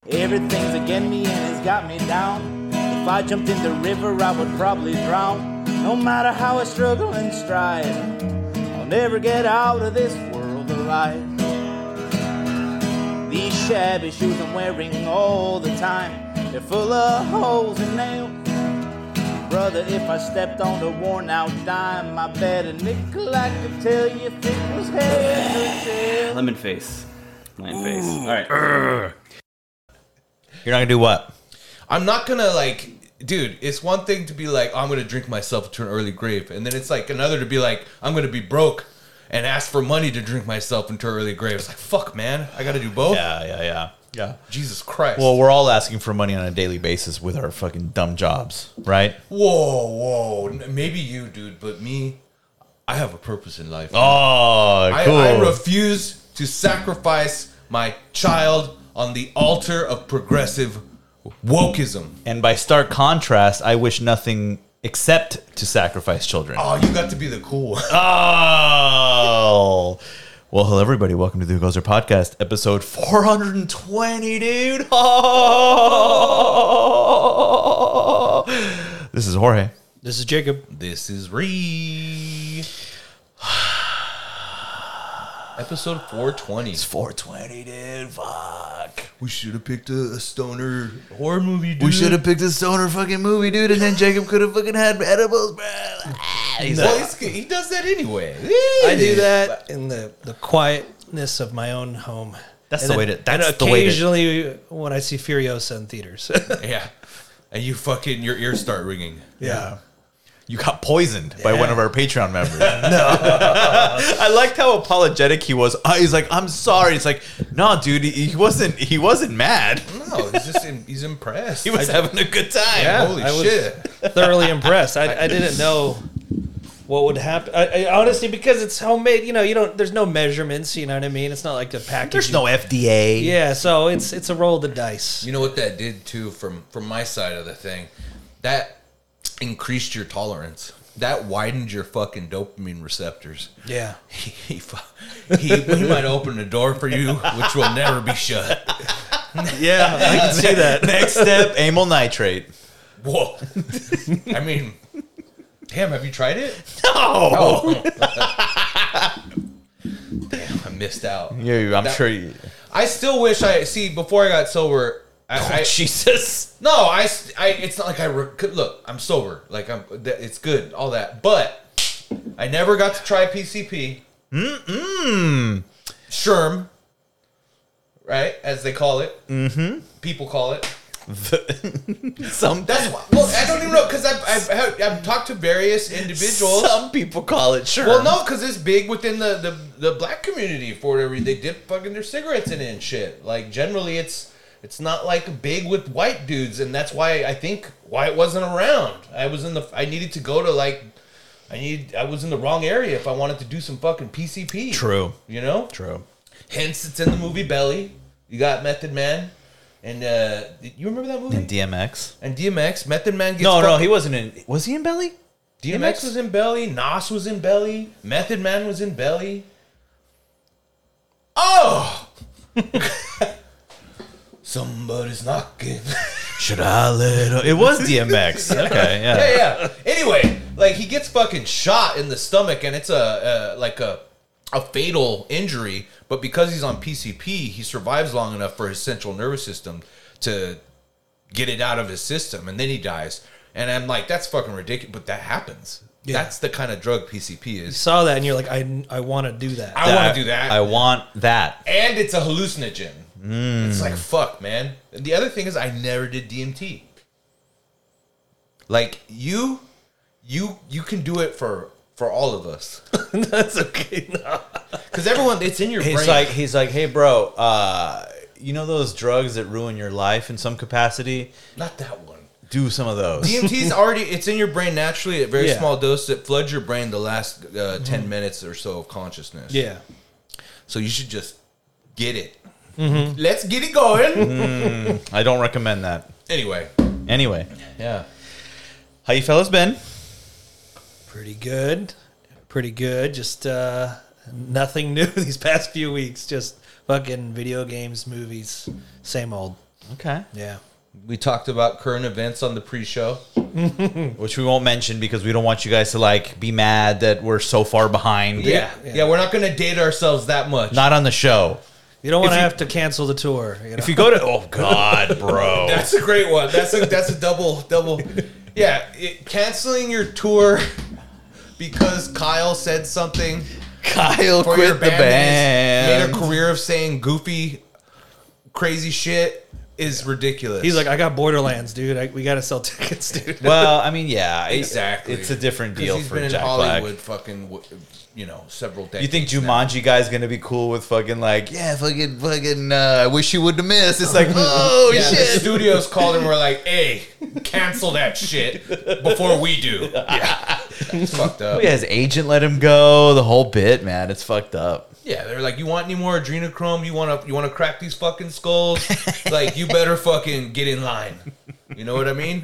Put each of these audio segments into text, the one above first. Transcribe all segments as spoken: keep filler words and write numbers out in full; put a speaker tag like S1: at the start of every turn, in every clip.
S1: Everything's against me and it's got me down. If I jumped in the river, I would probably drown. No matter how I struggle and strive, I'll never get out of this world alive. These shabby shoes I'm wearing all the time, they're full of holes and nails. Brother, if I stepped on a worn out dime, I bet a nickel I could tell you if it was head or tail.
S2: Lemon face. Lemon face. All right. Urgh.
S3: You're not gonna do what?
S4: I'm not gonna like, dude. It's one thing to be like, oh, I'm gonna drink myself to an early grave, and then it's like another to be like, I'm gonna be broke and ask for money to drink myself into an early grave. It's like, fuck, man. I gotta do both.
S3: Yeah, yeah, yeah, yeah.
S4: Jesus Christ.
S3: Well, we're all asking for money on a daily basis with our fucking dumb jobs, right?
S4: Whoa, whoa. Maybe you, dude, but me, I have a purpose in life.
S3: Oh, cool.
S4: I, I refuse to sacrifice my child on the altar of progressive wokeism.
S3: And by stark contrast, I wish nothing except to sacrifice children.
S4: Oh, you got to be the cool one.
S3: Oh. Well, hello, everybody. Welcome to the Who Goes There Podcast, episode four hundred twenty, dude. Oh. This is Jorge.
S5: This is Jacob.
S4: This is Ree. Episode four twenty.
S3: It's four twenty, dude. Fuck.
S4: We should have picked a, a stoner horror movie, dude.
S3: We should have picked a stoner fucking movie, dude, and then Jacob could have fucking had edibles, bro. He's
S4: well,
S3: like,
S4: he's, he does that anyway.
S5: I do that in the, the quietness of my own home.
S3: That's
S5: and
S3: the way
S5: then,
S3: to. That's
S5: and
S3: the way to.
S5: Occasionally, when I see Furiosa in theaters.
S4: Yeah. And you fucking, your ears start ringing.
S5: Yeah.
S3: You got poisoned by
S5: Yeah.
S3: one of our Patreon members. No. I liked how apologetic he was. Uh, he's like, I'm sorry. It's like, no, dude, he, he wasn't He wasn't mad.
S4: No, he's just in, he's impressed.
S3: He was
S4: I,
S3: having a good time.
S5: Yeah.
S4: Holy
S5: I was-
S4: shit.
S5: Thoroughly impressed. I, I didn't know what would happen. I, I, honestly, because it's homemade, you know, you don't. There's no measurements. You know what I mean? It's not like the package.
S3: There's no F D A.
S5: Yeah, so it's it's a roll of the dice.
S4: You know what that did too, from from my side of the thing? That increased your tolerance. That widened your fucking dopamine receptors.
S5: Yeah.
S4: He, he, fu- he, he might open the door for you, which will never be shut.
S5: Yeah, I can see that.
S3: Next step, amyl nitrate.
S4: Whoa. I mean, damn, have you tried it?
S3: No.
S4: Oh. Damn, I missed out.
S3: Yeah, I'm
S4: That-
S3: sure you.
S4: I still wish I, see, before I got sober, I, I,
S3: Jesus.
S4: no, I, I, it's not like I, re- look, I'm sober. Like, I'm, it's good, all that. But I never got to try P C P.
S3: Mm-mm.
S4: Sherm, right, as they call it. Mm-hmm. People call it.
S3: Some
S4: That's why. Well, I don't even know because I've, I've I've I've talked to various individuals.
S3: Some people call it sure.
S4: Well, no, because it's big within the, the the black community for whatever they dip fucking their cigarettes in it and shit. Like generally, it's it's not like big with white dudes, and that's why I think why it wasn't around. I was in the I needed to go to like. I need. I was in the wrong area if I wanted to do some fucking P C P.
S3: True.
S4: You know.
S3: True.
S4: Hence, it's in the movie Belly. You got Method Man, and uh, you remember that movie?
S3: And D M X.
S4: And D M X. Method Man gets
S3: No, no,
S4: fucking-
S3: he wasn't in. Was he in Belly?
S4: D M X was in Belly. Nas was in Belly. Method Man was in Belly. Oh. Somebody's knocking.
S3: Should I let? It was D M X. Okay, yeah.
S4: Yeah, yeah. Anyway, like he gets fucking shot in the stomach, and it's a, a like a a fatal injury. But because he's on P C P, he survives long enough for his central nervous system to get it out of his system, and then he dies. And I'm like, that's fucking ridiculous, but that happens.
S5: Yeah.
S4: That's the kind of drug P C P
S5: You
S4: is.
S5: saw that and you're like, I, I want to do that.
S4: I want to do that.
S3: I want that.
S4: and it's a hallucinogen. It's like, fuck, man. And the other thing is I never did D M T. Like, you, you, you can do it for, for all of us.
S5: That's okay. No.
S4: Because everyone, it's in your
S3: He's
S4: brain.
S3: like, he's like, hey, bro. Uh, you know those drugs that ruin your life in some capacity?
S4: Not that one.
S3: Do some of those.
S4: D M T is already, it's in your brain naturally at very
S5: Yeah.
S4: small doses. It floods your brain the last uh, ten minutes or so of consciousness.
S5: Yeah.
S4: So you should just get it. Mm-hmm. Let's get it going.
S3: Mm, I don't recommend that.
S4: Anyway.
S3: Anyway,
S4: Yeah.
S3: how you fellas been?
S5: Pretty good. Pretty good. Just uh, nothing new these past few weeks. Just fucking video games, movies, same old.
S3: Okay.
S4: Yeah. We talked about current events on the pre-show.
S3: Which we won't mention because we don't want you guys to like be mad that we're so far behind.
S4: Yeah. Yeah, yeah we're not going to date ourselves that much.
S3: Not on the show.
S5: You don't want to
S3: you-
S5: have to cancel the tour. You know?
S3: If you go to, oh God, bro.
S4: That's a great one. That's a that's a double double. Yeah, it, canceling your tour because Kyle said something.
S3: Kyle
S4: For
S3: quit
S4: your
S3: the
S4: band,
S3: band.
S4: made a career of saying goofy, crazy shit is ridiculous.
S5: He's like, I got Borderlands, dude. I, we got to sell tickets, dude.
S3: Well, I mean, yeah, it-
S4: exactly.
S3: It's a different deal
S4: he's
S3: for
S4: been in
S3: Jack
S4: Hollywood
S3: Black.
S4: fucking, w- you know, several decades.
S3: You think
S4: now.
S3: Jumanji guy's gonna be cool with fucking like, yeah, fucking, fucking, uh, I wish you wouldn't have missed. It's like, oh
S4: Yeah, the
S3: shit.
S4: studios called him. We're like, hey, cancel that shit before we do. Yeah, it's fucked up.
S3: Yeah, his agent let him go. The whole bit, man, it's fucked up.
S4: Yeah, they're like, you want any more adrenochrome? You want to you want to crack these fucking skulls? Like, you better fucking get in line. You know what I mean?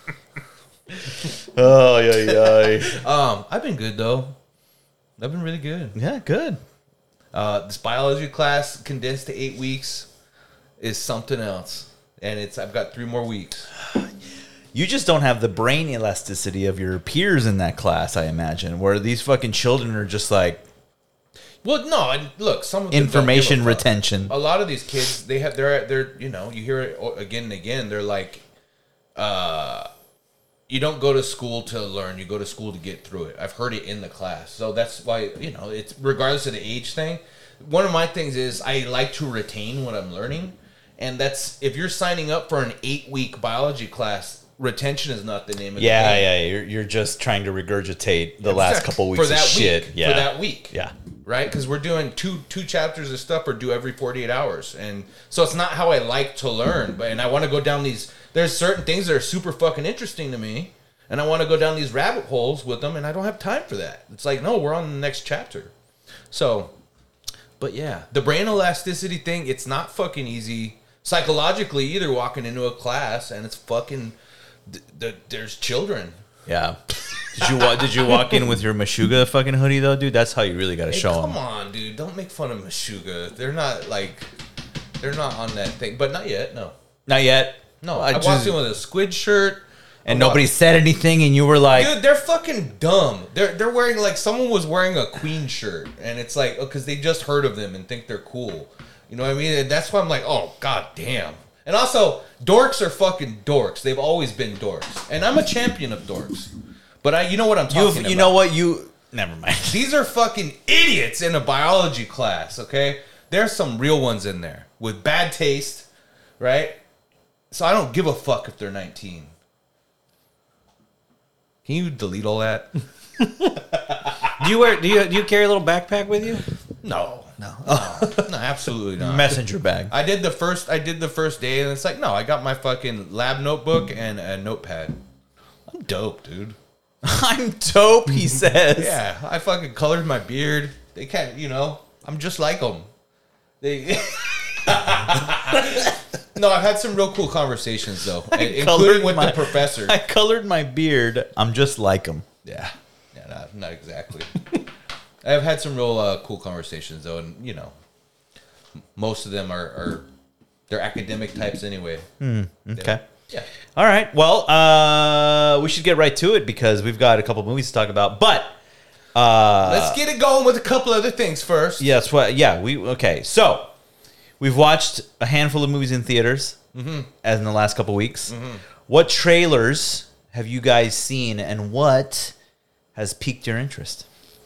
S3: Oh yeah, yeah.
S4: Um, I've been good though. I've been really good.
S3: Yeah, good.
S4: Uh, this biology class condensed to eight weeks is something else, and it's I've got three more weeks.
S3: You just don't have the brain elasticity of your peers in that class, I imagine, where these fucking children are just like
S4: Well, no, and look, some of them don't
S3: information
S4: give a fuck.
S3: retention.
S4: A lot of these kids, they have they're they're you know you hear it again and again. They're like, uh, you don't go to school to learn. You go to school to get through it. I've heard it in the class, so that's why you know it's regardless of the age thing. One of my things is I like to retain what I'm learning, and that's if you're signing up for an eight week biology class. Retention is not the name of
S3: Yeah,
S4: the game.
S3: yeah, you're you're just trying to regurgitate the
S4: Yeah,
S3: last
S4: exactly.
S3: couple weeks
S4: for that
S3: of shit.
S4: Week,
S3: Yeah,
S4: for that week.
S3: Yeah,
S4: Right, because we're doing two two chapters of stuff or do every forty-eight hours, and so it's not how I like to learn. But and I want to go down these. There's certain things that are super fucking interesting to me, and I want to go down these rabbit holes with them, and I don't have time for that. It's like, no, we're on the next chapter. So, but yeah, the brain elasticity thing. It's not fucking easy psychologically either. Walking into a class and it's fucking. Th- th- there's children.
S3: yeah. Did you wa- did you walk in with your Meshuggah fucking hoodie though, dude? That's how you really got to
S4: Hey,
S3: show
S4: come
S3: them.
S4: on, dude. Don't make fun of Meshuggah. They're not like they're not on that thing. But not yet. No,
S3: Not yet.
S4: no.
S3: I
S4: I,
S3: just-
S4: walked in with a squid shirt,
S3: and
S4: I
S3: nobody
S4: walked-
S3: said anything, and you were like,
S4: Dude, they're fucking dumb. They're they're wearing like someone was wearing a Queen shirt, and it's like oh, because they just heard of them and think they're cool. You know what I mean? And that's why I'm like, oh god damn. And also, dorks are fucking dorks. They've always been dorks, and I'm a champion of dorks. But I, you know what I'm talking
S3: you
S4: about.
S3: you know what you. Never mind.
S4: These are fucking idiots in a biology class, okay? There's some real ones in there with bad taste, right? So I don't give a fuck if they're nineteen. Can you delete all that?
S5: Do you wear? Do you do you carry a little backpack with you?
S4: No. No. No, no absolutely not.
S3: Messenger bag.
S4: I did the first I did the first day and it's like, no, I got my fucking lab notebook and a notepad. I'm dope, dude.
S3: I'm dope, he says.
S4: Yeah, I fucking colored my beard. They can't, you know, I'm just like them. They. No, I've had some real cool conversations though, including
S3: colored
S4: with
S3: my-
S4: the professor.
S3: I colored my beard. I'm just like him.
S4: Yeah, yeah, not, not exactly. I've had some real uh, cool conversations though, and you know, most of them are, are they're academic types anyway.
S3: Okay.
S4: Yeah.
S3: All right. Well, uh, we should get right to it because we've got a couple movies to talk about. But uh,
S4: Let's get it going with a couple other things first.
S3: yeah, that's what. Yeah, we okay. So we've watched a handful of movies in theaters as in the last couple weeks. What trailers have you guys seen, and what has piqued your interest?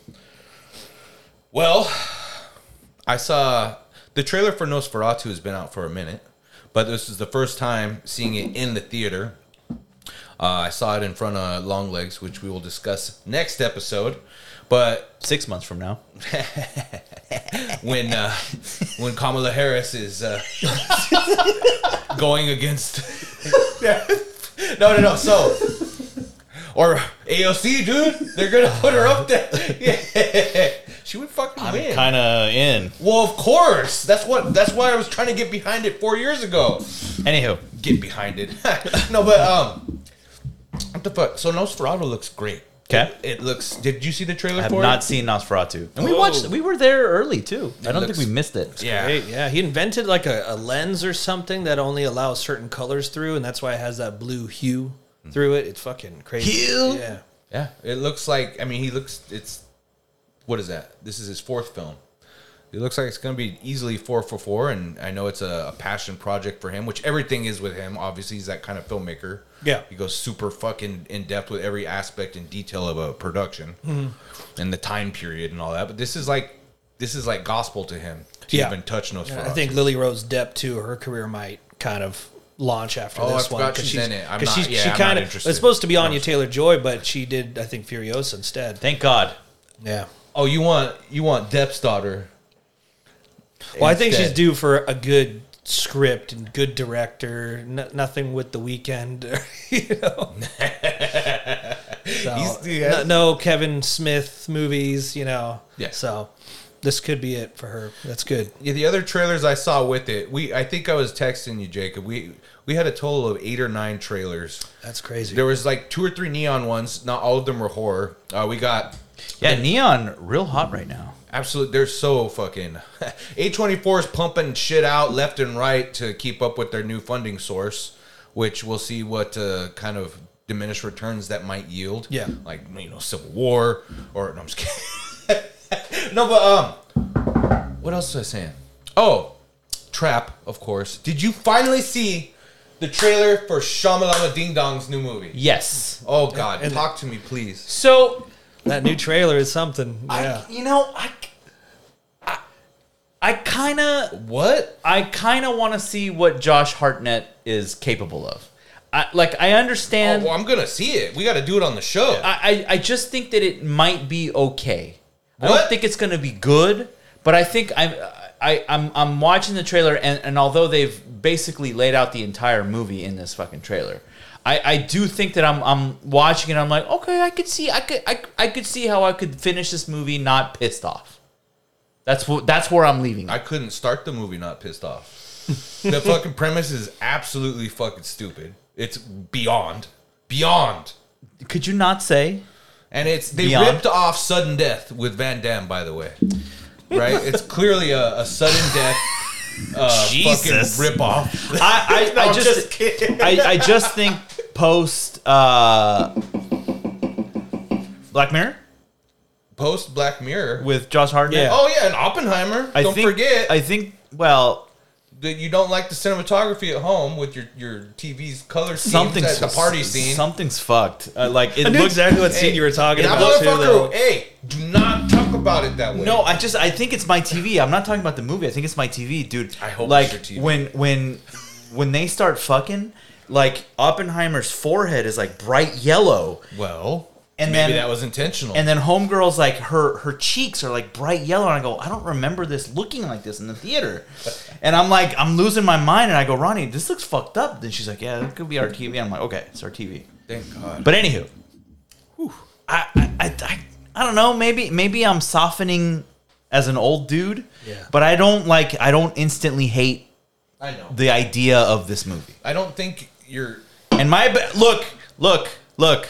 S4: Well, I saw the trailer for Nosferatu has been out for a minute, but this is the first time seeing it in the theater. Uh, I saw it in front of Longlegs, which we will discuss next episode. But
S3: Six months from now.
S4: when uh, when Kamala Harris is uh, going against, no, no, no. So or A O C, dude, they're gonna put her up there. Yeah. She would fucking
S3: I'm
S4: win.
S3: kind of in.
S4: Well, of course. That's what. That's why I was trying to get behind it four years ago.
S3: Anywho,
S4: Get behind it. No, but um, what the fuck? So Nosferatu looks great.
S3: Okay.
S4: It looks. Did you see the trailer
S3: I have
S4: for
S3: not
S4: it?
S3: seen Nosferatu. And we
S4: Oh.
S3: watched we were there early too. I don't
S4: looks-
S3: think we missed it.
S4: Yeah.
S5: Great, yeah. He invented like a, a lens or something that only allows certain colors through, and that's why it has that blue hue through it. It's fucking crazy.
S3: Hue?
S5: Yeah.
S4: Yeah. It looks like. I mean, he looks. It's. What is that? This is his fourth film. It looks like it's going to be easily four for four, and I know it's a, a passion project for him, which everything is with him. Obviously, he's that kind of filmmaker.
S5: Yeah.
S4: He goes super fucking in depth with every aspect and detail of a production and the time period and all that. But this is like this is like gospel to him to
S5: Yeah.
S4: even touch Nosferatu.
S5: I think Lily Rose Depp too. Her career might kind of launch after
S4: Oh, I
S5: this one
S4: forgot she's in it. I'm
S5: 'cause
S4: not-
S5: she's-
S4: yeah,
S5: she
S4: I'm
S5: kind
S4: not
S5: of
S4: interested.
S5: it's supposed to be Anya Taylor Joy, but she did I think Furiosa instead.
S3: Thank God.
S5: Yeah.
S4: Oh, you want you want Depp's daughter?
S5: Well, I think she's
S4: Instead.
S5: due for a good script and good director. N- nothing with The Weeknd, you know. So,
S4: He's- yeah.
S5: no, no Kevin Smith movies, you know.
S4: Yeah.
S5: So this could be it for her. That's good.
S4: Yeah, the other trailers I saw with it, we I think I was texting you, Jacob. We we had a total of eight or nine trailers.
S5: That's crazy.
S4: There was like two or three neon ones. Not all of them were horror. Uh, we got
S3: Yeah, Neon real hot right now.
S4: absolute. They're so fucking. A twenty-four is pumping shit out left and right to keep up with their new funding source, which we'll see what uh, kind of diminished returns that might yield.
S5: Yeah.
S4: like you know, Civil War or no, I'm just kidding. No, but um, what else was I saying? Oh, Trap, of course. Did you finally see the trailer for Shamalama Ding Dong's new movie?
S3: Yes.
S4: Oh God,
S5: And-
S4: talk to me, please.
S3: So
S5: That new trailer is something. Yeah.
S3: I, you know, I, I, I kind of,
S4: What?
S3: I kind of want to see what Josh Hartnett is capable of. I, like, I understand.
S4: Oh, well, I'm gonna see it. We got to do it on the show.
S3: I, I, I just think that it might be okay. I
S4: What?
S3: don't think it's going to be good, but I think I'm, I, I'm, I'm watching the trailer, and, and although they've basically laid out the entire movie in this fucking trailer, I, I do think that I'm, I'm watching it. I'm like, okay, I could see, I could, I, I could see how I could finish this movie not pissed off. That's what, that's where I'm leaving.
S4: I couldn't start the movie not pissed off. The fucking premise is absolutely fucking stupid. It's beyond, beyond,
S3: Could you not say?
S4: and it's they
S3: Beyond?
S4: ripped off Sudden Death with Van Damme, by the way. Right? It's clearly a, a sudden death. Uh,
S3: Jesus.
S4: fucking rip off.
S3: I, I, I just,
S4: kidding.
S3: I, I just think post uh, Black Mirror
S4: Post Black Mirror.
S3: with Josh Hartnett.
S5: Yeah.
S4: Oh yeah, and Oppenheimer.
S3: I
S4: don't
S3: think,
S4: forget
S3: I think. Well,
S4: that you don't like the cinematography at home with your, your T V's color schemes
S3: something's
S4: at the party scene.
S3: Something's fucked. Uh, like it
S5: I knew
S3: looks.
S5: exactly what scene you were talking
S4: that
S5: about too, though.
S4: motherfucker, hey, do not talk about it that way.
S3: No, I just I think it's my T V. I'm not talking about the movie. I think it's my T V, dude.
S4: I hope
S3: like
S4: it's your T V.
S3: when when when they start fucking, like Oppenheimer's forehead is like bright yellow,
S4: Well,
S3: and
S4: maybe
S3: then
S4: that was intentional.
S3: and then Homegirl's like her her cheeks are like bright yellow, and I go, I don't remember this looking like this in the theater, and I'm like I'm losing my mind, and I go, Ronnie, this looks fucked up. Then she's like, yeah, it could be our T V. I'm like, okay, it's our T V.
S4: Thank God.
S3: But anywho, I, I, I, I, I don't know. Maybe maybe I'm softening as an old dude.
S5: Yeah.
S3: But I don't like. I don't instantly hate
S4: I know.
S3: the idea of this movie.
S4: I don't think you're.
S3: And my be- look, look, look.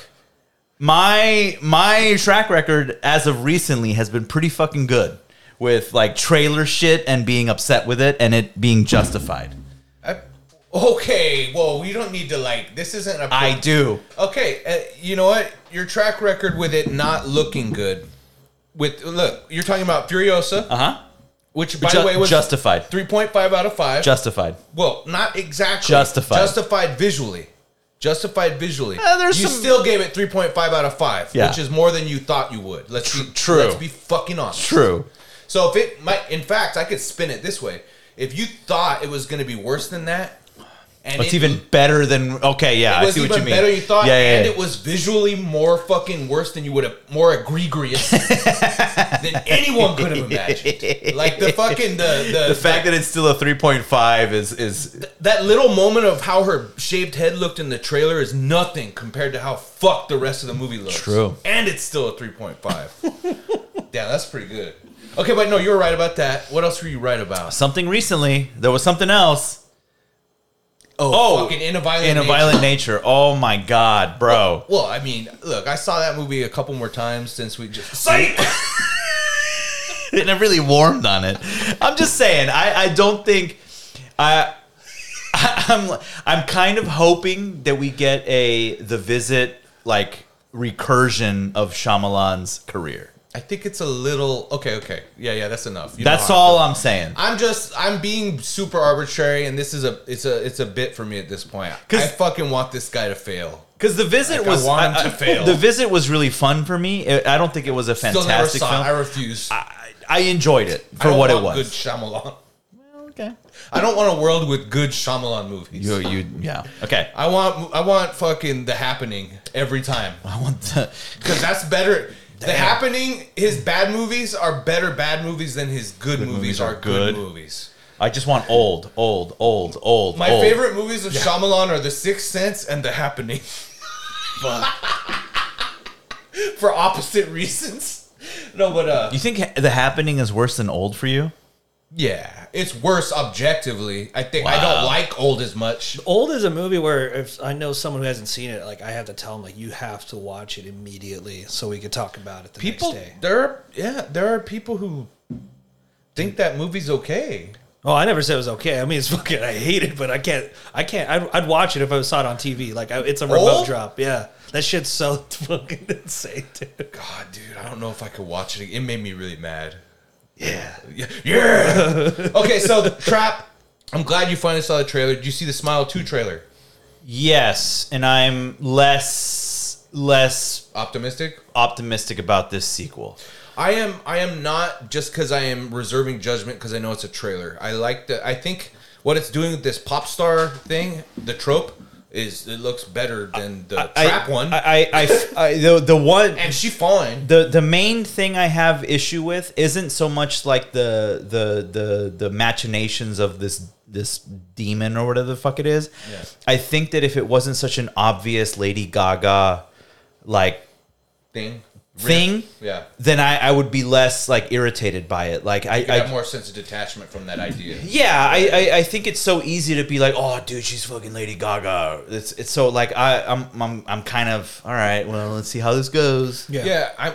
S3: My my track record as of recently has been pretty fucking good with like trailer shit and being upset with it and it being justified.
S4: I, okay, well, we don't need to like. This isn't a.
S3: I do.
S4: Okay, uh, you know what? Your track record with it not looking good. With look, you're talking about Furiosa,
S3: Uh huh.
S4: which by
S3: Ju-
S4: the way was
S3: justified.
S4: three point five out of five.
S3: Justified.
S4: Well, not exactly.
S3: Justified.
S4: Justified visually. Justified visually.
S3: Uh, there's
S4: you
S3: some-
S4: still gave it three point five out of five,
S3: Yeah.
S4: which is more than you thought you would. Let's be
S3: True.
S4: Let's be fucking honest.
S3: True.
S4: So if it might, in fact, I could spin it this way: if you thought it was going to be worse than that, and
S3: It's
S4: it,
S3: even better than okay. Yeah,
S4: it
S3: I
S4: was
S3: see what
S4: even
S3: you mean.
S4: better than you thought,
S3: Yeah, yeah,
S4: and
S3: yeah.
S4: it was visually more fucking worse than you would have, more egregious than anyone could have imagined. Like the fucking the the,
S3: The fact that it's still a three point five is is
S4: that little moment of how her shaved head looked in the trailer is nothing compared to how fucked the rest of the movie looks.
S3: True.
S4: And it's still a three point five. Yeah, that's pretty good. Okay, but no, you were right about that. What else were you right about?
S3: something recently. There was something else.
S4: Oh, fucking In a Violent
S3: In a
S4: Nature.
S3: Violent Nature. Oh my god, bro.
S4: Well, I mean, look, I saw that movie a couple more times since we just. Psych!
S3: And I really warmed on it. I'm just saying, I, I don't think I, I I'm I'm kind of hoping that we get a The Visit like recursion of Shyamalan's career.
S4: I think it's a little okay. Okay, yeah, yeah, that's enough. You know
S3: That's
S4: how I
S3: all
S4: feel.
S3: I'm saying.
S4: I'm just I'm being super arbitrary, and this is a it's a it's a bit for me at this point.
S3: 'Cause-
S4: I fucking want this guy to fail.
S3: Because The Visit
S4: Like, I
S3: was
S4: want him to fail.
S3: The Visit was really fun for me. It- I don't think it was a
S4: Still never
S3: fantastic
S4: saw
S3: film.
S4: it. I refuse.
S3: I, I enjoyed it
S4: I
S3: for
S4: don't
S3: what it
S4: want
S3: was.
S4: Good Shyamalan.
S3: Okay.
S4: I don't want a world with good Shyamalan movies.
S3: You you yeah. Okay.
S4: I want I want fucking The Happening every time
S3: I want the
S4: because that's better. The Happening, his bad movies are better bad movies than his good, movies,
S3: movies
S4: are
S3: are
S4: good.
S3: good.
S4: movies.
S3: I just want old, old, old, old.
S4: My
S3: old.
S4: favorite movies of Shyamalan are The Sixth Sense and The Happening. For opposite reasons. No, but uh
S3: You think The Happening is worse than Old for you?
S4: yeah, it's worse objectively. I think I
S3: Wow.
S4: don't like Old as much.
S5: Old is a movie where if I know someone who hasn't seen it, like I have to tell them like you have to watch it immediately so we could talk about it the
S4: People
S5: next day.
S4: there are yeah, there are people who think that movie's okay.
S5: Oh, I never said it was okay. I mean, it's fucking. I hate it, but I can't. I can't. I'd, I'd watch it if I saw it on T V. Like I, it's a remote
S4: Old?
S5: drop. Yeah, that shit's so fucking insane, dude.
S4: God, dude, I don't know if I could watch it. It made me really mad.
S5: Yeah.
S4: Yeah. yeah. Okay, so the Trap. I'm glad you finally saw the trailer. Did you see the Smile two trailer?
S3: Yes, and I'm less less
S4: Optimistic?
S3: optimistic about this sequel.
S4: I am I am not just because I am reserving judgment because I know it's a trailer. I like the I think what it's doing with this pop star thing, the trope, is it looks better than the Trap
S3: I,
S4: one.
S3: I, I, I, I the the one
S4: and she fine.
S3: the the main thing I have issue with isn't so much like the the the the machinations of this this demon or whatever the fuck it is.
S4: Yeah.
S3: I think that if it wasn't such an obvious Lady Gaga like
S4: Thing.
S3: thing,
S4: Riff. Yeah.
S3: then I, I would be less like irritated by it. Like I,
S4: You
S3: I
S4: have more sense of detachment from that idea.
S3: yeah, I, I I think it's so easy to be like, oh, dude, she's fucking Lady Gaga. It's it's so like I I'm I'm I'm kind of all right. Well, let's see how this goes.
S5: Yeah.
S4: Yeah, I.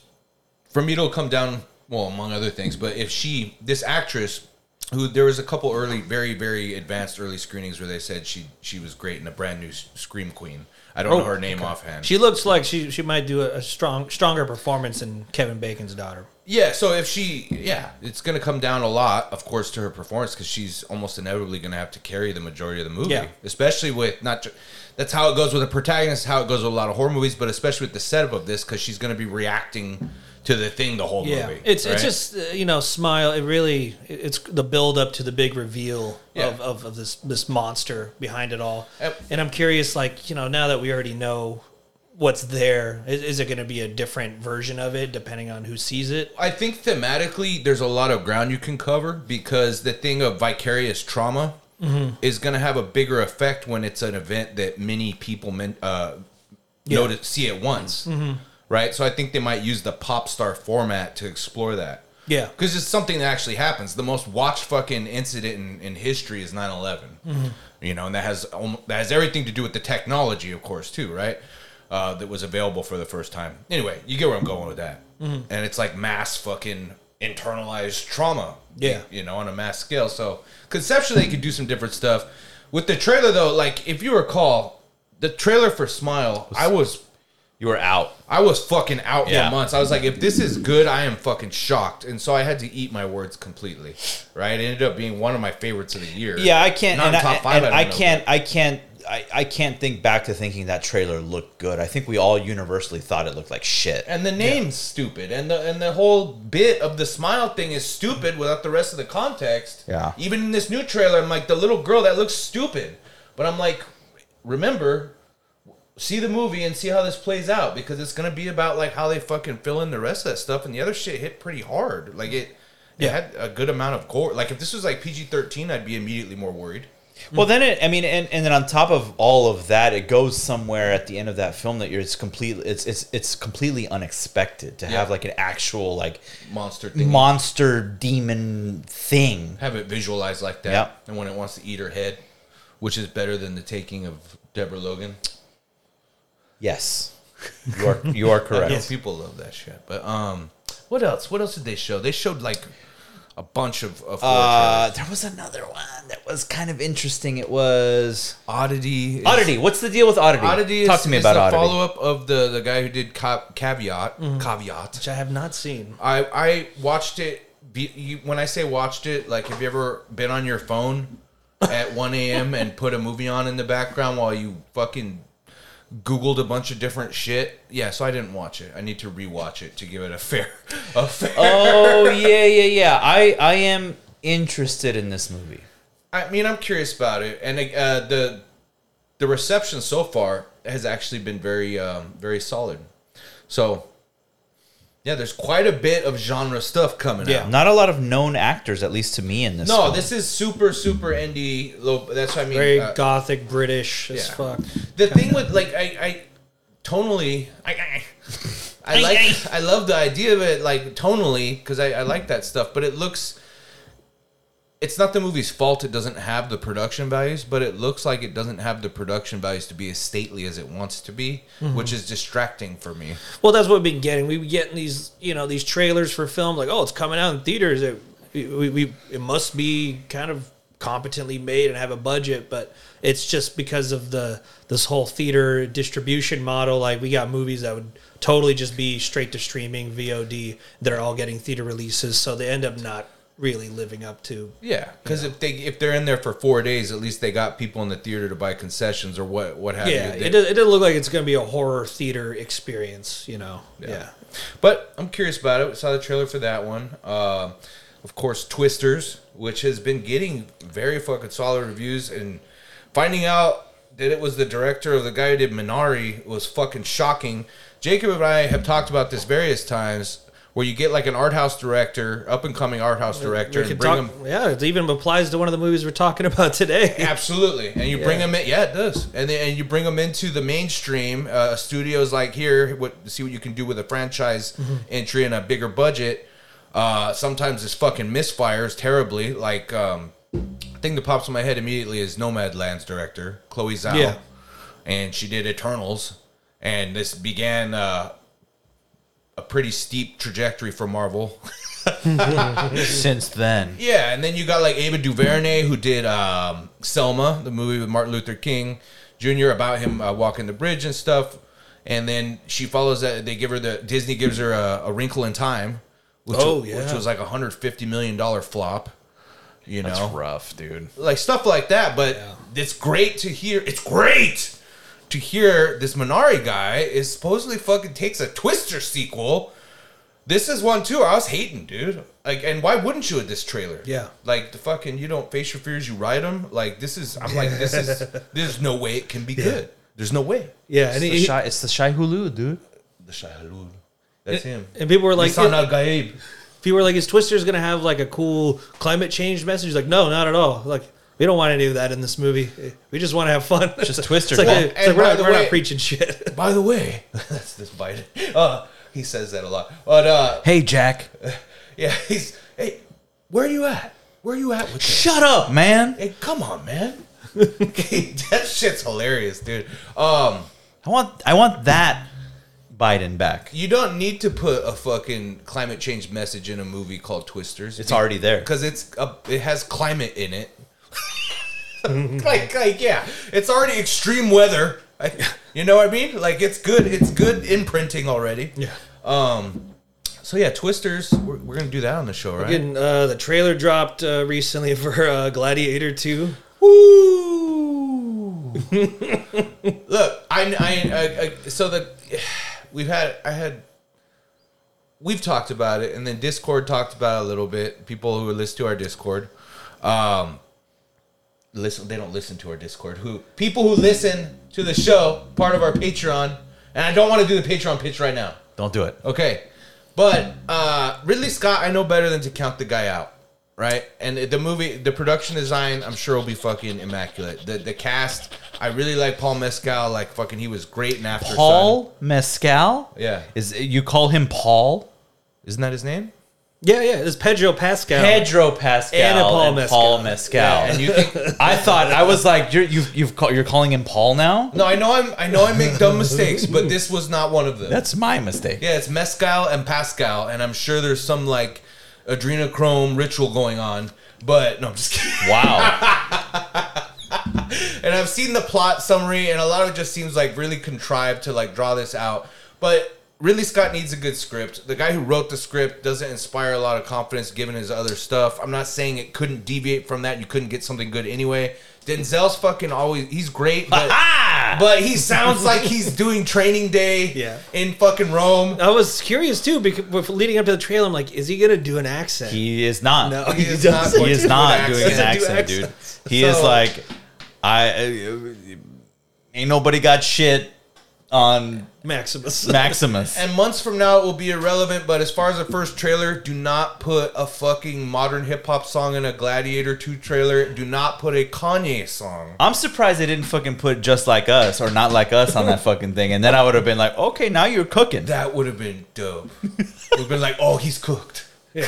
S4: For me, it'll come down, well, among other things. But if she, this actress, who there was a couple early, very, very advanced early screenings where they said she she was great in a brand new Scream Queen. I don't
S5: Oh,
S4: know her name offhand.
S5: She looks like she she might do a, a strong stronger performance than Kevin Bacon's daughter.
S4: Yeah, so if she, yeah, it's going to come down a lot, of course, to her performance because she's almost inevitably going to have to carry the majority of the movie.
S5: Yeah.
S4: Especially with not. Ju- that's how it goes with a protagonist. How it goes with a lot of horror movies, but especially with the setup of this because she's going to be reacting to the thing the whole
S5: Yeah,
S4: movie.
S5: it's
S4: right?
S5: it's just uh, you know Smile. It really it- it's the build up to the big reveal
S4: Yeah.
S5: of, of, of this this monster behind it all.
S4: Yep.
S5: And I'm curious, like you know, now that we already know what's there, is, is it going to be a different version of it depending on who sees it?
S4: I think thematically, there's a lot of ground you can cover because the thing of vicarious trauma is going to have a bigger effect when it's an event that many people men, uh,
S5: Yeah.
S4: notice see at once, right? So I think they might use the pop star format to explore that.
S5: Yeah.
S4: Because it's something that actually happens. The most watched fucking incident in, in history is nine eleven. You know, and that has almo- that has everything to do with the technology, of course, too, right? Uh, that was available for the first time. Anyway, you get where I'm going with that. And it's like mass fucking internalized trauma.
S5: Yeah.
S4: You know, on a mass scale. So conceptually, they could do some different stuff. With the trailer, though, like, if you recall, the trailer for Smile, I was...
S3: You were out.
S4: I was fucking out
S3: Yeah.
S4: for months. I was like, if this is good, I am fucking shocked. And so I had to eat my words completely. Right? It ended up being one of my favorites of the year.
S3: Yeah, I can't.
S4: Not
S3: And,
S4: in top
S3: I,
S4: five,
S3: and
S4: I
S3: I
S4: don't know,
S3: can't.
S4: but-
S3: I can't. I, I can't think back to thinking that trailer looked good. I think we all universally thought it looked like shit.
S4: And the name's stupid. And the and the whole bit of the Smile thing is stupid without the rest of the context.
S3: Yeah.
S4: Even in this new trailer, I'm like, the little girl, that looks stupid. But I'm like, remember, see the movie and see how this plays out. Because it's going to be about, like, how they fucking fill in the rest of that stuff. And the other shit hit pretty hard. Like, it, it
S5: Yeah.
S4: had a good amount of gore. Like, if this was, like, P G thirteen, I'd be immediately more worried.
S3: Well, then it. I mean, and, and then on top of all of that, it goes somewhere at the end of that film that you're. It's completely. It's it's it's completely unexpected to
S4: Yeah.
S3: have like an actual like
S4: Monster thing.
S3: monster demon thing.
S4: Have it visualized like that.
S3: Yep.
S4: And when it wants to eat her head. which is better than The Taking of Deborah Logan.
S3: Yes, you are you are
S4: I
S3: correct.
S4: know people love that shit. But um, what else? What else did they show? They showed like a bunch of, of horror
S3: Uh,
S4: trailers.
S3: there was another one that was kind of interesting. It was
S4: Oddity. is-
S3: Oddity. What's the deal with Oddity?
S4: Oddity
S3: Talk
S4: is,
S3: to me
S4: is
S3: about
S4: the
S3: Oddity.
S4: follow up of the, the guy who did Ca- Caveat. Caveat.
S5: Which I have not seen.
S4: I I watched it. Be, you, when I say watched it, like have you ever been on your phone at one a.m. and put a movie on in the background while you fucking Googled a bunch of different shit? Yeah, so I didn't watch it. I need to rewatch it to give it a fair, a fair.
S3: Oh yeah, yeah, yeah. I I am interested in this movie.
S4: I mean, I'm curious about it, and uh, the the reception so far has actually been very um, very solid. So. Yeah, there's quite a bit of genre stuff coming
S5: Yeah.
S4: out.
S3: Not a lot of known actors, at least to me, in this.
S4: No,
S3: film.
S4: this is super, super indie. Low, that's what I mean.
S5: Very
S4: uh,
S5: gothic British as
S4: yeah.
S5: fuck.
S4: The thing with like I, I tonally, I, I, I like, I love the idea of it, like tonally, because I, I like that stuff. But it looks, it's not the movie's fault it doesn't have the production values, but it looks like it doesn't have the production values to be as stately as it wants to be, which is distracting for me.
S5: Well, that's what we've been getting. We've been getting these, you know, these trailers for film, like, oh, it's coming out in theaters. It, we, we, it must be kind of competently made and have a budget, but it's just because of the this whole theater distribution model. Like, we got movies that would totally just be straight to streaming, V O D, that are all getting theater releases, so they end up not really living up to.
S4: Yeah, because if they if they're in there for four days, at least they got people in the theater to buy concessions or what what have
S5: Yeah,
S4: you. They-
S5: it, does, it doesn't look like it's going to be a horror theater experience, you know. Yeah.
S4: But I'm curious about it. We saw the trailer for that one. Uh, of course, Twisters, which has been getting very fucking solid reviews, and finding out that it was the director of the guy who did Minari was fucking shocking. Jacob and I have talked about this various times, where you get like an art house director, up and coming art house director,
S5: We
S4: and
S5: could
S4: bring
S5: talk,
S4: them.
S5: yeah, it even applies to one of the movies we're talking about today.
S4: Absolutely, and you bring them in. Yeah, it does, and then, and you bring them into the mainstream uh, studios like here. What see what you can do with a franchise
S5: Mm-hmm.
S4: entry and a bigger budget. Uh, sometimes this fucking misfires terribly. Like um, thing that pops in my head immediately is Nomadland's director Chloe Zhao,
S5: Yeah.
S4: and she did Eternals, and this began uh, a pretty steep trajectory for Marvel.
S3: since then.
S4: Yeah, and then you got like Ava DuVernay, who did um, Selma, the movie with Martin Luther King Junior about him uh, walking the bridge and stuff. And then she follows that. They give her the Disney gives her a, a Wrinkle in Time, which,
S5: Oh,
S4: was,
S5: yeah.
S4: which was like a hundred fifty million dollar flop. You know,
S2: That's rough, dude.
S4: like stuff like that. But it's great to hear. It's great to hear this Minari guy is supposedly fucking takes a Twister sequel. This is one too. I was hating, dude. Like, and why wouldn't you at this trailer?
S5: Yeah.
S4: Like the fucking you don't face your fears, you ride them. Like this is. I'm like this is. There's no way it can be good. There's no way.
S5: Yeah,
S3: It's
S5: and,
S3: the,
S5: he,
S3: Shai, it's the Shai Hulud, dude.
S4: The Shai Hulud. That's him.
S5: and people were like,
S4: Lisan Al Gaib.
S5: people were like, is Twister's going to have like a cool climate change message? He's like, no, not at all. Like, we don't want any of that in this movie. We just want to have fun.
S3: Just Twister.
S5: It's like,
S3: Well,
S5: it's
S4: and
S5: like we're,
S4: by
S5: not,
S4: the
S5: we're
S4: way-
S5: not preaching shit.
S4: By the way, that's this Biden. Uh, he says that a lot. But uh,
S3: Hey, Jack.
S4: yeah, he's hey, where are you at? Where are you at with this?
S3: Shut up, man.
S4: Hey, come on, man. That shit's hilarious, dude. Um,
S3: I want I want that Biden back.
S4: you don't need to put a fucking climate change message in a movie called Twisters.
S3: It's already there.
S4: because it's a, it has climate in it. like, like, yeah, it's already extreme weather. I, you know what I mean? Like, it's good. It's good imprinting already.
S5: Yeah.
S4: Um. So yeah, Twisters. We're, we're gonna do that on the show, right?
S5: Again, uh, the trailer dropped uh, recently for uh, Gladiator two.
S4: Woo! Look, I, I, I, I, so the we've had, I had, we've talked about it, and then Discord talked about it a little bit. People who listen to our Discord, um, listen, they don't listen to our Discord. Who people who listen to the show, part of our Patreon, and I don't want to do the Patreon pitch right now.
S3: Don't do it.
S4: Okay, but uh, Ridley Scott, I know better than to count the guy out, right? And the movie, the production design, I'm sure will be fucking immaculate. The the cast, I really like Paul Mescal. Like fucking, he was great in After Sun.
S3: Paul Mescal?
S4: Yeah,
S3: Is you call him Paul?
S4: isn't that his name?
S5: Yeah, yeah. It's Pedro Pascal.
S3: Pedro Pascal
S5: And
S3: and
S5: Paul
S3: Paul
S5: Mescal.
S3: Mescal.
S4: Yeah, and you think
S3: I thought I was like, you're you've, you've call, you're calling him Paul now.
S4: no, I know I'm I know I make dumb mistakes, but this was not one of them.
S3: That's my mistake.
S4: Yeah, it's Mescal and Pascal, and I'm sure there's some like adrenochrome ritual going on. But no, I'm just kidding.
S3: Wow.
S4: And I've seen the plot summary, and a lot of it just seems like really contrived to like draw this out. But Ridley Scott needs a good script. The guy who wrote the script doesn't inspire a lot of confidence given his other stuff. I'm not saying it couldn't deviate from that. You couldn't get something good anyway. Denzel's fucking always, he's great, but, but he sounds like he's doing Training Day
S5: Yeah.
S4: in fucking Rome.
S5: I was curious too because with- leading up to the trailer, I'm like, is he gonna do an accent?
S3: He is not.
S5: No,
S4: He
S5: he
S4: is
S5: doesn't.
S4: not
S3: He is
S4: do an
S3: not
S4: accent.
S3: doing an
S5: Doesn't do
S3: accent, dude.
S5: accents.
S3: He
S4: So-
S3: is like, I uh, ain't nobody got shit on
S5: Maximus.
S3: Maximus.
S4: And months from now, it will be irrelevant. But as far as the first trailer, do not put a fucking modern hip hop song in a Gladiator two trailer. Do not put a Kanye song.
S3: I'm surprised they didn't fucking put Just Like Us or Not Like Us on that fucking thing, and then I would have been like, okay, now you're cooking.
S4: That would have been dope. We've been like, oh, he's cooked.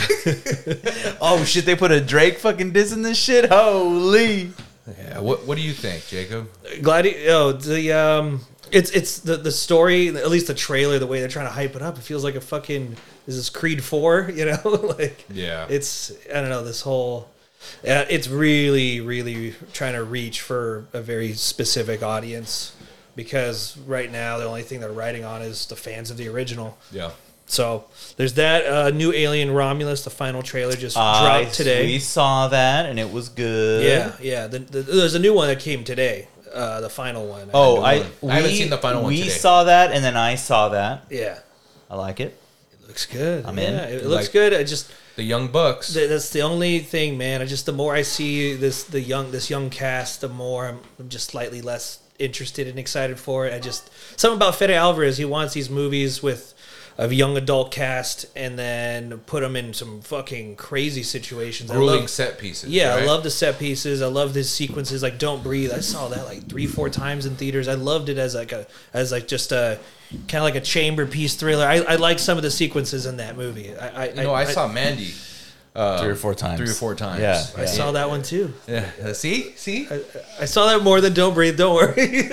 S3: Oh shit, they put a Drake fucking diss in this shit. Holy.
S4: Yeah. What What do you think, Jacob?
S5: Gladi- oh, the um, it's it's the the story, at least the trailer, the way they're trying to hype it up. It feels like a fucking is this Creed four, you know? Like
S4: Yeah.
S5: it's I don't know this whole. Uh, it's really really trying to reach for a very specific audience because right now the only thing they're writing on is the fans of the original.
S4: Yeah.
S5: So there's that uh, new Alien Romulus. The final trailer just
S3: Uh,
S5: dropped today.
S3: We saw that, and it was good.
S5: Yeah, yeah. The, the, there's a new one that came today. Uh, the final one.
S3: Oh,
S4: new
S3: I
S4: one.
S3: we,
S4: I haven't seen the final one
S3: We
S4: today.
S3: saw that, and then I saw that.
S5: yeah.
S3: I like it.
S5: It looks good.
S3: I'm in.
S5: Yeah, it
S4: You
S5: looks
S4: like-
S5: good. I just
S4: The Young Bucks.
S5: th- that's the only thing, man. I just the more I see this the young this young cast, the more I'm, I'm just slightly less interested and excited for it. I just something about Fede Alvarez. He wants these movies with a young adult cast and then put them in some fucking crazy situations. I
S4: Grueling
S5: love-
S4: set pieces.
S5: Yeah,
S4: right?
S5: I love the set pieces. I love the sequences like "Don't Breathe." I saw that like three, four times in theaters. I loved it as like a as like just a kind of like a chamber piece thriller. I, I like some of the sequences in that movie. I I,
S4: You know, I, saw Mandy uh,
S3: Three or four times.
S4: Three or four times.
S3: Yeah,
S5: I saw that one too.
S4: Yeah. Uh, See, see.
S5: I saw that more than "Don't Breathe." Don't worry.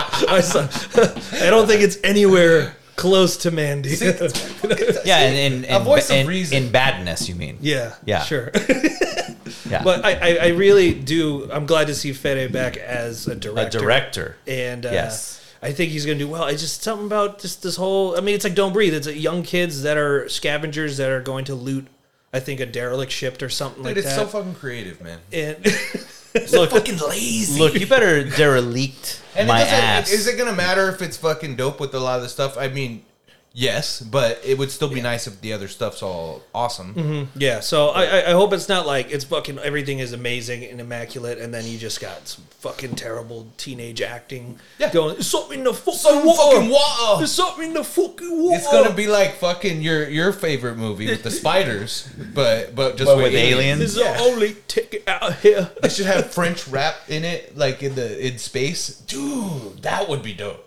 S5: I saw. I don't think it's anywhere close to Mandy.
S3: Yeah, and in,
S4: A voice of
S3: in,
S4: reason.
S3: in badness, you mean?
S5: yeah.
S3: Yeah.
S5: Sure.
S3: Yeah.
S5: But I, I, I really do. I'm glad to see Fede back as a
S3: a
S5: director.
S3: director.
S5: And uh,
S3: Yes.
S5: I think he's gonna do well. It's just something about just this whole. I mean, it's like "Don't Breathe." It's like young kids that are scavengers that are going to loot. I think a derelict ship or something
S4: Dude,
S5: like
S4: it's
S5: that.
S4: so fucking creative, man.
S5: and
S3: Look,
S5: fucking lazy.
S3: look, you better derelict
S4: And
S3: my
S4: it doesn't,
S3: ass.
S4: is it gonna matter if it's fucking dope with a lot of the stuff? I mean, yes, but it would still be nice if the other stuff's all awesome.
S5: Yeah, so I, I- I hope it's not like it's fucking everything is amazing and immaculate, and then you just got some fucking terrible teenage acting
S4: Yeah.
S5: going. There's something in the fucking
S4: Some
S5: water.
S4: fucking water.
S5: There's something in the fucking water.
S4: It's gonna be like fucking your your favorite movie with the spiders, but but just
S3: But
S4: with,
S3: with aliens?
S5: This is the only ticket out here.
S4: They should have French rap in it, like in the in space. Dude, that would be dope.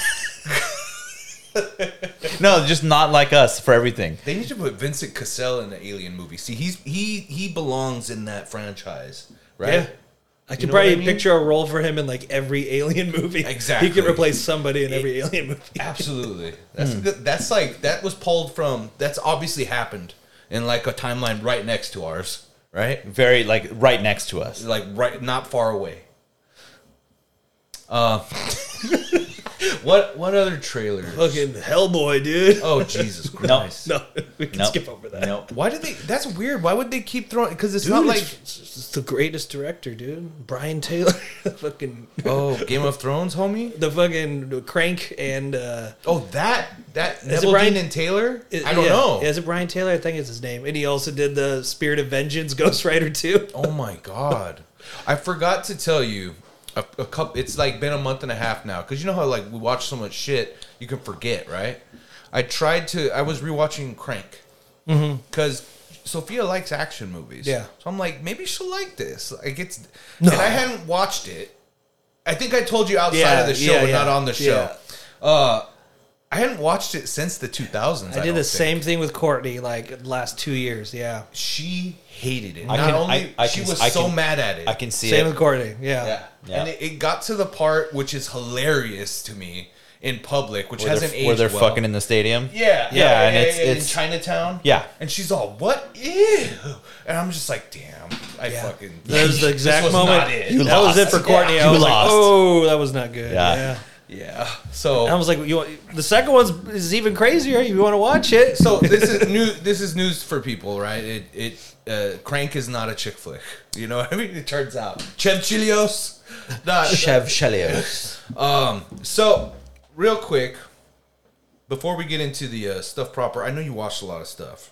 S3: No, just not like us for everything.
S4: They need to put Vincent Cassel in the Alien movie. See, he's he he belongs in that franchise, right?
S5: Yeah. I could
S4: know what
S5: probably
S4: I mean?
S5: picture a role for him in like every Alien movie.
S4: Exactly.
S5: He could replace somebody in every Alien movie.
S4: Absolutely. That's good. That's like that was pulled from. That's obviously happened in like a timeline right next to ours, right?
S3: Very, like, right next to us.
S4: Like right, not far away. Uh, what what other trailers?
S5: Fucking Hellboy, dude.
S4: Oh Jesus
S3: No.
S4: Christ!
S5: No, we can
S3: Nope.
S5: skip over that.
S3: Nope.
S4: Why did they? That's weird. Why would they keep throwing? Because it's
S5: Dude,
S4: not like
S5: it's, it's the greatest director, dude. Brian Taylor, fucking
S4: oh Game of Thrones, homie.
S5: the fucking Crank and uh,
S4: Oh that that
S5: it
S4: Neville
S5: Brian-
S4: Dean and Taylor.
S5: it-
S4: I don't
S5: yeah.
S4: know.
S5: Yeah, is it Brian Taylor? I think it's his name. And he also did the Spirit of Vengeance, Ghost Rider too.
S4: Oh my god! I forgot to tell you. A, a couple. It's like been a month and a half now. Because you know how like we watch so much shit, you can forget, right? I tried to. I was rewatching Crank because Sophia likes action movies.
S5: Yeah.
S4: So I'm like, maybe she'll like this. Like it's. And I hadn't watched it. I think I told you outside
S5: Yeah,
S4: of the show,
S5: yeah,
S4: but
S5: yeah.
S4: not on the show.
S5: Yeah.
S4: Uh, I hadn't watched it since the two thousands.
S5: I did
S4: don't
S5: the
S4: think.
S5: same thing with Courtney, like the last two years. Yeah,
S4: She hated it.
S3: I
S4: Not
S3: can-
S4: only
S3: I- I
S4: she
S3: can-
S4: was
S3: I
S4: so
S3: can-
S4: mad at it.
S3: I can see
S5: same
S3: it.
S5: with Courtney. Yeah,
S4: Yeah.
S3: Yeah.
S4: And it, it got to the part which is hilarious to me in public, which
S3: Where
S4: hasn't
S3: they're,
S4: aged
S3: where they're
S4: well.
S3: fucking in the stadium.
S4: Yeah,
S3: Yeah, and it's-
S4: in
S3: it's-
S4: Chinatown.
S3: Yeah.
S4: And she's all, "What? Ew!" And I'm just like, "Damn, I
S5: Yeah.
S4: fucking."
S5: that was the
S4: this
S5: exact
S4: was
S5: moment.
S4: Not it.
S3: You
S5: that was it
S3: lost.
S5: for Courtney.
S3: Yeah.
S5: I was
S3: You
S5: like,
S3: lost.
S5: oh, that was not good.
S3: Yeah.
S5: Yeah.
S4: Yeah. So
S5: I was like, you want, the second one's is even crazier. You want to watch it?
S4: So this is new. This is news for people, right? It it uh, Crank is not a chick flick. You know what I mean? It turns out Chev Chilios, not
S3: Chev Chelios.
S4: Um. So real quick, before we get into the uh, stuff proper, I know you watched a lot of stuff.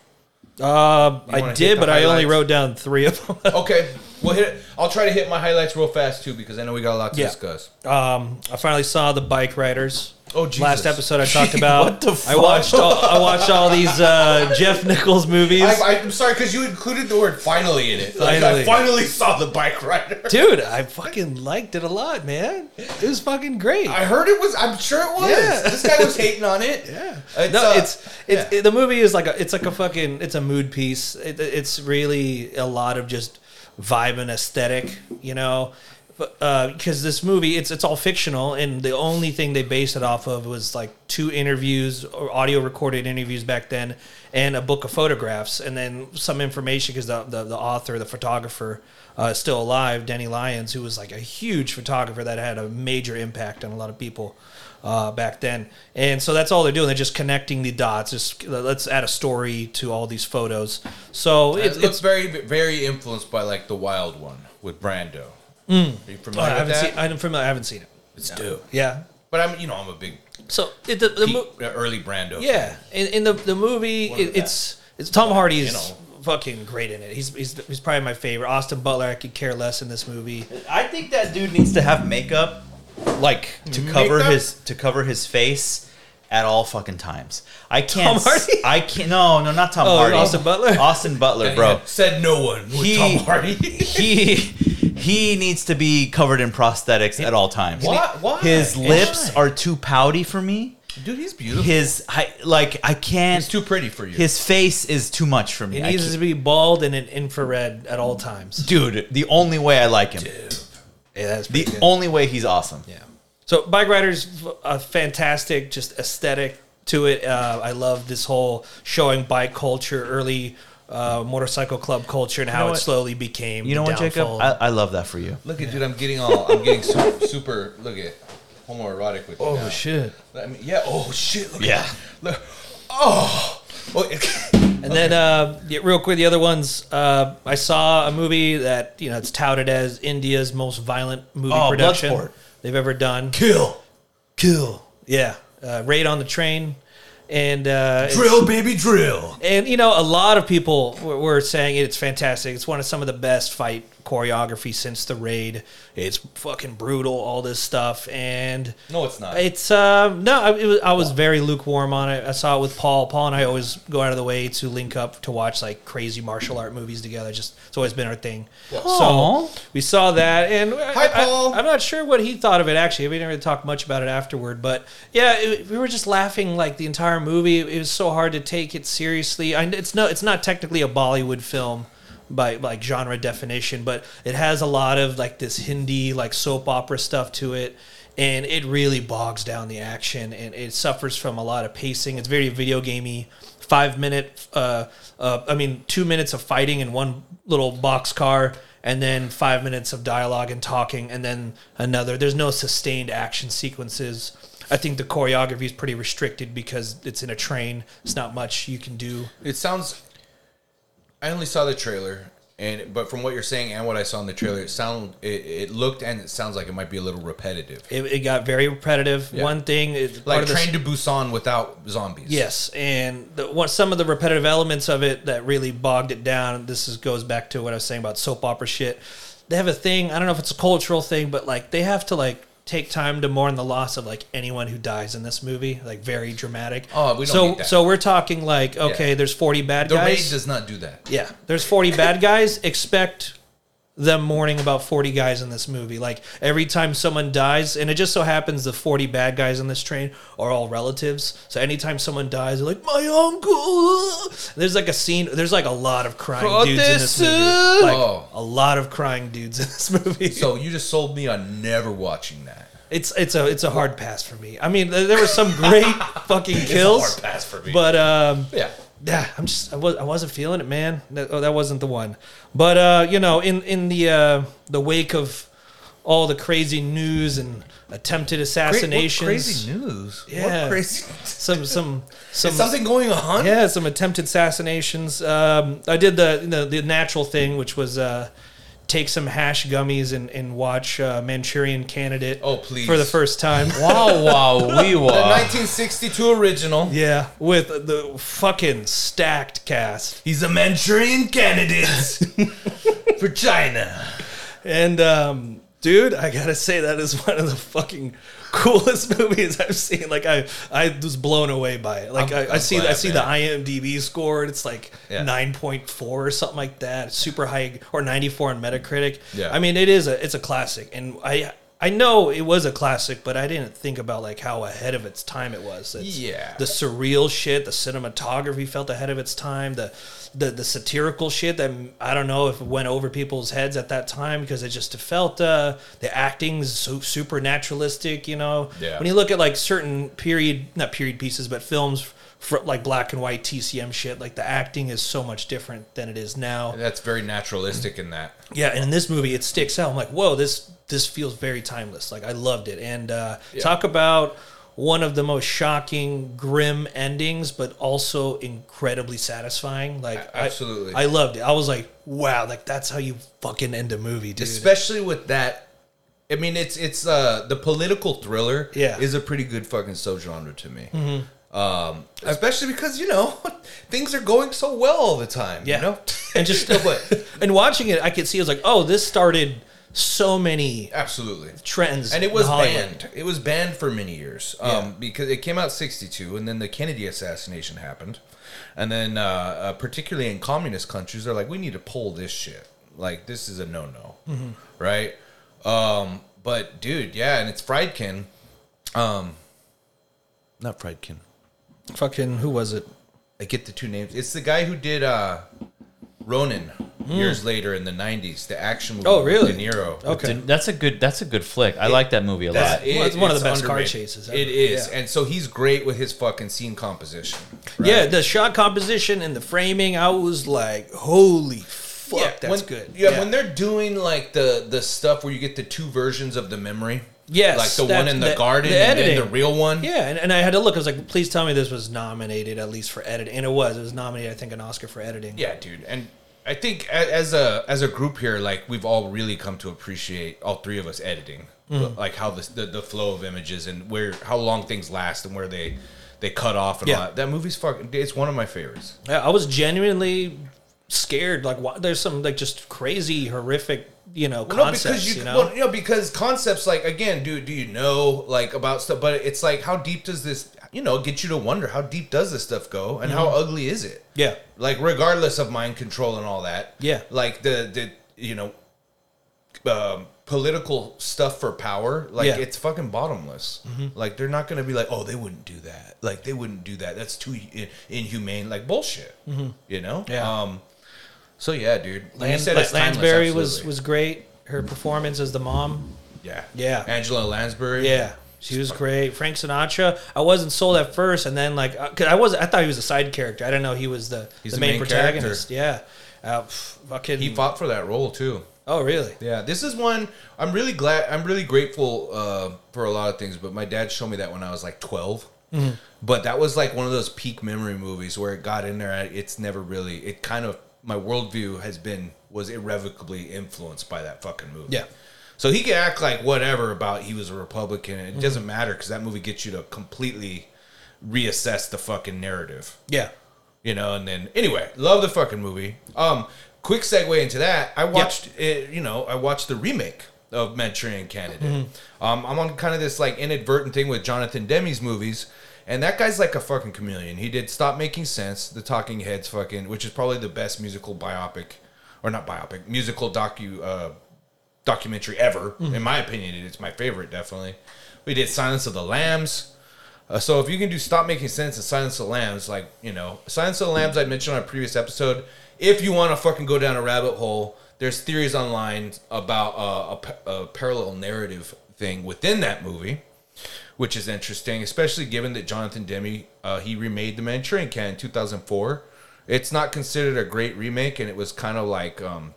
S5: Uh,
S4: You
S5: I
S4: wanna hit
S5: did,
S4: the
S5: but I only
S4: highlights?
S5: wrote down three of them.
S4: Okay, we'll hit it. I'll try to hit my highlights real fast too because I know we got a lot to
S5: Yeah.
S4: discuss.
S5: Um, I finally saw the Bike Riders.
S4: Oh, Jesus.
S5: Last episode I talked about.
S3: What the
S5: I
S3: fuck?
S5: watched all, I watched all these uh, Jeff Nichols movies.
S4: I, I'm sorry because you included the word "finally" in it. Like,
S5: Finally.
S4: I finally saw the Bike Rider.
S5: Dude, I fucking liked it a lot, man. It was fucking great.
S4: I heard it was. I'm sure it was.
S5: Yeah.
S4: This guy was hating on it.
S5: Yeah.
S4: It's,
S5: no,
S4: uh,
S5: it's it's
S4: yeah.
S5: it, the movie is like a it's like a fucking it's a mood piece. It, it's really a lot of just vibe and aesthetic, you know. Because uh, this movie, it's it's all fictional, and the only thing they based it off of was like two interviews or audio recorded interviews back then, and a book of photographs, and then some information because the, the the author, the photographer, uh, is still alive, Denny Lyons, who was like a huge photographer that had a major impact on a lot of people uh, back then. And so that's all they're doing. They're just connecting the dots. Just let's add a story to all these photos. So
S4: It
S5: it's,
S4: looks
S5: it's
S4: very, very influenced by like the Wild One with Brando. Are you
S5: I
S4: familiar with
S5: haven't
S4: that?
S5: seen. I'm familiar. I haven't seen it.
S4: It's dope.
S5: Yeah.
S4: But I'm, you know, I'm a big
S5: So it, the, the
S4: Pete,
S5: mo-
S4: uh, early Brando.
S5: yeah, in, in the the movie,
S4: One of
S5: it,
S4: the
S5: it's it's Tom Hardy is
S4: you know.
S5: fucking great in it. He's, he's he's probably my favorite. Austin Butler, I could care less in this movie.
S3: I think that dude needs to have makeup, like to cover
S4: Makeup?
S3: his to cover his face at all fucking times. I can't.
S5: Tom Hardy?
S3: s- I can't. No, no, not Tom
S5: Oh,
S3: Hardy.
S5: Austin Butler?
S3: Austin Butler, bro.
S4: Said no one with
S3: He-
S4: Tom Hardy.
S3: he he needs to be covered in prosthetics at all times.
S4: Why- why?
S3: His lips
S4: Why?
S3: are too pouty for me.
S4: Dude, he's beautiful.
S3: His I, like I can't.
S4: He's too pretty for you.
S3: His face is too much for me.
S5: He
S3: I
S5: needs
S3: can't-
S5: to be bald and in infrared at all times.
S3: dude, the only way I like him.
S5: Yeah, that's
S3: The
S5: pretty good.
S3: only way he's awesome.
S5: Yeah. So Bike Riders, a fantastic, just aesthetic to it. Uh, I love this whole showing bike culture, early uh, motorcycle club culture, and how
S3: know
S5: it
S3: what?
S5: slowly became.
S3: You know
S5: the
S3: what, Jacob?
S5: downfall.
S3: I, I love that for you.
S4: Look at, dude, I'm getting all, I'm getting super, super look at, homoerotic with you
S5: oh
S4: now.
S5: shit!
S4: I mean, yeah, oh shit, look
S3: Yeah.
S4: at that. Look, oh. oh it-
S5: And then, uh, yeah, real quick, the other ones. Uh, I saw a movie that you know it's touted as India's most violent movie
S3: Oh,
S5: production
S3: Bloodsport.
S5: they've ever done.
S4: Kill.
S5: Kill. Yeah, uh, Raid on the Train, and uh, it's-
S4: Drill, baby, drill.
S5: And you know, a lot of people were, were saying it's fantastic. It's one of some of the best fight choreography since the Raid. It's fucking brutal, all this stuff, and
S4: No, it's not.
S5: it's uh no. I, it was, I was very lukewarm on it. I saw it with Paul. Paul and I always go out of the way to link up to watch like crazy martial art movies together. Just it's always been our thing.
S3: Aw.
S5: So we saw that, and
S4: Hi, Paul.
S5: I, am not sure what he thought of it. Actually, we didn't really talk much about it afterward. But yeah, it, we were just laughing like the entire movie. It was so hard to take it seriously. I, it's no, it's not technically a Bollywood film by like genre definition, but it has a lot of like this Hindi like soap opera stuff to it, and it really bogs down the action, and it suffers from a lot of pacing. It's very video gamey. Five minute, uh, uh, I mean, two minutes of fighting in one little box car, and then five minutes of dialogue and talking, and then another. There's no sustained action sequences. I think the choreography is pretty restricted because it's in a train. It's not much you can do.
S4: It sounds. I only saw the trailer, and but from what you're saying and what I saw in the trailer, it sound it, it looked and it sounds like it might be a little repetitive,
S5: It, it got very repetitive.
S4: Yeah.
S5: One thing, is part
S4: like
S5: of the-
S4: Train to Busan without zombies.
S5: Yes, and the, what some of the repetitive elements of it that really bogged it down. This is, goes back to what I was saying about soap opera shit. They have a thing. I don't know if it's a cultural thing, but like they have to like take time to mourn the loss of like anyone who dies in this movie. Like very dramatic.
S4: Oh, we don't
S5: so
S4: need that.
S5: so we're talking like okay,
S4: Yeah.
S5: there's forty bad
S4: The Raid
S5: guys.
S4: does not do that.
S5: Yeah, there's forty bad guys. Expect them mourning about forty guys in this movie. Like every time someone dies, and it just so happens the forty bad guys on this train are all relatives. So anytime someone dies, they're like, my uncle. There's like a scene, there's like a lot of crying dudes in this movie. Like
S4: Oh.
S5: a lot of crying dudes in this movie.
S4: So you just sold me on never watching that.
S5: It's it's a it's a hard pass for me. I mean, there, there were some great fucking kills.
S4: It's a hard pass for me.
S5: But um,
S4: Yeah.
S5: yeah, I'm just I was I wasn't feeling it, man. That, oh, that wasn't the one. But uh, you know, in in the uh, the wake of all the crazy news and attempted assassinations,
S4: What crazy news.
S5: Yeah.
S4: What crazy.
S5: some some some
S4: Is something going on?
S5: yeah, some attempted assassinations. Um, I did the, the the natural thing, which was uh, take some hash gummies and, and watch uh, Manchurian Candidate.
S4: Oh, please.
S5: For the first time.
S3: Wow, wow, we
S4: The
S3: were.
S4: nineteen sixty-two original.
S5: Yeah, with the fucking stacked cast.
S4: He's a Manchurian candidate for China.
S5: And um, dude, I gotta say that is one of the fucking coolest movies I've seen. Like I, I was blown away by it. Like
S4: I'm-
S5: I, I
S4: I'm
S5: see,
S4: glad,
S5: I see
S4: man.
S5: the I M D B score, and it's like
S4: Yeah.
S5: nine point four or something like that. It's super high, or ninety four on Metacritic.
S4: Yeah.
S5: I mean, it is a, it's a classic, and I. I know it was a classic, but I didn't think about like how ahead of its time it was. It's,
S4: Yeah.
S5: the surreal shit, the cinematography felt ahead of its time. The, the the satirical shit that I don't know if it went over people's heads at that time because it just felt uh, the acting's so super naturalistic. You know,
S4: Yeah.
S5: when you look at like certain period, not period pieces, but films for like black and white T C M shit, like the acting is so much different than it is now.
S4: That's very naturalistic in that.
S5: Yeah, and in this movie, it sticks out. I'm like, whoa, this this feels very timeless. Like, I loved it. And uh,
S4: Yeah.
S5: talk about one of the most shocking, grim endings, but also incredibly satisfying. Like,
S4: A- absolutely.
S5: I, I loved it. I was like, wow, like that's how you fucking end a movie, dude.
S4: Especially with that. I mean, it's it's uh the political thriller
S5: Yeah.
S4: is a pretty good fucking subgenre to me. Um, especially because you know things are going so well all the time.
S5: Yeah.
S4: You know,
S5: and just
S4: But-
S5: and watching it, I could see. I was like, oh, this started so many
S4: absolutely.
S5: trends,
S4: And it was
S5: in Hollywood.
S4: banned. It was banned for many years um, because it came out sixty-two, and then the Kennedy assassination happened, and then uh, uh, particularly in communist countries, they're like, we need to pull this shit. Like this is a no-no, right? Um, but dude, yeah, and it's Friedkin, um, not Friedkin.
S5: Fucking who was it?
S4: I get the two names. It's the guy who did uh, Ronin years later in the nineties, the action movie.
S5: Oh, really?
S4: With De Niro.
S5: Okay.
S3: That's a good. That's a good flick. I like that movie a lot.
S4: That's-
S5: Well, it's one of the best car
S4: underrated.
S5: chases ever.
S4: It is,
S5: Yeah.
S4: and so he's great with his fucking scene composition. right?
S5: Yeah, the shot composition and the framing, I was like, holy fuck, that's
S4: when,
S5: good.
S4: Yeah, when they're doing like the the stuff where you get the two versions of the memory.
S5: Yes,
S4: like the
S5: that-
S4: one in the,
S5: the-
S4: garden
S5: the
S4: and then
S5: editing.
S4: the real one.
S5: Yeah, and, and I had to look. I was like, please tell me this was nominated at least for editing. And it was. It was nominated, I think, an Oscar for editing.
S4: Yeah, dude, and I think a- as a as a group here, like we've all really come to appreciate all three of us editing,
S5: Mm.
S4: like how this, the the flow of images and where how long things last and where they they cut off and
S5: Yeah.
S4: all that. That movie's fucking. It's one of my favorites.
S5: Yeah, I was genuinely scared. Like, why, there's some like just crazy, horrific, you know,
S4: Well, no,
S5: concepts.
S4: because you,
S5: you know,
S4: well, you know, because concepts like again, do do you know like about stuff? But it's like, how deep does this, you know, get you to wonder how deep does this stuff go, and how ugly is it?
S5: yeah,
S4: Like regardless of mind control and all that.
S5: Yeah.
S4: Like the the you know, um, political stuff for power. Like
S5: Yeah.
S4: it's fucking bottomless. Like they're not gonna be like, oh, they wouldn't do that. Like they wouldn't do that. That's too in- inhumane. Like bullshit. You know.
S5: Yeah.
S4: Um. So yeah, dude. When you
S5: Lan-
S4: said it's timeless,
S5: Lansbury was
S4: absolutely.
S5: was great. Her performance as the mom.
S4: Yeah.
S5: Yeah.
S4: Angela Lansbury.
S5: Yeah, she was great. Frank Sinatra. I wasn't sold at first, and then like, uh, cause I was, I thought he was a side character. I didn't know he was the,
S4: He's
S5: the,
S4: the
S5: main,
S4: main
S5: protagonist. Yeah, uh, pff, fucking.
S4: He fought for that role too.
S5: Oh, really?
S4: Yeah, this is one I'm really glad. I'm really grateful uh, for a lot of things. But my dad showed me that when I was like twelve.
S5: Mm-hmm.
S4: But that was like one of those peak memory movies where it got in there. It's never really. It kind of my worldview has been was irrevocably influenced by that fucking movie.
S5: Yeah.
S4: So he could act like whatever about he was a Republican. It
S5: Mm-hmm.
S4: doesn't matter because that movie gets you to completely reassess the fucking narrative.
S5: Yeah.
S4: You know, and then anyway, love the fucking movie. Um, quick segue into that. I watched it. You know, I watched the remake of Manchurian Candidate. Um, I'm on kind of this like inadvertent thing with Jonathan Demme's movies, and that guy's like a fucking chameleon. He did Stop Making Sense, the Talking Heads, fucking, which is probably the best musical biopic or not biopic, musical docu uh, documentary ever.
S5: Mm-hmm.
S4: In my opinion, it's my favorite, definitely. We did Silence of the Lambs. Uh, so if you can do Stop Making Sense and Silence of the Lambs, like, you know, Silence of the Lambs I mentioned on a previous episode. If you want to fucking go down a rabbit hole, there's theories online about uh, a, pa- a parallel narrative thing within that movie, which is interesting, especially given that Jonathan Demme, uh, he remade The Manchurian Candidate in two thousand four. It's not considered a great remake, and it was kind of like um,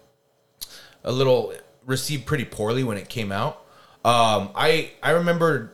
S4: a little received pretty poorly when it came out. Um, I I remember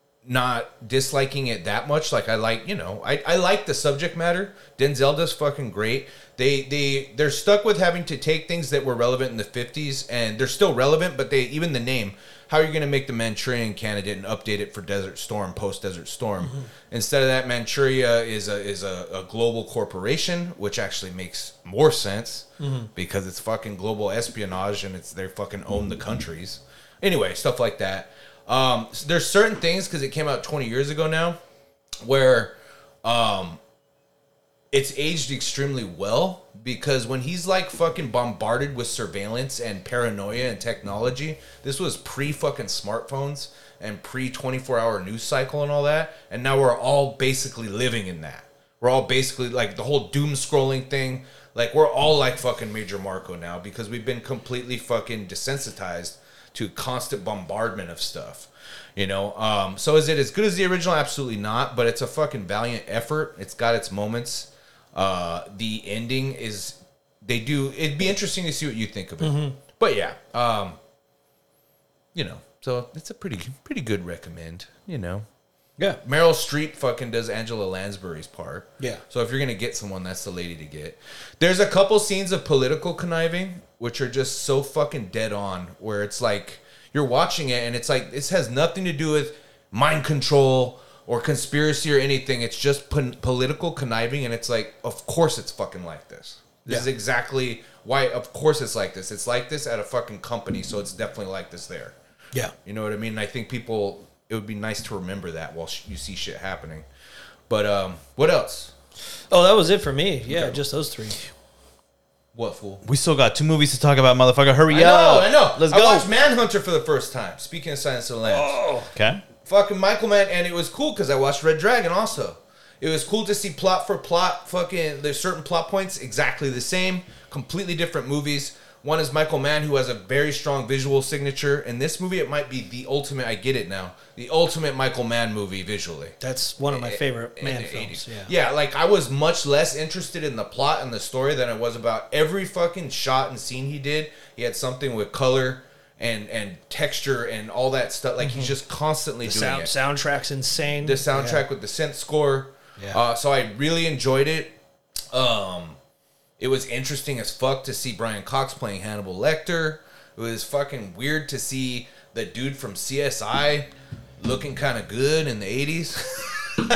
S4: not disliking it that much. Like I like, you know, I, I like the subject matter. Denzel does fucking great. They they they're stuck with having to take things that were relevant in the fifties, and they're still relevant, but they even the name. How are you going to make the Manchurian Candidate and update it for Desert Storm, post Desert Storm? Mm-hmm. Instead of that, Manchuria is a is a, a global corporation, which actually makes more sense mm-hmm. because it's fucking global espionage and it's they fucking own the countries. Anyway, stuff like that. Um, so there's certain things, because it came out twenty years ago now, where um, it's aged extremely well, because when he's like fucking bombarded with surveillance and paranoia and technology, this was pre fucking smartphones and pre twenty-four hour news cycle and all that, and now we're all basically living in that. We're all basically like the whole doom scrolling thing. Like we're all like fucking Major Marco now, because we've been completely fucking desensitized to constant bombardment of stuff, you know. Um, so is it as good as the original? Absolutely not. But it's a fucking valiant effort. It's got its moments. Uh, the ending is they do. It'd be interesting to see what you think of it. Mm-hmm. But yeah, um, you know. So it's a pretty pretty good recommend. You know.
S5: Yeah.
S4: Meryl Streep fucking does Angela Lansbury's part.
S5: Yeah.
S4: So if you're gonna get someone, that's the lady to get. There's a couple scenes of political conniving which are just so fucking dead on, where it's like you're watching it and it's like this has nothing to do with mind control or conspiracy or anything. It's just po- political conniving, and it's like, of course it's fucking like this. This yeah. is exactly why. Of course it's like this. It's like this at a fucking company, so it's definitely like this there.
S5: Yeah.
S4: You know what I mean? And I think people. It would be nice to remember that while you see shit happening. But um, what else?
S5: Oh, that was it for me. Yeah,
S4: Okay.
S5: just those three.
S4: What, fool?
S3: We still got two movies to talk about, motherfucker. Hurry
S4: I
S3: up.
S4: know, I know.
S3: Let's
S4: I
S3: go.
S4: watched Manhunter for the first time. Speaking of Silence of the Lambs.
S5: Oh.
S3: Okay.
S4: Fucking Michael Mann. And it was cool because I watched Red Dragon also. It was cool to see plot for plot. Fucking, there's certain plot points exactly the same. Completely different movies. One is Michael Mann, who has a very strong visual signature. In this movie, it might be the ultimate, I get it now, the ultimate Michael Mann movie visually.
S5: That's one of my favorite
S4: In
S5: Man
S4: the
S5: films.
S4: eighties.
S5: Yeah.
S4: Yeah, like I was much less interested in the plot and the story than I was about every fucking shot and scene he did. He had something with color and and texture and all that stuff. Like mm-hmm. he's just constantly
S5: The
S4: doing
S5: sound,
S4: it.
S5: soundtrack's insane.
S4: The soundtrack
S5: Yeah.
S4: with the synth score.
S5: Yeah.
S4: Uh, so I really enjoyed it. Um, it was interesting as fuck to see Brian Cox playing Hannibal Lecter. It was fucking weird to see the dude from C S I looking kind of good in the eighties. No,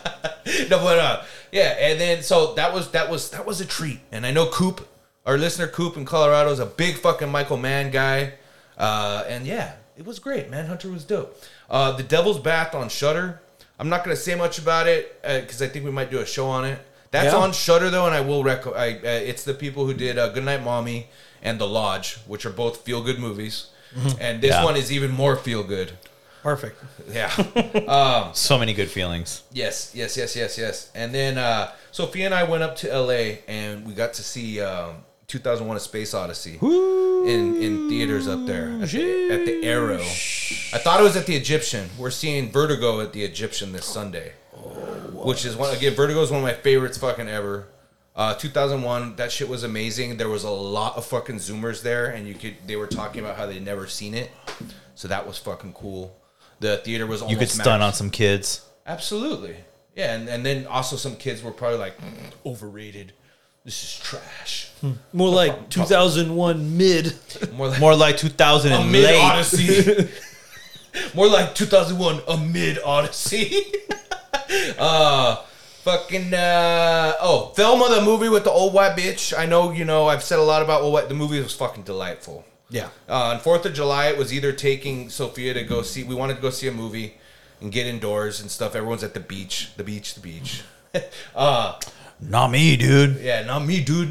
S4: but uh, yeah, and then so that was that was that was a treat. And I know Coop, our listener Coop in Colorado, is a big fucking Michael Mann guy. Uh, and yeah, it was great. Manhunter was dope. Uh, The Devil's Bath on Shudder. I'm not gonna say much about it because uh, I think we might do a show on it. That's
S5: Yeah.
S4: on Shudder though, and I will rec. I, uh, it's the people who did uh, Goodnight Mommy and The Lodge, which are both feel good movies, and this
S3: Yeah.
S4: one is even more feel good.
S5: Perfect.
S4: Yeah. um,
S3: So many good feelings.
S4: yes, yes, yes, yes, yes. And then uh, Sophia and I went up to L A and we got to see um, two thousand one: A Space Odyssey in in theaters up there at the, at the Arrow. I thought it was at the Egyptian. We're seeing Vertigo at the Egyptian this Sunday. Which is one again. Vertigo is one of my favorites, fucking ever. Uh, two thousand one, that shit was amazing. There was a lot of fucking Zoomers there, and you could. They were talking about how they'd never seen it, so that was fucking cool. The theater was almost
S3: You could stun
S4: maxed.
S3: on some kids.
S4: Absolutely, yeah, and and then also some kids were probably like mm, overrated. This is trash.
S5: More like two thousand one mid.
S4: More like
S3: More like two thousand
S4: a
S3: and
S4: mid
S3: late.
S4: Odyssey. More like two thousand one, a mid Odyssey. uh, fucking, uh, oh, Thelma, the movie with the old white bitch. I know, you know, I've said a lot about old white. The movie was fucking delightful.
S5: Yeah.
S4: Uh, on fourth of July, it was either taking Sophia to go see, we wanted to go see a movie and get indoors and stuff. Everyone's at the beach, the beach, the beach. uh,
S3: Not me, dude.
S4: yeah, not me, dude.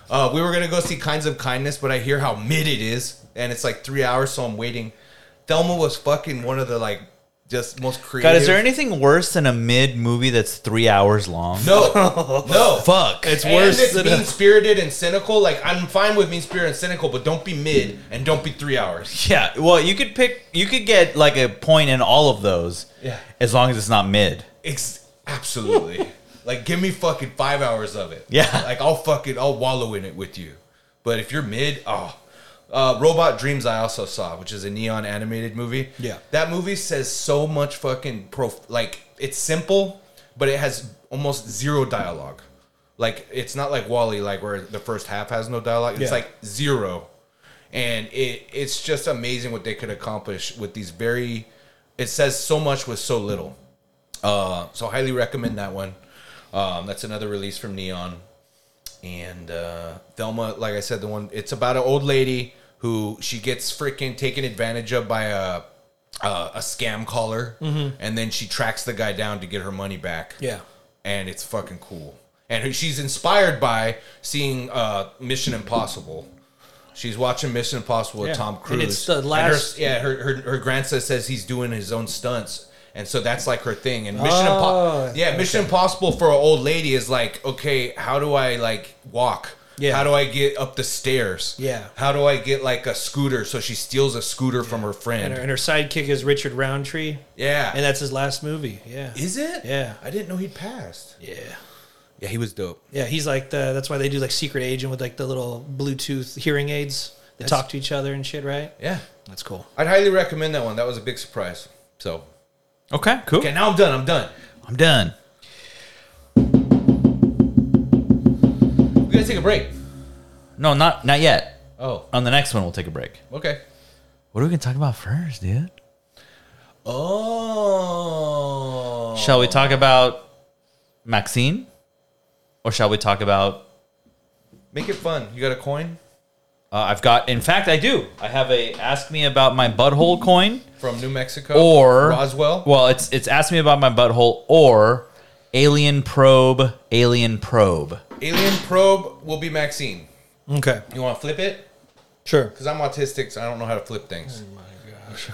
S4: Uh, we were gonna go see Kinds of Kindness, but I hear how mid it is, and it's like three hours, so I'm waiting. Thelma was fucking one of the like just most creative.
S3: God, is there anything worse than a mid movie that's three hours long?
S4: No, no.
S3: Fuck.
S5: It's
S4: And
S5: worse
S4: it's
S5: than
S4: mean
S5: a,
S4: spirited and cynical. Like I'm fine with mean spirited and cynical, but don't be mid and don't be three hours.
S3: Yeah, well, you could pick, you could get like a point in all of those.
S4: Yeah.
S3: As long as it's not mid.
S4: Ex- absolutely. Like give me fucking five hours of it.
S3: Yeah.
S4: Like I'll fucking I'll wallow in it with you. But if you're mid, oh. Uh, Robot Dreams I also saw, which is a neon animated movie.
S5: Yeah.
S4: That movie says so much fucking pro. Like it's simple, but it has almost zero dialogue. Like it's not like WALL-E, like where the first half has no dialogue. It's
S5: Yeah.
S4: like zero, and it it's just amazing what they could accomplish with these very. It says so much with so little. Uh, so highly recommend that one. Um, that's another release from Neon. And uh, Thelma, like I said, the one it's about an old lady who she gets freaking taken advantage of by a a, a scam caller, mm-hmm. and then she tracks the guy down to get her money back.
S5: yeah.
S4: And it's fucking cool. And who she's inspired by seeing uh, Mission Impossible. She's watching Mission Impossible with
S5: Yeah.
S4: Tom Cruise.
S5: And it's the
S4: And her-
S5: last-
S4: yeah, her, her her grandson says he's doing his own stunts. And so that's like her thing. And Mission
S5: Oh,
S4: Impossible, yeah, Mission Impossible for an old lady is like, okay, how do I like walk?
S5: Yeah.
S4: How do I get up the stairs?
S5: Yeah.
S4: How do I get like a scooter? So she steals a scooter from her friend.
S5: And her, and her sidekick is Richard Roundtree,
S4: yeah.
S5: and that's his last movie. Yeah.
S4: Is it?
S5: Yeah.
S4: I didn't know he'd passed.
S5: Yeah.
S4: Yeah, he was dope.
S5: Yeah, he's like the. That's why they do like Secret Agent with like the little Bluetooth hearing aids. They talk to each other and shit, right?
S4: Yeah.
S5: That's cool.
S4: I'd highly recommend that one. That was a big surprise. So,
S3: Okay, cool.
S4: okay, now I'm done. I'm done.
S3: I'm done.
S4: We gotta take a break.
S3: No, not not yet.
S4: Oh,
S3: On the next one, we'll take a break.
S4: okay.
S3: What are we gonna talk about first, dude?
S4: Oh.
S3: Shall we talk about Maxine, or shall we talk about?
S4: Make it fun. You got a coin
S3: Uh, I've got. In fact, I do. I have a ask me about my butthole coin,
S4: from New Mexico
S3: or
S4: Roswell?
S3: Well, it's it's ask me about my butthole, or alien probe, alien probe.
S4: Alien probe will be Maxine.
S5: Okay.
S4: You want to flip it?
S5: Sure.
S4: Because I'm autistic, so I don't know how to flip things. Oh my gosh.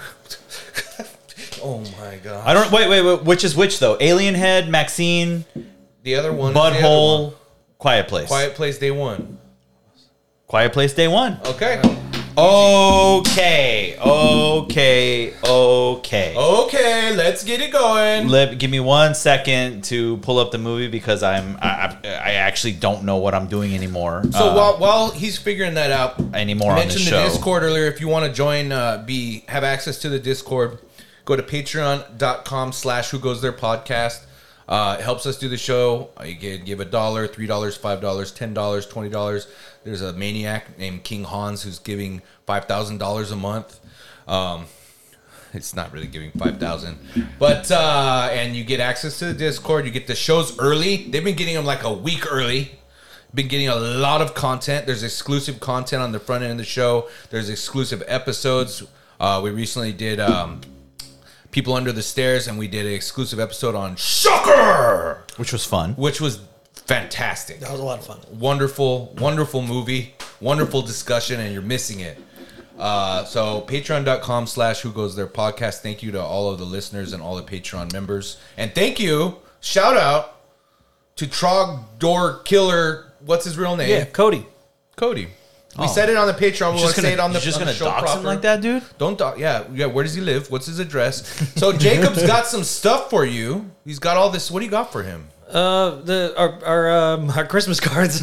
S4: Oh my god.
S3: I don't. Wait, wait, wait. Which is which though? Alien head, Maxine,
S4: The other one. is the other
S3: butthole,
S4: one.
S3: quiet place.
S4: Quiet Place Day One.
S3: Quiet place, day one.
S4: Okay.
S3: Okay, okay, okay.
S4: Okay, let's get it going.
S3: Let, give me one second to pull up the movie because I'm I, I, I actually don't know what I'm doing anymore.
S4: So
S3: uh,
S4: while while he's figuring that out,
S3: anymore
S4: I
S3: on the
S4: mentioned the
S3: show.
S4: Discord earlier. If you want to join, uh, be have access to the Discord, go to patreon.com slash who goes there podcast. Uh, it helps us do the show. You can give a dollar, three dollars, five dollars, ten dollars, twenty dollars. There's a maniac named King Hans who's giving five thousand dollars a month. Um, it's not really giving five thousand dollars, but uh, and you get access to the Discord. You get the shows early. They've been getting them like a week early. Been getting a lot of content. There's exclusive content on the front end of the show. There's exclusive episodes. Uh, we recently did um, People Under the Stairs, and we did an exclusive episode on Shocker,
S3: which was fun.
S4: which was fantastic.
S5: That was a lot of fun.
S4: Wonderful, wonderful movie, wonderful discussion, and you're missing it. Uh, so patreon.com slash who goes there podcast. Thank you to all of the listeners and all the Patreon members. And thank you, shout out to Trogdor Killer. What's his real name?
S5: Yeah, Cody.
S4: Cody. We
S3: Oh.
S4: said it on the Patreon. We want to say it on the,
S3: you're just
S4: on the
S3: gonna
S4: show
S3: dox
S4: proper.
S3: him like that, dude?
S4: Don't dox. Yeah, yeah. Where does he live? What's his address? So Jacob's got some stuff for you. He's got all this. What do you got for him?
S5: Uh, the our our um our Christmas cards.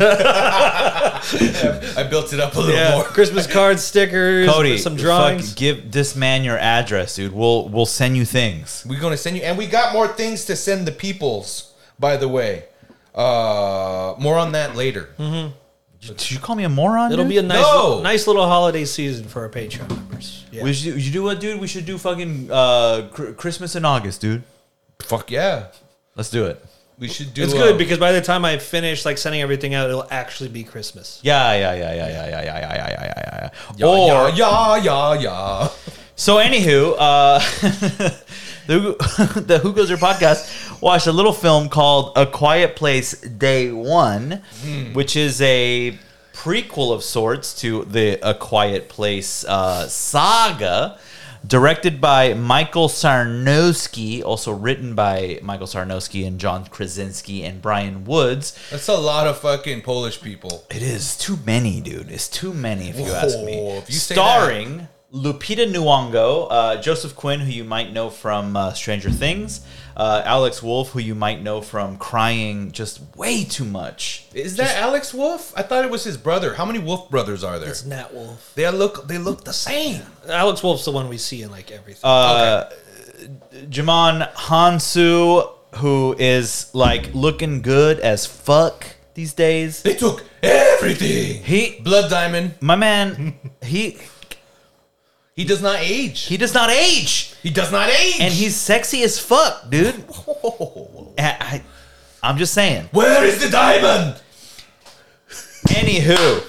S4: I built it up a little
S5: yeah,
S4: more.
S5: Christmas cards, stickers,
S3: Cody,
S5: some drawings.
S3: fuck, give this man your address, dude. We'll we'll send you things.
S4: We're gonna send you, and we got more things to send the peoples. By the way, uh, more on that later.
S5: Mm-hmm.
S3: Did you call me a moron?
S5: It'll
S3: dude?
S5: be a nice,
S4: No!
S5: little, nice little holiday season for our Patreon members. Yeah.
S3: We should, you do what, dude? We should do fucking uh, cr- Christmas in August, dude.
S4: Fuck yeah,
S3: Let's do it.
S4: we should do.
S5: It's
S4: uh,
S5: good because by the time I finish like sending everything out, it'll actually be Christmas.
S3: Yeah, yeah, yeah, yeah, yeah, yeah, yeah, yeah, yeah, yeah, yeah, yeah.
S4: yeah,
S3: Or
S4: yeah, yeah, yeah.
S3: so, anywho, uh, the the Who Goes There podcast watched a little film called A Quiet Place Day One, which is a prequel of sorts to the A Quiet Place uh, saga, directed by Michael Sarnowski, also written by Michael Sarnowski and John Krasinski and Brian Woods.
S4: That's a lot of fucking Polish people.
S3: It is too many, dude. It's too many, if you
S4: Whoa,
S3: ask me.
S4: if you say
S3: Starring Lupita Nyong'o, uh, Joseph Quinn, who you might know from uh, Stranger Things, uh, Alex Wolff, who you might know from crying just way too much.
S4: Is that Alex Wolff? I thought it was his brother. How many Wolff brothers are there?
S5: It's Nat Wolff.
S4: They look they look the same.
S5: Alex Wolff's the one we see in like everything.
S3: Uh, Jamon Hansu, who is like looking good as fuck these days.
S4: They took everything.
S3: He,
S4: Blood Diamond.
S3: my man, he
S4: He does not age.
S3: he does not age,
S4: He does not age.
S3: and he's sexy as fuck, dude. I, I, I'm just saying.
S4: Where is the diamond?
S3: Anywho,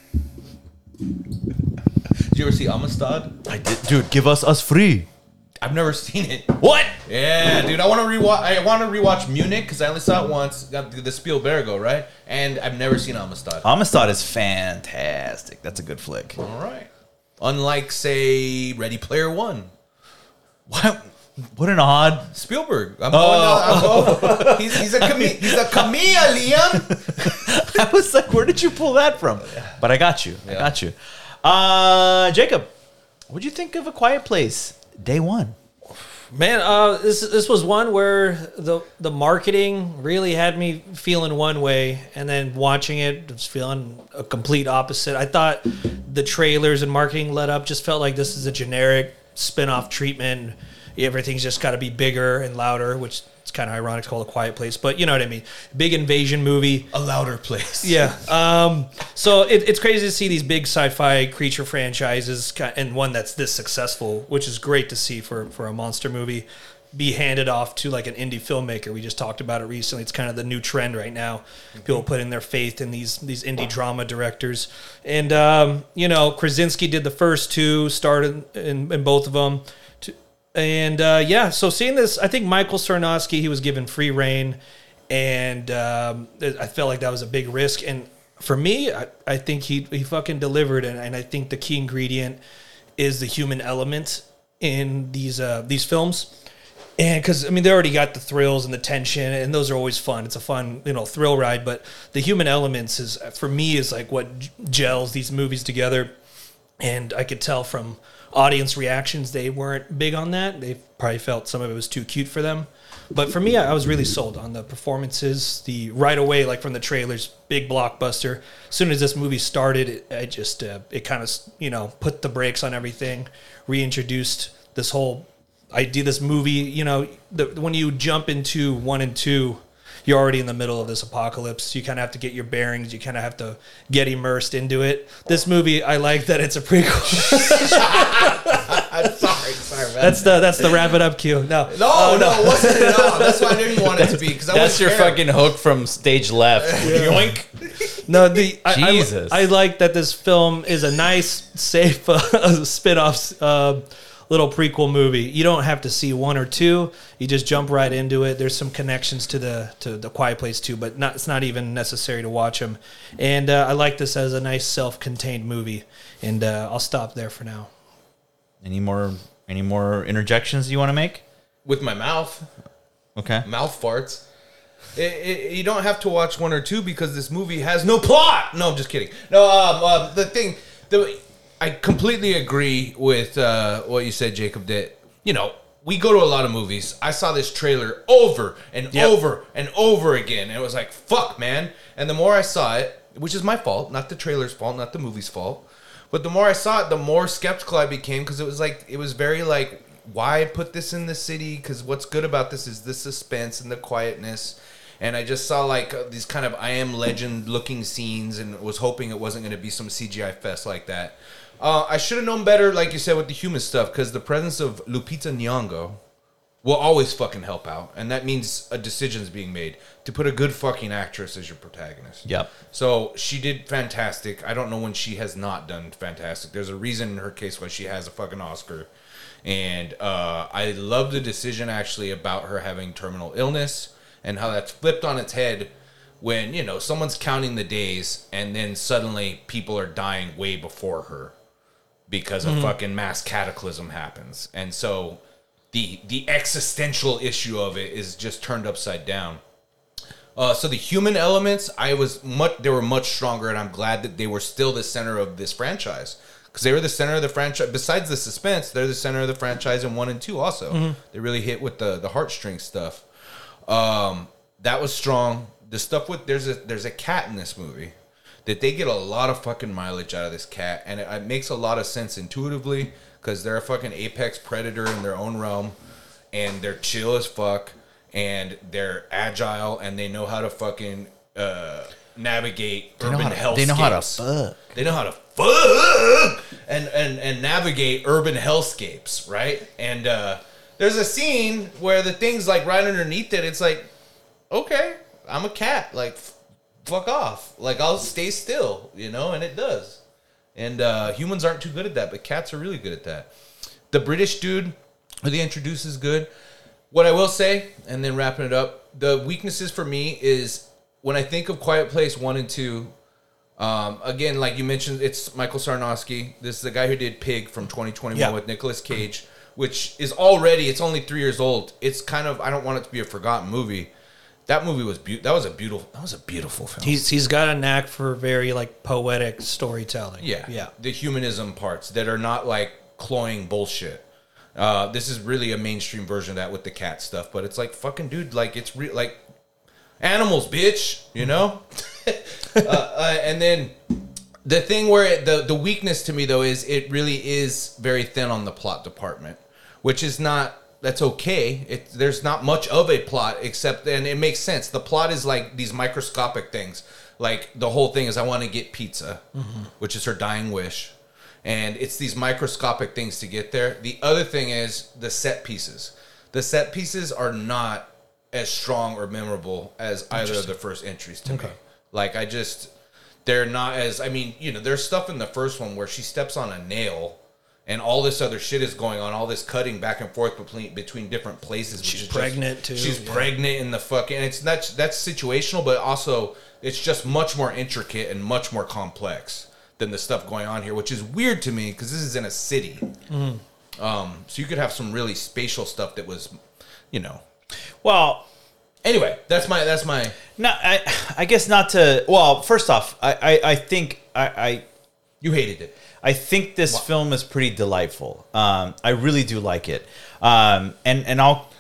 S4: Did you ever see Amistad?
S3: I did, dude. Give us us free.
S4: I've never seen it.
S3: What?
S4: Yeah, dude. I want to rewatch. I want to rewatch Munich because I only saw it once. Got the, the Spielbergo, right? And I've never seen Amistad.
S3: Amistad is fantastic. That's a good flick.
S4: All right. Unlike, say, Ready Player One.
S3: What? What an odd.
S4: Spielberg. I'm oh. going, I'm going. He's, he's a chame- he's a chameleon.
S3: I was like, where did you pull that from? But I got you. I
S4: Yeah.
S3: got you. Uh, Jacob, what'd you think of A Quiet Place day one?
S5: Man, uh, this this was one where the the marketing really had me feeling one way, and then watching it, was feeling a complete opposite. I thought the trailers and marketing led up just felt like this is a generic spin-off treatment. Everything's just got to be bigger and louder, which it's kind of ironic to call it A Quiet Place, but you know what I mean. Big invasion movie.
S4: A louder place.
S5: Yeah. Um, so it, it's crazy to see these big sci-fi creature franchises ki- and one that's this successful, which is great to see for, for a monster movie, be handed off to like an indie filmmaker. We just talked about it recently. It's kind of the new trend right now. People putting their faith in these these indie drama directors. And, um, you know, Krasinski did the first two, started in, in both of them. And uh, yeah, so seeing this, I think Michael Sarnowski, he was given free reign, and um, I felt like that was a big risk. And for me, I, I think he he fucking delivered, and, and I think the key ingredient is the human element in these uh, these films. And because I mean, they already got the thrills and the tension, and those are always fun. It's a fun, you know, thrill ride. But the human elements is, for me, is like what gels these movies together. And I could tell from audience reactions, they weren't big on that. They probably felt some of it was too cute for them. But for me, I was really sold on the performances. The right away, like from the trailers, big blockbuster. As soon as this movie started, it, I just uh, it kind of you know put the brakes on everything, reintroduced this whole idea. This movie, you know, the, when you jump into one and two, you're already in the middle of this apocalypse. You kind of have to get your bearings. You kind of have to get immersed into it. This movie, I like that it's a prequel.
S4: I'm sorry, sorry, man.
S5: That's the that's the wrap it up cue. No,
S4: no,
S5: uh,
S4: no, it wasn't at all. That's why I didn't want it to be. Because
S3: That's your fucking hook from stage left. Yoink.
S5: No, the I,
S3: Jesus.
S5: I, I like that this film is a nice, safe uh, spin-off uh, little prequel movie. You don't have to see one or two. You just jump right into it. There's some connections to the to the Quiet Place too, but not it's not even necessary to watch them. And uh, I like this as a nice self-contained movie. And uh, I'll stop there for now.
S3: Any more? Any more interjections you want to make?
S4: With my mouth.
S3: Okay.
S4: Mouth farts. It, it, you don't have to watch one or two because this movie has no plot. No, I'm just kidding. No, um, uh, the thing, the I completely agree with uh, what you said, Jacob. That you know, we go to a lot of movies. I saw this trailer over and
S5: Yep.
S4: over and over again, and it was like, "Fuck, man!" And the more I saw it, which is my fault, not the trailer's fault, not the movie's fault, but the more I saw it, the more skeptical I became because it was like it was very like, why put this in the city? Because what's good about this is the suspense and the quietness. And I just saw like uh, these kind of I Am Legend looking scenes and was hoping it wasn't going to be some C G I fest like that. Uh, I should have known better, like you said, with the human stuff, because the presence of Lupita Nyong'o will always fucking help out. And that means a decision's being made to put a good fucking actress as your protagonist.
S3: Yep.
S4: So she did fantastic. I don't know when she has not done fantastic. There's a reason in her case why she has a fucking Oscar. And uh, I love the decision actually about her having terminal illness and how that's flipped on its head when, you know, someone's counting the days and then suddenly people are dying way before her because a fucking mass cataclysm happens. And so the the existential issue of it is just turned upside down. Uh, so the human elements, I was much they were much stronger, and I'm glad that they were still the center of this franchise. Because they were the center of the franchise. Besides the suspense, they're the center of the franchise in one and two also. Mm-hmm. They really hit with the, the heartstring stuff. Um, that was strong. The stuff with there's a there's a cat in this movie that they get a lot of fucking mileage out of this cat, and it, it makes a lot of sense intuitively because they're a fucking apex predator in their own realm, and they're chill as fuck, and they're agile, and they know how to fucking uh, navigate
S3: They
S4: urban
S3: know how to,
S4: hellscapes.
S3: they know how to fuck.
S4: They know how to fuck and and and navigate urban hellscapes, right? And uh, there's a scene where the thing's like right underneath it. It's like, okay, I'm a cat. Like, f- fuck off. Like, I'll stay still, you know. And it does. And uh, humans aren't too good at that, but cats are really good at that. The British dude who they introduce is good. What I will say, and then wrapping it up, the weaknesses for me is when I think of Quiet Place one and two. Um, again, like you mentioned, it's Michael Sarnowski. This is the guy who did Pig from twenty twenty-one
S5: Yeah.
S4: with Nicolas Cage, which is already, it's only three years old. It's kind of, I don't want it to be a forgotten movie. That movie was be- that was a beautiful that was a beautiful film.
S5: He's he's got a knack for very like poetic storytelling.
S4: Yeah,
S5: yeah.
S4: The humanism parts that are not like cloying bullshit. Uh, this is really a mainstream version of that with the cat stuff, but it's like fucking dude, like it's real, like animals, bitch, you know. uh, uh, and then the thing where it, the the weakness to me though is it really is very thin on the plot department, which is not. That's okay. It, there's not much of a plot except, and it makes sense. The plot is like these microscopic things. Like the whole thing is I want to get pizza, mm-hmm. which is her dying wish. And it's these microscopic things to get there. The other thing is the set pieces. The set pieces are not as strong or memorable as either of the first entries to
S5: Okay.
S4: me. Like I just, they're not as, I mean, you know, there's stuff in the first one where she steps on a nail and all this other shit is going on, all this cutting back and forth between between different places. Which
S5: She's
S4: is
S5: pregnant,
S4: just,
S5: too,
S4: She's
S5: yeah.
S4: pregnant in the fucking, and it's not, that's situational, but also it's just much more intricate and much more complex than the stuff going on here, which is weird to me because this is in a city. Mm-hmm. Um, so you could have some really spatial stuff that was, you know.
S3: Well,
S4: Anyway, that's my that's my.
S3: no, I, I guess not to. Well, first off, I, I, I think I, I,
S4: You hated it.
S3: I think this film is pretty delightful. Um, I really do like it. Um, and and I'll,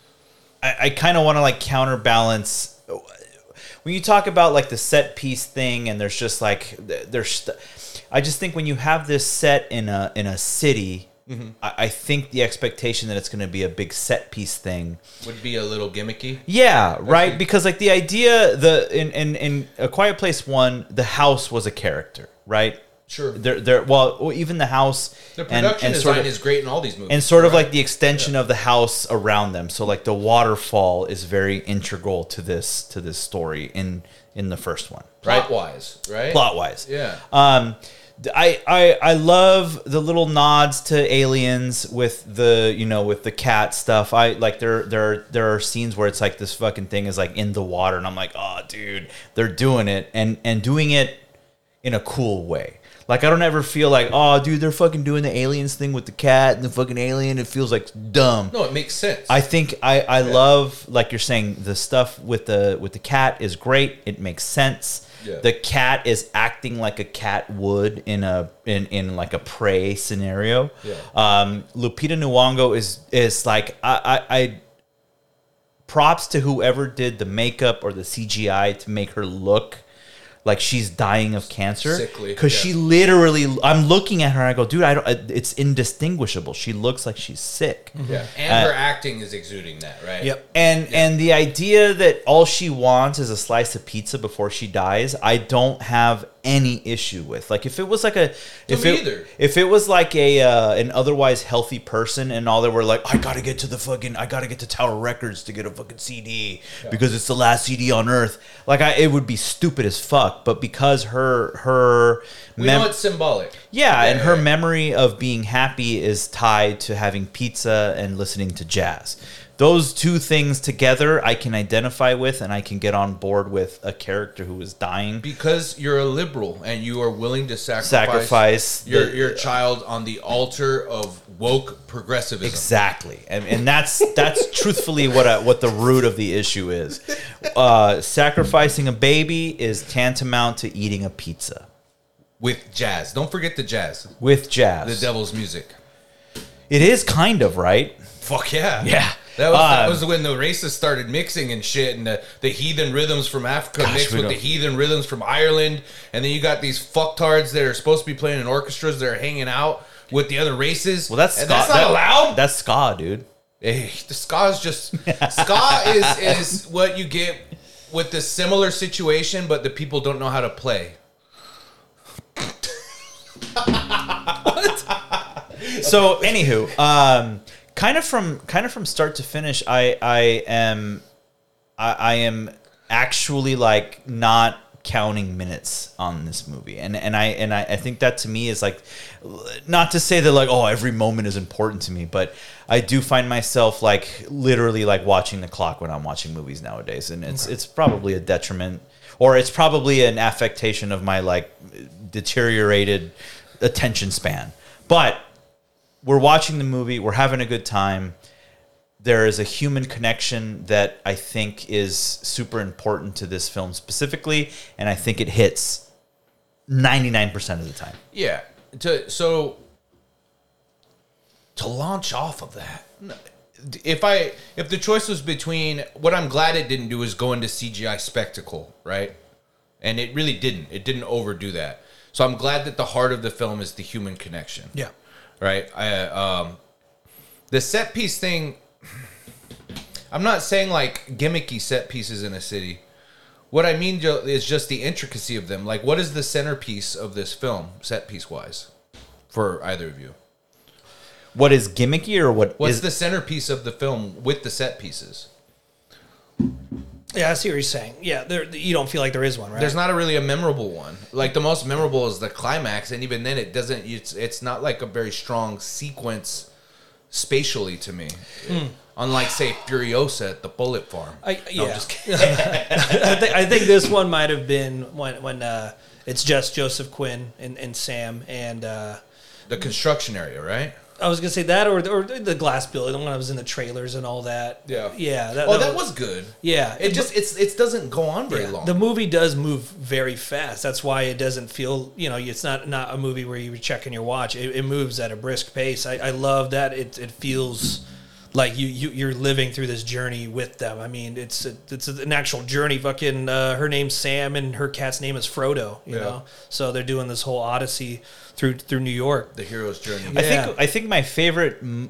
S3: I, I kind of want to like counterbalance when you talk about like the set piece thing, and there's just like there's. St- I just think when you have this set in a in a city. Mm-hmm. I, I think the expectation that it's going to be a big set piece thing
S4: Would be a little gimmicky.
S3: Yeah, right. Because like the idea, the in, in in A Quiet Place one, the house was a character, right?
S4: Sure.
S3: They're they're well, even the house.
S4: The
S3: and-
S4: production
S3: and
S4: design
S3: sort of,
S4: is great in all these movies.
S3: and sort of
S4: right?
S3: like the extension of the house around them. So like the waterfall is very integral to this to this story in in the first one, right?
S4: plot wise, right?
S3: Plot wise,
S4: Yeah.
S3: Um, I, I I love the little nods to Aliens with the you know with the cat stuff. I like there there there are scenes where it's like this fucking thing is like in the water, and I'm like, oh dude, they're doing it and and doing it in a cool way. Like I don't ever feel like, oh dude, they're fucking doing the Aliens thing with the cat and the fucking alien. It feels like dumb.
S4: No, it makes sense.
S3: I think I, I
S4: Yeah.
S3: love, like you're saying, the stuff with the with the cat is great. It makes sense.
S4: Yeah.
S3: The cat is acting like a cat would in a in, in like a prey scenario.
S4: Yeah.
S3: Um, Lupita Nyong'o is is like I, I I props to whoever did the makeup or the C G I to make her look like she's dying of cancer.
S4: Sickly,
S3: Because
S4: yeah.
S3: she literally, I'm looking at her and I go, dude, I don't, it's indistinguishable. She looks like she's sick.
S4: yeah. And
S3: Uh,
S4: her acting is exuding that, right?
S5: Yep.
S3: And and the idea that all she wants is a slice of pizza before she dies, I don't have any issue with. Like if it was like a if
S4: me
S3: it
S4: either.
S3: if it was like a uh, an otherwise healthy person and all they were like, I gotta get to the fucking I gotta get to Tower Records to get a fucking C D because it's the last C D on earth. Like I it would be stupid as fuck. But because her her
S4: We
S3: mem-
S4: know it's symbolic.
S3: yeah, and her
S4: yeah.
S3: memory of being happy is tied to having pizza and listening to jazz. those two things together, I can identify with, and I can get on board with a character who is dying.
S4: Because you're a liberal and you are willing to sacrifice,
S3: Sacrifice
S4: your,
S3: the-
S4: your child on the altar of woke progressivism.
S3: Exactly, and and that's that's truthfully what I, what the root of the issue is. Uh, sacrificing a baby is tantamount to eating a pizza
S4: With jazz. Don't forget the jazz.
S3: with jazz.
S4: The devil's music.
S3: It is kind of right.
S4: Fuck yeah.
S3: Yeah.
S4: That was, that
S3: Um,
S4: was when the racists started mixing and shit, and the, the heathen rhythms from Africa
S3: Gosh,
S4: mixed
S3: we
S4: with the
S3: don't-
S4: heathen rhythms from Ireland, and then you got these fucktards that are supposed to be playing in orchestras that are hanging out with the other races.
S3: Well, that's
S4: and
S3: ska.
S4: that's not
S3: that-
S4: allowed.
S3: That's ska, dude.
S4: Hey, the ska is just ska is is what you get with the similar situation, but the people don't know how to play.
S3: So, anywho, um, kind of from kind of from start to finish, I I am I, I am actually like not counting minutes on this movie, and and I and I, I think that to me is like, not to say that like, oh, every moment is important to me, but I do find myself like literally like watching the clock when I'm watching movies nowadays, and it's it's probably a detriment, or it's probably an affectation of my like deteriorated attention span. But we're watching the movie, we're having a good time. There is a human connection that I think is super important to this film specifically, and I think it hits ninety-nine percent of the time.
S4: Yeah. To so to launch off of that, if I if the choice was between, what I'm glad it didn't do is go into C G I spectacle, right? And it really didn't. It didn't overdo that. So I'm glad that the heart of the film is the human connection.
S5: Yeah.
S4: Right. I, um, the set piece thing. I'm not saying like gimmicky set pieces in a city. What I mean Joe, is just the intricacy of them. Like, what is the centerpiece of this film, set piece wise, for either of you?
S3: What is gimmicky, or what
S4: What's
S3: is
S4: the centerpiece of the film with the set pieces?
S5: Yeah, I see what you're saying. Yeah, there, you don't feel like there is one, right?
S4: There's not a really a memorable one. Like, the most memorable is the climax, and even then, it doesn't. It's it's not like a very strong sequence spatially to me. Unlike, say, Furiosa at the Bullet Farm.
S5: I,
S4: No,
S5: yeah.
S4: I'm just kidding.
S5: I, think, I think this one might have been when when uh, it's just Joseph Quinn and, and Sam and uh,
S4: The construction area, right?
S5: I was gonna say that or or the glass building, the one that was in the trailers and all that.
S4: Yeah.
S5: yeah. That,
S4: Oh, that was good.
S5: yeah.
S4: It just it's it doesn't go on very
S5: Yeah.
S4: long.
S5: The movie does move very fast. That's why it doesn't feel, you know, it's not not a movie where you're checking your watch. It, it moves at a brisk pace. I, I love that. It it feels like you, you you're living through this journey with them. I mean, it's a, it's an actual journey. Fucking, uh, her name's Sam and her cat's name is Frodo. You
S4: Yeah.
S5: know, so they're doing this whole odyssey through through New York.
S4: the hero's journey.
S3: I
S5: Yeah.
S3: think I think my favorite m-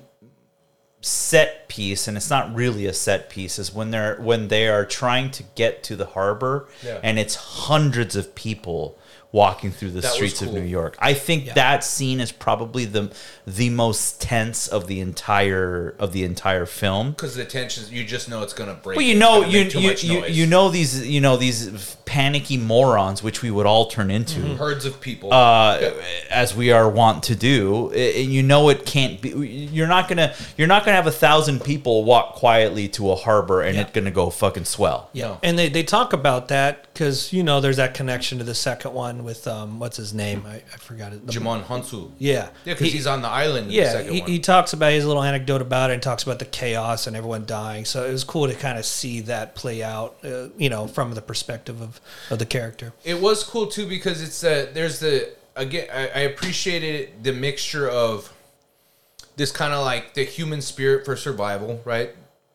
S3: set piece, and it's not really a set piece, is when they're when they are trying to get to the harbor,
S4: Yeah.
S3: and it's hundreds of people walking through the
S4: That was
S3: streets of
S4: cool.
S3: New York. I think
S5: Yeah.
S3: that scene is probably the the most tense of the entire of the entire film.
S4: Because the tension, you just know it's gonna break.
S3: Well, you
S4: It's
S3: know,
S4: gonna
S3: you
S4: make too
S3: you,
S4: much
S3: you,
S4: noise.
S3: you know these you know these panicky morons, which we would all turn into.
S4: herds of people.
S3: Uh, as we are wont to do, I- you know it can't be. You're not gonna. You're not gonna have a thousand people walk quietly to a harbor and
S5: Yeah.
S3: it's gonna go fucking swell.
S5: Yeah,
S4: No.
S5: and they, they talk about that because, you know, there's that connection to the second one with um what's his name? I, I forgot it. The-
S4: Jimon Hansu.
S5: Yeah,
S4: Yeah, because
S5: He-
S4: he's on the island. In the
S5: Yeah,
S4: second
S5: he,
S4: one.
S5: he talks about his little anecdote about it and talks about the chaos and everyone dying. So it was cool to kind of see that play out, uh, you know, from the perspective of, of the character.
S4: It was cool too because it's uh, there's the again I, I appreciated the mixture of this kind of like the human spirit for survival, right?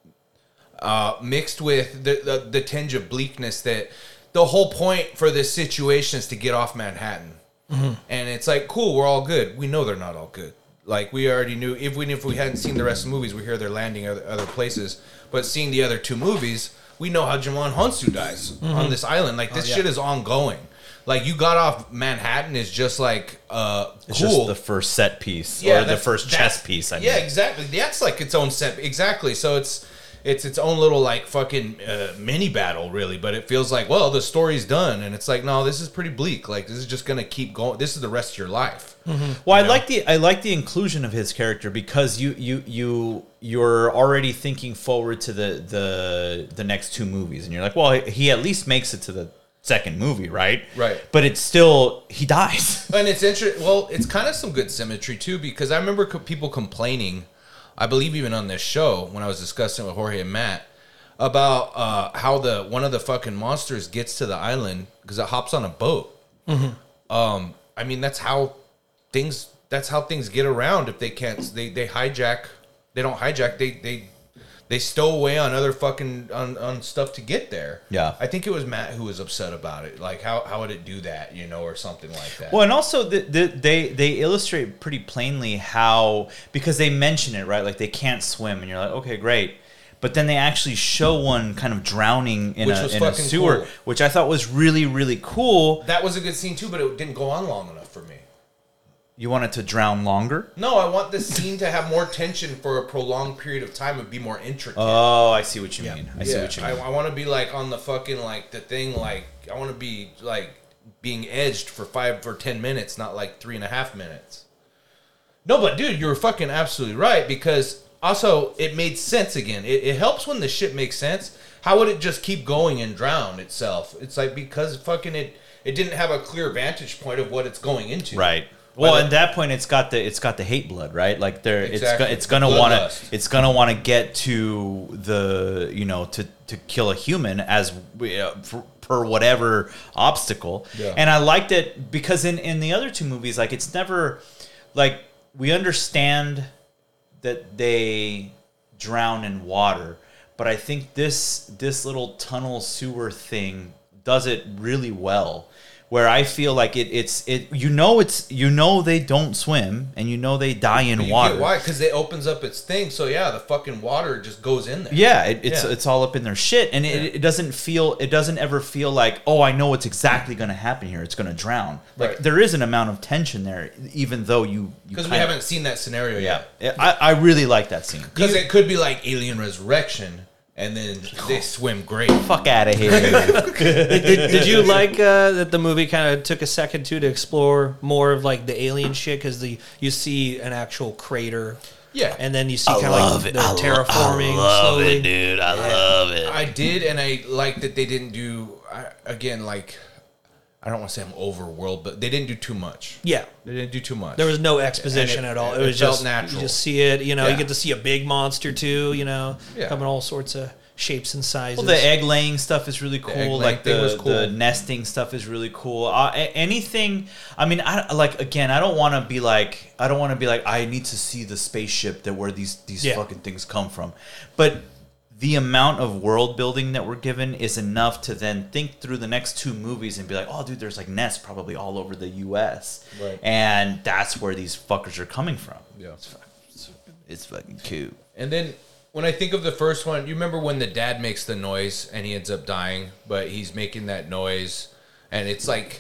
S4: Uh, mixed with the, the the tinge of bleakness that the whole point for this situation is to get off Manhattan, and it's like cool, we're all good. We know they're not all good. Like we already knew, even if we hadn't seen the rest of the movies, we hear they're landing other, other places. But seeing the other two movies, we know how Jimon Hansu dies on this island. Like this
S5: Oh, yeah.
S4: shit is ongoing. Like you got off Manhattan is just like uh
S3: It's
S4: cool.
S3: just the first set piece,
S4: Yeah,
S3: or the
S4: that's-
S3: first
S4: that's-
S3: chess piece. I mean.
S4: Yeah, exactly. That's like its own set. Exactly. So it's it's its own little like fucking uh, mini battle, really. But it feels like, well, the story's done, and it's like, no, this is pretty bleak. Like this is just gonna keep going. This is the rest of your life.
S3: Mm-hmm. Well, I
S4: know?
S3: like the I like the inclusion of his character because you you you you're already thinking forward to the the the next two movies, and you're like, well, he at least makes it to the second movie, right?
S4: Right.
S3: But it's still he dies.
S4: And it's interesting. Well, it's kind of some good symmetry too, because I remember co- people complaining. I believe even on this show when I was discussing with Jorge and Matt about uh, how the one of the fucking monsters gets to the island because it hops on a boat. Mm-hmm. Um, I mean, that's how things. That's how things get around. If they can't, they they hijack. They don't hijack. They they they stow away on other fucking on, on stuff to get there.
S3: Yeah.
S4: I think it was Matt who was upset about it. Like how how would it do that? You know, or something like that.
S3: Well, and also the, the, they they illustrate pretty plainly how, because they mention it, right? Like they can't swim, and you're like, okay, great. But then they actually show one kind of drowning in
S4: Which
S3: a,
S4: was
S3: in a
S4: fucking
S3: sewer,
S4: cool.
S3: which I thought was really really cool.
S4: That was a good scene too, but it didn't go on long enough for me.
S3: You want it to drown longer?
S4: No, I want this scene to have more tension for a prolonged period of time and be more intricate.
S3: Oh, I see what you mean. I see
S4: yeah,
S3: what you
S4: I,
S3: mean.
S4: I want to be like on the fucking like the thing like I want to be like being edged for five or ten minutes, not like three and a half minutes. No, but dude, you're fucking absolutely right because also it made sense again. It, it helps when the shit makes sense. How would it just keep going and drown itself? It's like because fucking it it didn't have a clear vantage point of what it's going into.
S3: Right. Well,
S4: But
S3: at that point, it's got the it's got the hate blood, right? Like they're
S4: Exactly.
S3: it's it's gonna
S4: The
S3: want
S4: bloodlust.
S3: to it's gonna want to get to the you know to to kill a human as uh, for, per whatever obstacle.
S4: Yeah.
S3: And I liked it because in in the other two movies, like it's never like we understand that they drown in water, but I think this this little tunnel sewer thing does it really well. Where I feel like it, it's it, you know, it's you know they don't swim and you know they die in
S4: But you
S3: water.
S4: get why? Because it opens up its thing. So yeah, the fucking water just goes in there.
S3: Yeah, it, it's
S4: Yeah.
S3: it's all up in their shit, and it, it doesn't feel it doesn't ever feel like, oh, I know what's exactly going to happen here. It's going to drown. Like
S4: Right.
S3: there is an amount of tension there, even though you you
S4: Because we
S3: kinda-
S4: haven't seen that scenario
S3: Yeah,
S4: yet.
S3: I, I really like that scene.
S4: Because it could be like Alien Resurrection, and then they swim great.
S3: Fuck out of here.
S5: did, did you like uh, that the movie kind of took a second too to explore more of like the alien shit because the you see an actual crater,
S4: Yeah.
S5: and then you see kind of like the terraforming slowly.
S3: dude. I love it.
S4: I did, and I like that they didn't do, I, again, like, I don't want to say I'm overworld, but they didn't do too much.
S5: Yeah,
S4: They didn't do too much.
S5: there was no exposition
S4: And it-
S5: at all. It,
S4: it
S5: was
S4: felt
S5: just
S4: natural.
S5: You just see it. You know,
S4: Yeah.
S5: you get to see a big monster too. You know,
S4: Yeah.
S5: come in all sorts of shapes and sizes.
S3: Well, the egg laying stuff is really
S4: egg
S3: cool.
S4: laying
S3: Like
S4: thing
S3: the,
S4: was cool.
S3: the nesting stuff is really cool. Uh, a- anything. I mean, I like again. I don't want to be like. I don't want to be like. I need to see the spaceship that where these these
S5: Yeah.
S3: fucking things come from. But the amount of world building that we're given is enough to then think through the next two movies and be like, oh, dude, there's like nests probably all over the U S
S4: Right.
S3: And that's where these fuckers are coming from.
S4: Yeah.
S3: It's fucking, it's, it's fucking cute.
S4: And then when I think of the first one, you remember when the dad makes the noise and he ends up dying, but he's making that noise and it's like,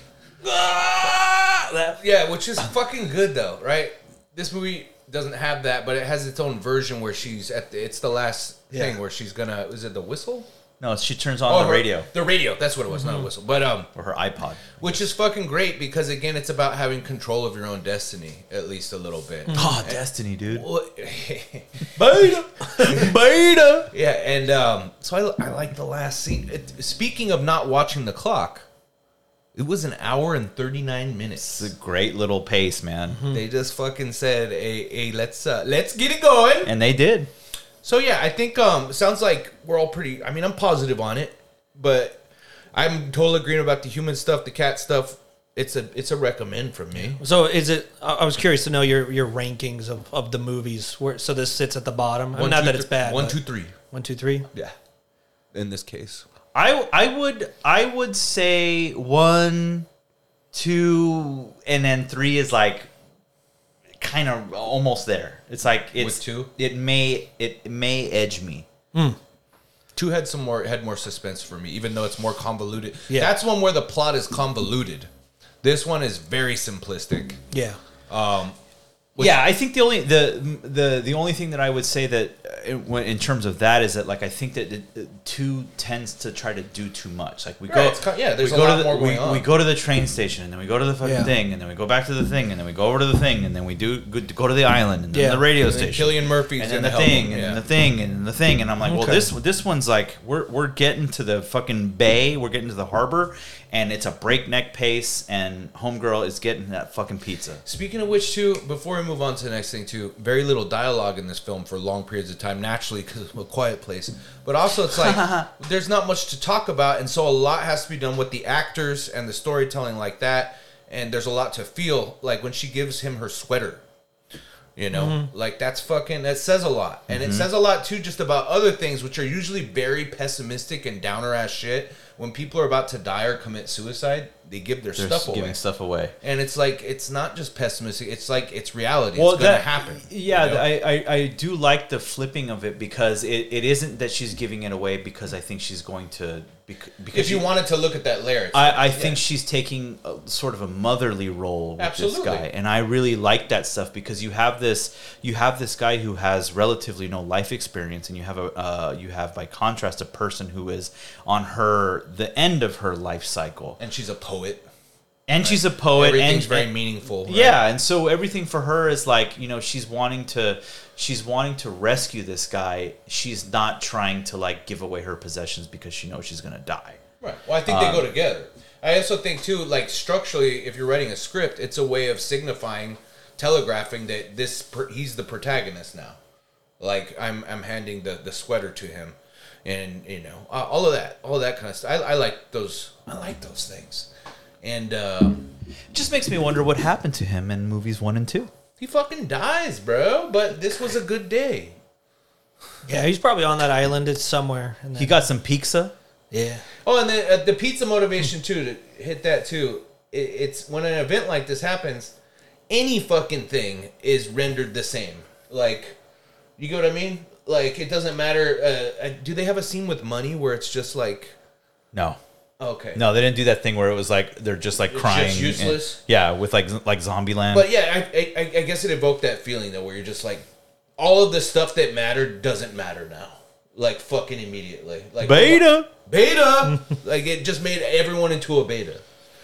S5: Ah, that-
S4: yeah, which is fucking good though, right? This movie doesn't have that, but it has its own version where she's at the, it's the last thing
S5: Yeah.
S4: where she's gonna, is it the whistle?
S3: No, she turns on
S4: Oh,
S3: the
S4: her-
S3: radio
S4: The radio, that's what it was, not a whistle. But, um,
S3: or her iPod.
S4: which is fucking great because again, it's about having control of your own destiny, at least a little bit.
S3: Oh, Destiny, dude.
S4: Well,
S3: Beta, beta.
S4: yeah, and um, so I, I like the last scene. It, speaking of not watching the clock, it was an hour and thirty-nine minutes.
S3: It's a great little pace, man.
S4: They just fucking said, "Hey, hey let's uh, let's get it going."
S3: And they did.
S4: So yeah, I think um, sounds like we're all pretty. I mean, I'm positive on it, but I'm totally agreeing about the human stuff, the cat stuff. It's a it's a recommend from me.
S5: So is it? I I was curious to know your your rankings of, of the movies. Where so this sits at the bottom. I mean, not
S4: two,
S5: that it's
S4: th-
S5: bad.
S4: One,
S5: but-
S4: two, three.
S5: one, two, three.
S4: Yeah. In this case,
S3: I I would I would say one, two, and then three is like kind of almost there. It's like it's
S4: With two?
S3: It may it may edge me.
S4: two had some more had more suspense for me, even though it's more convoluted.
S5: Yeah.
S4: That's one where the plot is convoluted. This one is very simplistic.
S5: Yeah.
S3: yeah, I think the only the the the only thing that I would say that in, when- in terms of that is that like I think that it, it, two tends to try to do too much. Like we
S4: Right,
S3: go,
S4: it's kind- yeah, there's
S3: we
S4: a
S3: go
S4: lot
S3: to the,
S4: more going
S3: we,
S4: on.
S3: we go to the train station and then we go to the fucking
S5: Yeah.
S3: thing and then we go back to the thing and then we go over to the thing and then we do go, go to the island and then
S5: Yeah.
S3: the radio
S4: And then
S3: station.
S4: Cillian Murphy's
S3: and then
S4: gonna
S3: the
S4: help
S3: thing,
S4: him,
S3: and
S4: yeah.
S3: then the thing, and then the thing, and I'm like, well,
S5: Okay.
S3: this this one's like we're we're getting to the fucking bay, we're getting to the harbor, and it's a breakneck pace, and Homegirl is getting that fucking pizza.
S4: Speaking of which, too, before we move on to the next thing, too, very little dialogue in this film for long periods of time, naturally, because it's a quiet place. But also, it's like, there's not much to talk about, and so a lot has to be done with the actors and the storytelling like that, and there's a lot to feel, like when she gives him her sweater. You know,
S5: Mm-hmm.
S4: like that's fucking, that says a lot. And it says a lot, too, just about other things, which are usually very pessimistic and downer ass shit. When people are about to die or commit suicide, they give their
S3: They're
S4: stuff away.
S3: giving stuff away.
S4: And it's like, it's not just pessimistic, it's like, it's reality.
S3: Well,
S4: it's going to
S3: that-
S4: happen.
S3: Yeah,
S4: you know?
S3: I, I, I do like the flipping of it because it, it isn't that she's giving it away because I think she's going to bec- because
S4: If you
S3: she-
S4: wanted to look at that layer, it's
S3: I, I
S4: yeah.
S3: think she's taking a, sort of a motherly role with
S4: Absolutely.
S3: this guy, and I really like that stuff because you have this you have this guy who has relatively no life experience, and you have a uh, you have by contrast a person who is on her the end of her life cycle,
S4: and she's a poet.
S3: and she's a poet,
S4: Everything's
S3: and
S4: very
S3: and-
S4: meaningful. right?
S3: Yeah, and so everything for her is like, you know, she's wanting to she's wanting to rescue this guy. She's not trying to like give away her possessions because she knows she's gonna die.
S4: Right. Well, I think they go together. I also think, too, like, structurally, if you're writing a script, it's a way of signifying, telegraphing that this per, he's the protagonist now. Like, I'm I'm handing the, the sweater to him. And, you know, uh, all of that. All of that kind of stuff. I, I like those. I like those things. And uh,
S3: It just makes me wonder what happened to him in movies one and two.
S4: he fucking dies, bro. But this was a good day.
S5: Yeah, he's probably on that island. It's somewhere. And then,
S3: He got some pizza.
S5: yeah.
S4: Oh, and the, uh, the pizza motivation, too, to hit that, too. It, it's when an event like this happens, any fucking thing is rendered the same. Like, you get what I mean? Like, it doesn't matter. Uh, uh, do they have a scene with money where it's just like,
S3: No,
S4: okay.
S3: no, they didn't do that thing where it was like they're just like
S4: It's
S3: crying.
S4: just useless?
S3: and- yeah, with like like Zombieland.
S4: But yeah, I, I, I guess it evoked that feeling, though, where you're just like, all of the stuff that mattered doesn't matter now. Like, fucking immediately. Like
S3: Beta.
S4: Beta! Like, it just made everyone into a beta.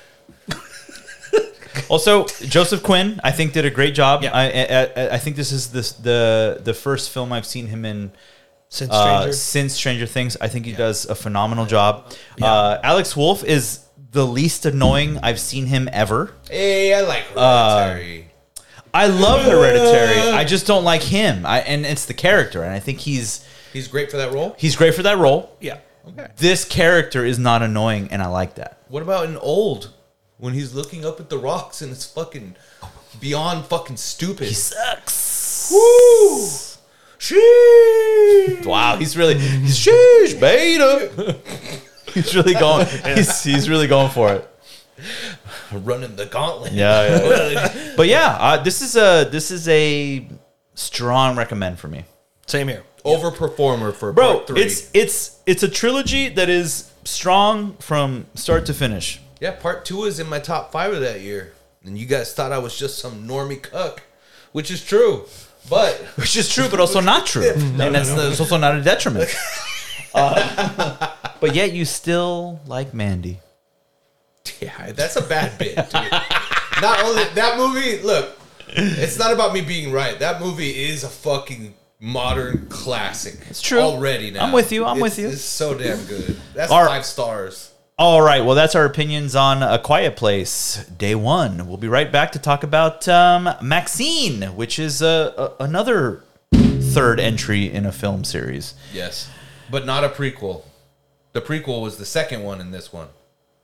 S3: Also, Joseph Quinn, I think, did a great job.
S5: Yeah.
S3: I, I I think this is this the the first film I've seen him in
S5: Since
S3: uh,
S5: Stranger.
S3: since Stranger Things. I think he does a phenomenal job. Uh, Alex Wolff is the least annoying I've seen him ever.
S4: Hey, I like Hereditary.
S3: I love Hereditary. I just don't like him. I, and it's the character, and I think he's
S4: He's great for that role?
S3: he's great for that role.
S5: yeah.
S4: Okay.
S3: This character is not annoying, and I like that.
S4: What about in Old? When he's looking up at the rocks and it's fucking beyond fucking stupid.
S3: He sucks.
S4: Woo! Sheesh!
S3: Wow, he's really he's sheesh beta. He's really going. He's, he's really going for it.
S4: Running the gauntlet.
S3: Yeah, yeah. But yeah, uh, this is a this is a strong recommend for me,
S5: Same here.
S4: Overperformer for
S3: bro.
S4: part three.
S3: It's it's it's a trilogy that is strong from start to finish.
S4: Yeah, part two is in my top five of that year. And you guys thought I was just some normie cuck, which is true. But
S3: Which is true, but also not true, and that's, that's also not a detriment. Uh, but yet you still like Mandy.
S4: yeah, that's a bad bit, dude. Not only that movie, look, it's not about me being right. That movie is a fucking modern classic. It's
S3: true.
S4: Already now.
S3: I'm with you, I'm
S4: It's-
S3: with you.
S4: It's so damn good. That's
S3: All right.
S4: five stars.
S3: All right, well, that's our opinions on A Quiet Place, day one. We'll be right back to talk about um, Maxine, which is uh, a, another third entry in a film series.
S4: Yes. But not a prequel. The prequel was the second one in this one.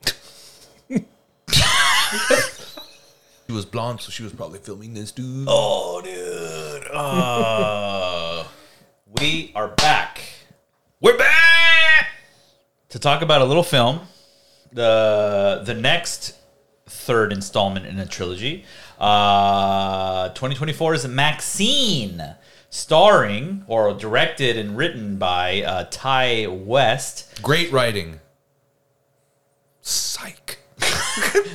S4: She was blonde, so she was probably filming this dude.
S3: Oh, dude. Uh, we are back. We're back to talk about a little film. The the next third installment in a trilogy. Uh, twenty twenty-four is Maxine, starring or directed and written by uh, Ty West,
S4: Great writing. Psych.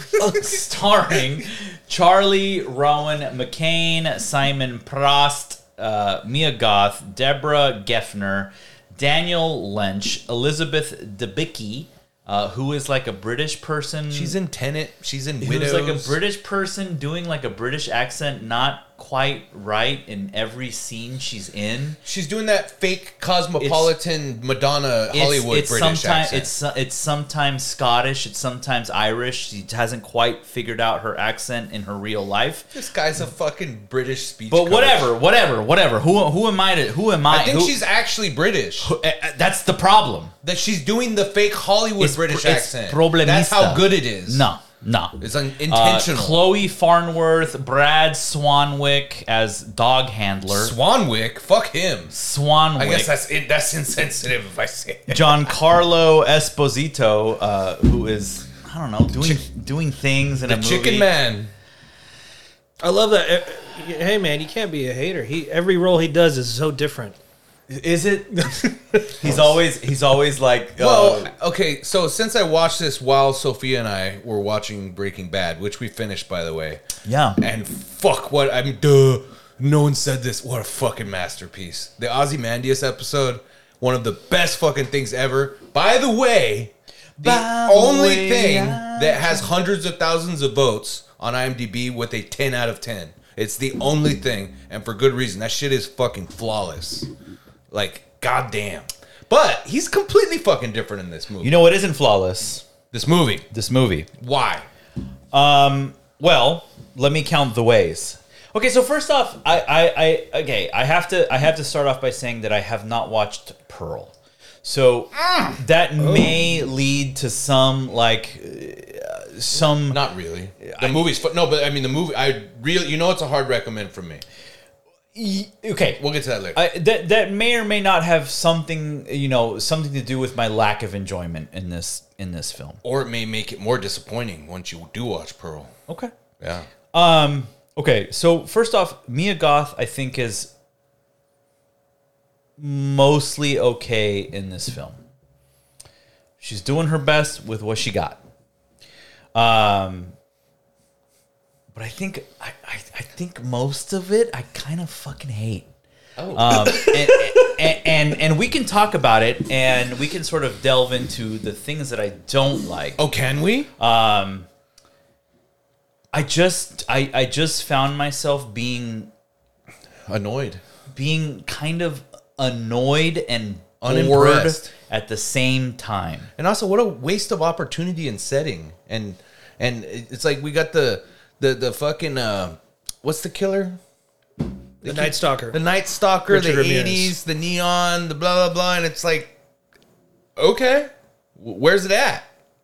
S3: starring Charlie Rowan McCain, Simon Prost, uh, Mia Goth, Deborah Geffner, Daniel Lynch, Elizabeth Debicki, uh, who is like a British person.
S4: She's in Tenet. She's in
S3: Who's
S4: Widows.
S3: like a British person doing like a British accent, not quite right in every scene she's in.
S4: She's doing that fake cosmopolitan Madonna Hollywood
S3: it's, it's
S4: British
S3: sometimes,
S4: accent.
S3: It's it's sometimes Scottish, it's sometimes Irish. She hasn't quite figured out her accent in her real life.
S4: This guy's a fucking British speech.
S3: But
S4: coach.
S3: whatever, whatever, whatever. Who who am I to? Who am I?
S4: I think
S3: who,
S4: she's actually British.
S3: who- uh, uh, that's the problem.
S4: That she's doing the fake Hollywood
S3: It's
S4: British
S3: pr- it's
S4: accent.
S3: problemista.
S4: That's how good it is.
S3: No, no.
S4: It's un-
S3: Uh,
S4: intentional.
S3: Chloe Farnworth, Brad Swanwick as dog handler.
S4: Swanwick, fuck him.
S3: Swanwick.
S4: I guess that's in, that's insensitive if I say it.
S3: Giancarlo Esposito, uh, who is I don't know doing doing things in
S4: The
S3: a movie.
S4: Chicken Man.
S5: I love that. Uh, Hey man, you can't be a hater. He every role he does is so different.
S3: Is it? he's always he's always like.
S4: Well,
S3: uh,
S4: okay, so since I watched this while Sophia and I were watching Breaking Bad, which we finished, by the way,
S3: yeah.
S4: and fuck what, I mean, duh, no one said this. What a fucking masterpiece. The Ozymandias episode, one of the best fucking things ever. By the way, the
S3: By the
S4: only
S3: way,
S4: thing
S3: I-
S4: that has hundreds of thousands of votes on IMDb with a ten out of ten. It's the only thing, and for good reason. That shit is fucking flawless. Like, goddamn. But he's completely fucking different in this movie.
S3: You know what isn't flawless?
S4: This movie.
S3: This movie.
S4: Why?
S3: Um. Well, let me count the ways. Okay, so first off, I, I, I, okay, I have to, I have to start off by saying that I have not watched Pearl, so that may lead to some like, uh, some.
S4: Not really. The
S3: I-
S4: movie's fu- no, but I mean the movie. I really, you know, it's a hard recommend from me.
S3: Okay,
S4: We'll get to that later.
S3: I, that that may or may not have something, you know, something to do with my lack of enjoyment in this in this film.
S4: or it may make it more disappointing once you do watch Pearl.
S3: Okay.
S4: Yeah.
S3: Um. Okay. So first off, Mia Goth, I think, is mostly okay in this film. She's doing her best with what she got. Um. But I think I, I, I think most of it I kind of fucking hate.
S4: Oh.
S3: Um, and, and, and and we can talk about it, and we can sort of delve into the things that I don't like.
S4: Oh, can we?
S3: Um, I just I, I just found myself being
S4: Annoyed.
S3: being kind of annoyed and bored
S4: Unimpressed.
S3: at the same time.
S4: And also, what a waste of opportunity and setting. And and it's like we got the the the fucking uh, what's the killer?
S5: The Night Stalker.
S4: The Night Stalker,
S5: Richard
S4: the
S5: Ramirez.
S4: eighties, the neon, the blah blah blah, and it's like, okay, w- where's it at?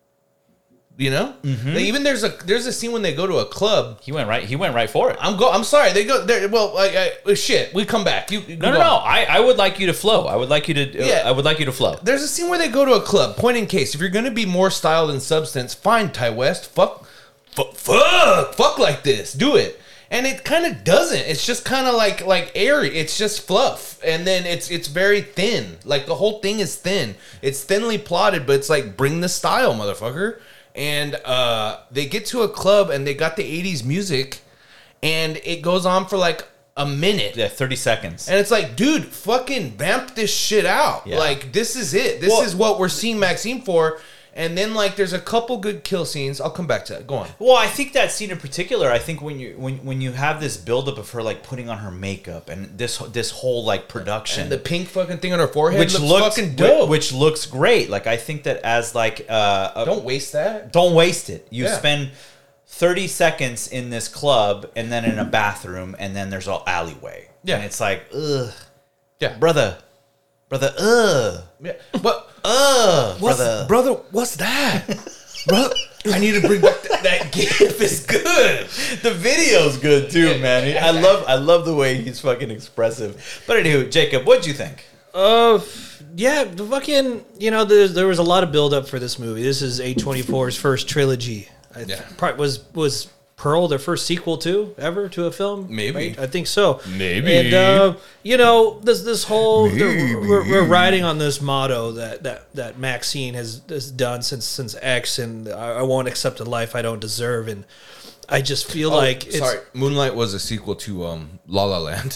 S4: You know,
S3: Mm-hmm.
S4: Like, even there's a there's a scene when they go to a club.
S3: He went right. He went right for it.
S4: I'm go. I'm sorry. They go there. Well, like, I, shit. We come back. You, you
S3: No,
S4: go
S3: no, no.
S4: on.
S3: I, I would like you to flow. I would like you to.
S4: Yeah.
S3: I would like you to flow.
S4: There's a scene where they go to a club. Point in case. If you're gonna be more style than substance, fine, Ty West. Fuck, fuck, fuck, fuck like this. Do it. And it kind of doesn't. It's just kind of like like airy. It's just fluff, and then it's it's very thin. Like the whole thing is thin. It's thinly plotted, but it's like bring the style, motherfucker. And uh, they get to a club, and they got the eighties music, and it goes on for like a minute.
S3: Yeah, thirty seconds.
S4: And it's like, dude, fucking vamp this shit out.
S3: Yeah.
S4: Like, this is it. This
S3: Well-
S4: is what we're seeing Maxine for. And then, like, there's a couple good kill scenes. I'll come back to that. Go on.
S3: Well, I think that scene in particular. I think when you when when you have this buildup of her like putting on her makeup and this this whole like production,
S4: And the pink fucking thing on her forehead
S3: which
S4: looks
S3: looks
S4: fucking dope.
S3: which looks great. Like I think that as like uh, a,
S4: Don't waste that.
S3: don't waste it. You
S4: Yeah.
S3: spend thirty seconds in this club and then in a bathroom and then there's an alleyway.
S4: Yeah.
S3: And it's like, ugh,
S4: Yeah.
S3: brother, brother, ugh,
S4: Yeah. But,
S3: ugh,
S4: what's,
S3: brother.
S4: brother, what's that? Brother, I need to bring back that, that gif. It's good.
S3: The video's good too, man. I love I love the way he's fucking expressive. But anywho, Jacob, what'd you think?
S5: Uh, yeah, the fucking, you know, there, there was a lot of build up for this movie. This is A twenty-four's first trilogy. I
S4: Yeah.
S5: pro- was was Pearl, their first sequel too ever to a film.
S4: Maybe.
S5: right? I think so.
S4: Maybe.
S5: And uh, you know, this this whole the, we're, we're riding on this motto that that that Maxine has, has done since since X, and I, I won't accept a life I don't deserve, and I just feel
S4: Oh,
S5: like it's,
S4: sorry, Moonlight was a sequel to um, La La Land.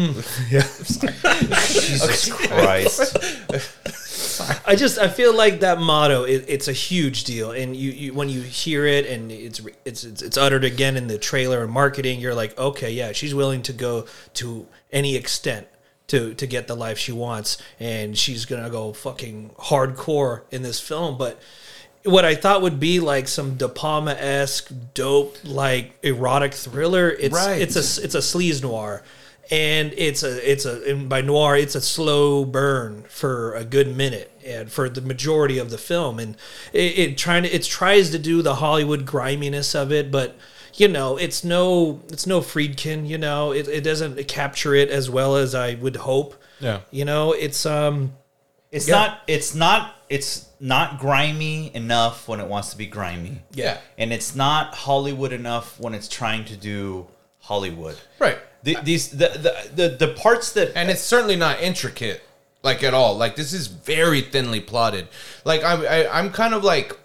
S3: Jesus Christ.
S5: I just I feel like that motto it, it's a huge deal, and you, you when you hear it and it's, it's it's it's uttered again in the trailer and marketing, you're like, okay, yeah, she's willing to go to any extent to to get the life she wants, and she's gonna go fucking hardcore in this film. But what I thought would be like some De Palma-esque dope like erotic thriller, it's
S4: Right.
S5: it's a it's a sleaze noir. And it's a it's a and by noir it's a slow burn for a good minute and for the majority of the film, and it, it trying to it tries to do the Hollywood griminess of it, but you know it's no it's no Friedkin, you know it, it doesn't capture it as well as I would hope.
S4: Yeah.
S5: You know it's um
S3: It's
S5: Yeah.
S3: not. It's not. It's not grimy enough when it wants to be grimy.
S5: yeah
S3: And it's not Hollywood enough when it's trying to do Hollywood.
S4: Right.
S3: The, these the, the the the parts that
S4: And it's certainly not intricate, like at all. Like this is very thinly plotted. Like I'm, I, I'm kind of like,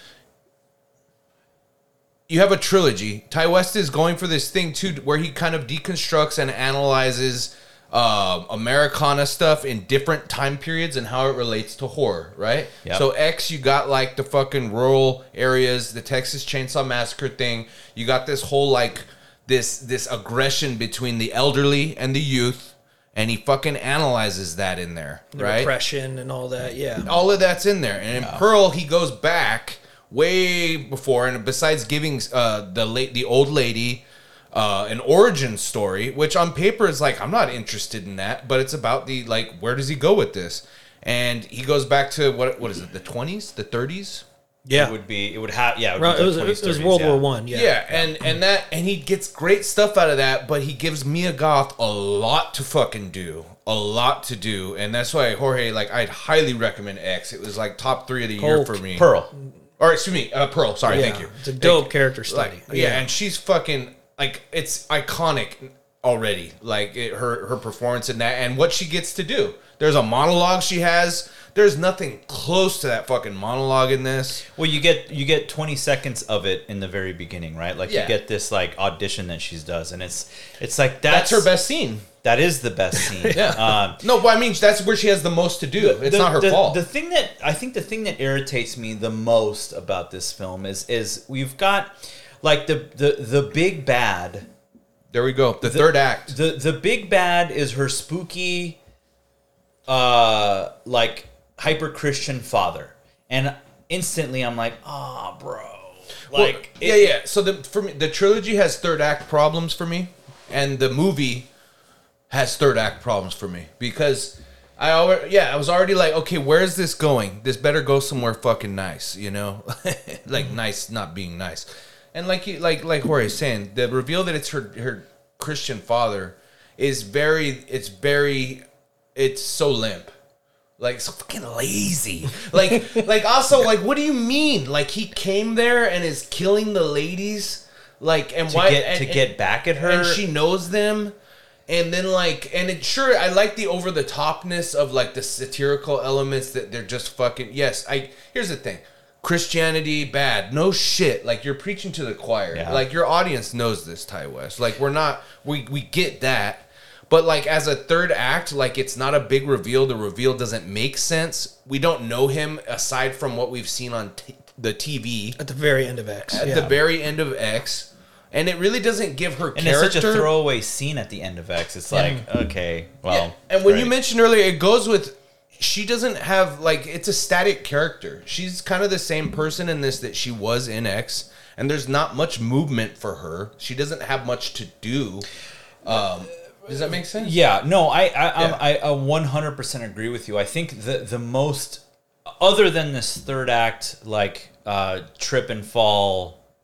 S4: you have a trilogy. Ty West is going for this thing too, where he kind of deconstructs and analyzes uh, Americana stuff in different time periods and how it relates to horror. Right.
S3: Yep.
S4: So X, you got like the fucking rural areas, the Texas Chainsaw Massacre thing. You got this whole like. This this aggression between the elderly and the youth, and he fucking analyzes that in there,
S5: the
S4: right?
S5: repression and all that. Yeah,
S4: All of that's in there, and in Pearl he goes back way before, and besides giving uh, the late the old lady uh, an origin story, which on paper is like I'm not interested in that, but it's about the like where does he go with this, and he goes back to what what is it the twenties, the thirties.
S5: yeah.
S3: it would be. It would have. Yeah. It, would
S5: Right,
S3: be
S5: it was
S3: like
S5: it was
S3: twenties,
S5: World
S3: thirties,
S5: War
S3: yeah.
S5: One. Yeah.
S4: Yeah, and and that and he gets great stuff out of that, but he gives Mia Goth a lot to fucking do, a lot to do, and that's why Jorge, like, I'd highly recommend X. It was like top three of the year
S5: Hulk.
S4: for me.
S3: Pearl.
S4: or excuse me, uh, Pearl. Sorry,
S5: Yeah,
S4: thank you.
S5: it's a dope
S4: Like,
S5: character study.
S4: Like, yeah, and she's fucking like it's iconic already. Like it, her her performance in that and what she gets to do. There's a monologue she has. There's nothing close to that fucking monologue in this.
S3: Well, you get you get twenty seconds of it in the very beginning, right? Like
S4: Yeah.
S3: you get this like audition that she does, and it's it's like
S4: That's,
S3: that's,
S4: her best scene.
S3: That is the best scene.
S4: Yeah.
S3: Um,
S4: No, but I mean that's where she has the most to do. It's
S3: the-
S4: not her
S3: the,
S4: fault.
S3: The thing that I think the thing that irritates me the most about this film is is we've got like the the the big bad.
S4: There we go. The, third act.
S3: The the big bad is her spooky, uh, like hyper Christian father, and instantly I'm like, ah, oh, bro. Like,
S4: Well, yeah,
S3: it-
S4: yeah. So the for me, the trilogy has third act problems for me, and the movie has third act problems for me because I already, yeah, I was already like, okay, where's this going? This better go somewhere fucking nice, you know, like nice, not being nice, and like you, like like Jorge's saying, the reveal that it's her her Christian father is very, it's very, it's so limp. Like so fucking lazy. Like like also like what do you mean? Like he came there and is killing the ladies? Like and
S3: to
S4: why
S3: get
S4: and,
S3: to
S4: and-
S3: get back at her,
S4: and she knows them. And then like and it sure I like the over the topness of like the satirical elements that they're just fucking yes, I here's the thing. Christianity bad. No shit. Like you're preaching to the choir.
S3: Yeah.
S4: Like your audience knows this, Ty West. Like we're not we we get that. But like as a third act, like it's not a big reveal. The reveal doesn't make sense. We don't know him aside from what we've seen on t- the T V
S5: At the very end of X.
S4: at
S5: yeah.
S4: the very end of X, and it really doesn't give her
S3: and
S4: character.
S3: it's such a throwaway scene at the end of X. It's like, okay, well,
S4: Yeah. And when you
S3: great.
S4: mentioned earlier, it goes with she doesn't have like it's a static character. She's kind of the same person in this that she was in X, and there's not much movement for her. She doesn't have much to do. Um, does that make sense?
S3: Yeah, no, I I,
S4: Yeah.
S3: I I one hundred percent agree with you. I think the the most other than this third act like uh, trip and fall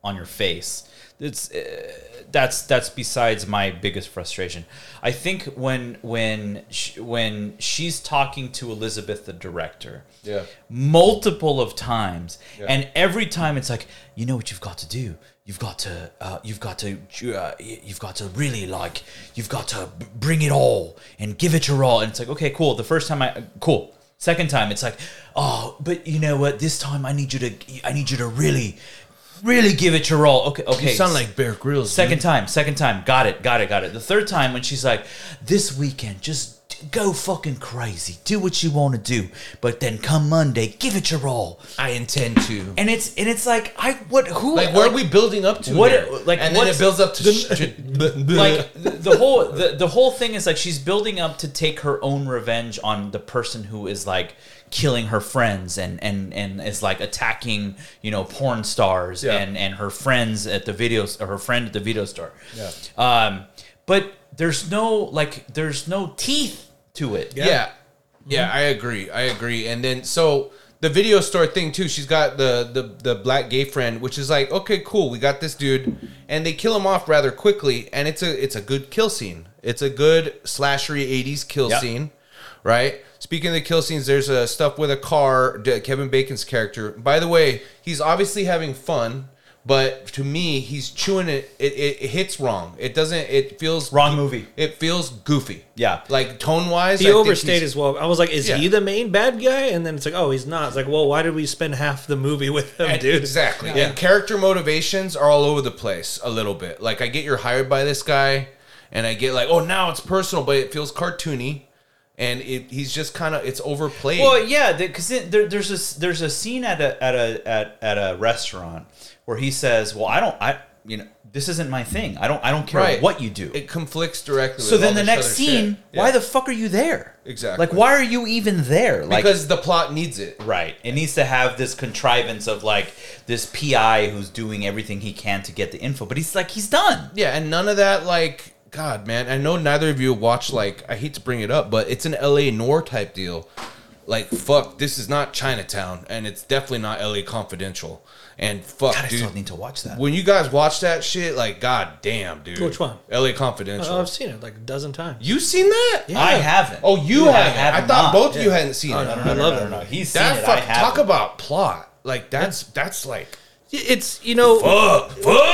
S3: on your face. It's uh, that's that's besides my biggest frustration. I think when when sh- when she's talking to Elizabeth, the director,
S4: Yeah.
S3: multiple of times,
S4: Yeah.
S3: and every time it's like, you know what you've got to do. You've got to, uh, you've got to, uh, you've got to really like, you've got to b- bring it all and give it your all. And it's like, okay, cool. The first time I, cool. Second time, it's like, oh, but you know what? This time I need you to, I need you to really, really give it your all. Okay, okay.
S4: You sound like Bear Grylls.
S3: Second
S4: dude.
S3: time, second time. Got it, got it, got it. The third time when she's like, this weekend, just go fucking crazy. Do what you want to do. But then come Monday, give it your all.
S4: I intend to.
S3: And it's and it's like, I what who
S4: Like, what are we building up to?
S3: what-
S4: here?
S3: like,
S4: and then
S3: what's-
S4: it builds up to, sh- to
S3: like the, the whole the, the whole thing is like she's building up to take her own revenge on the person who is like killing her friends and and and is like attacking, you know, porn stars
S4: Yeah.
S3: and and her friends at the videos or her friend at the video store.
S4: Yeah.
S3: Um but there's no like there's no teeth to it.
S4: Yeah. Yeah, I agree. I agree. And then so the video store thing too, she's got the, the the black gay friend, which is like, okay, cool, we got this dude, and they kill him off rather quickly, and it's a it's a good kill scene. It's a good slashery eighties kill
S3: Yep.
S4: scene, right? Speaking of the kill scenes, there's a stuff with a car, D- Kevin Bacon's character. By the way, he's obviously having fun, but to me, he's chewing it. It, it, it hits wrong. It doesn't. It feels
S3: Wrong movie.
S4: It feels goofy.
S3: Yeah.
S4: like tone wise,
S5: He overstayed as well. I was like, is
S4: Yeah.
S5: he the main bad guy? And then it's like, oh, he's not. It's like, well, why did we spend half the movie with him,
S4: And-
S5: dude?
S4: Exactly. And character motivations are all over the place a little bit. Like, I get you're hired by this guy, and I get like, oh, now it's personal, but it feels cartoony, and it, he's just kind of it's overplayed.
S3: Well, yeah, because there, there's a there's a scene at a at a at, at a restaurant where he says, "Well, I don't, I you know, this isn't my thing. I don't, I don't care
S4: Right.
S3: what you do."
S4: It conflicts directly.
S3: So
S4: with
S3: then
S4: all
S3: the
S4: this
S3: next
S4: other
S3: scene,
S4: shit.
S3: why
S4: Yeah.
S3: the fuck are you there?
S4: Exactly.
S3: Like, why are you even there? Like,
S4: because the plot needs it.
S3: right, it needs to have this contrivance of like this P I who's doing everything he can to get the info, but he's like, he's done.
S4: Yeah, and none of that, like, God, man, I know neither of you watch, like, I hate to bring it up, but it's an L A Noir type deal. Like, fuck, this is not Chinatown, and it's definitely not L A Confidential. And fuck,
S3: God, I
S4: dude,
S3: still need to watch that.
S4: when you guys watch that shit, like, god damn, dude.
S5: Which one?
S4: L A Confidential.
S5: Oh, I've seen it like a dozen times.
S4: you seen that?
S5: Yeah.
S3: I haven't.
S4: Oh, you
S3: I
S4: haven't.
S3: have
S4: I thought
S3: not.
S4: both of you hadn't seen
S5: Oh,
S4: it.
S5: no, no,
S3: No,
S5: I
S3: no,
S5: love
S3: no,
S5: it.
S3: no, no. He's seen
S4: That
S3: it.
S4: fuck,
S3: I haven't.
S4: talk about plot. Like, that's that's like
S5: It's, you know,
S4: fuck,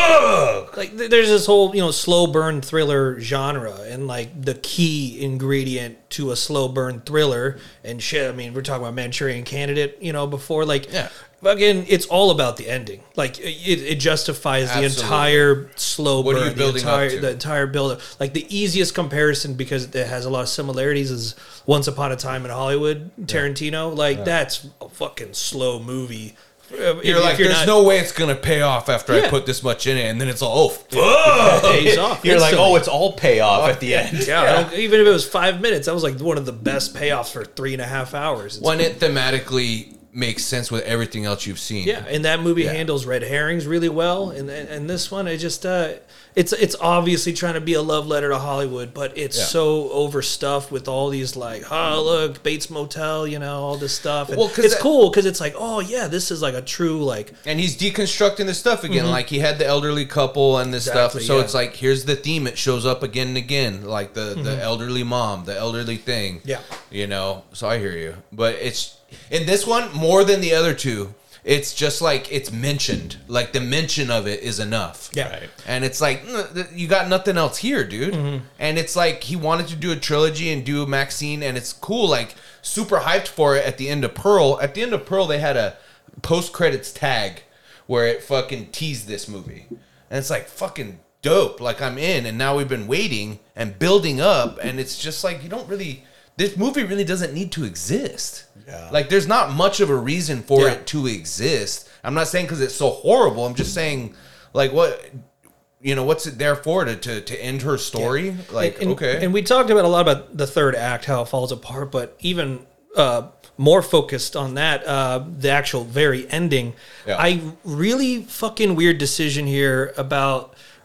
S4: fuck.
S5: like th- there's this whole, you know, slow burn thriller genre, and like the key ingredient to a slow burn thriller and shit. I mean, we're talking about Manchurian Candidate, you know, before, like,
S4: Yeah.
S5: fucking, it's all about the ending. Like, it, it justifies
S4: Absolutely.
S5: the entire slow
S4: What are
S5: burn,
S4: you building
S5: the entire,
S4: up to?
S5: the entire build. Like, the easiest comparison, because it has a lot of similarities, is Once Upon a Time in Hollywood, Tarantino. Like, that's a fucking slow movie. If-
S4: You're
S5: if
S4: like,
S5: you're
S4: there's
S5: not-
S4: no way it's gonna pay off after I
S5: Yeah.
S4: put this much in it, and then it's all, oh, fuck.
S5: pays off.
S3: You're like,
S5: instantly.
S3: oh, it's all payoff at the end.
S5: Yeah, I don't- even if it was five minutes, that was like one of the best payoffs for three and a half hours. It's-
S4: When it thematically makes sense with everything else you've seen.
S5: yeah, and that movie
S4: Yeah.
S5: handles red herrings really well, and and, and this one, it just uh, it's it's obviously trying to be a love letter to Hollywood, but it's
S4: Yeah.
S5: so overstuffed with all these like, oh look, Bates Motel, you know, all this stuff. And
S4: Well, 'cause
S5: it's
S4: that-
S5: cool because it's like, oh yeah, this is like a true like.
S4: And he's deconstructing the stuff again. Like, he had the elderly couple and this
S5: Exactly,
S4: stuff. So
S5: yeah.
S4: it's like, here's the theme. It shows up again and again. Like, the, the elderly mom, the elderly thing.
S5: Yeah.
S4: You know? So I hear you. But it's, in this one, more than the other two, it's just like, it's mentioned. Like, the mention of it is enough.
S5: Yeah. Right.
S4: And it's like, mm, th- you got nothing else here, dude. And it's like, he wanted to do a trilogy and do Maxine, and it's cool. Like, super hyped for it at the end of Pearl. At the end of Pearl, they had a post-credits tag where it fucking teased this movie. And it's like, fucking dope. Like, I'm in, and now we've been waiting and building up, and it's just like, you don't really... This movie really doesn't need to exist. Yeah. Like, there's not much of a reason for
S5: Yeah.
S4: it to exist. I'm not saying because it's so horrible. I'm just saying, like, what... You know, what's it there for? To to, to end her story? Like,
S5: and,
S4: okay.
S5: And we talked about a lot about the third act, how it falls apart, but even uh, more focused on that, uh, the actual very ending.
S4: Yeah.
S5: I really fucking weird decision here about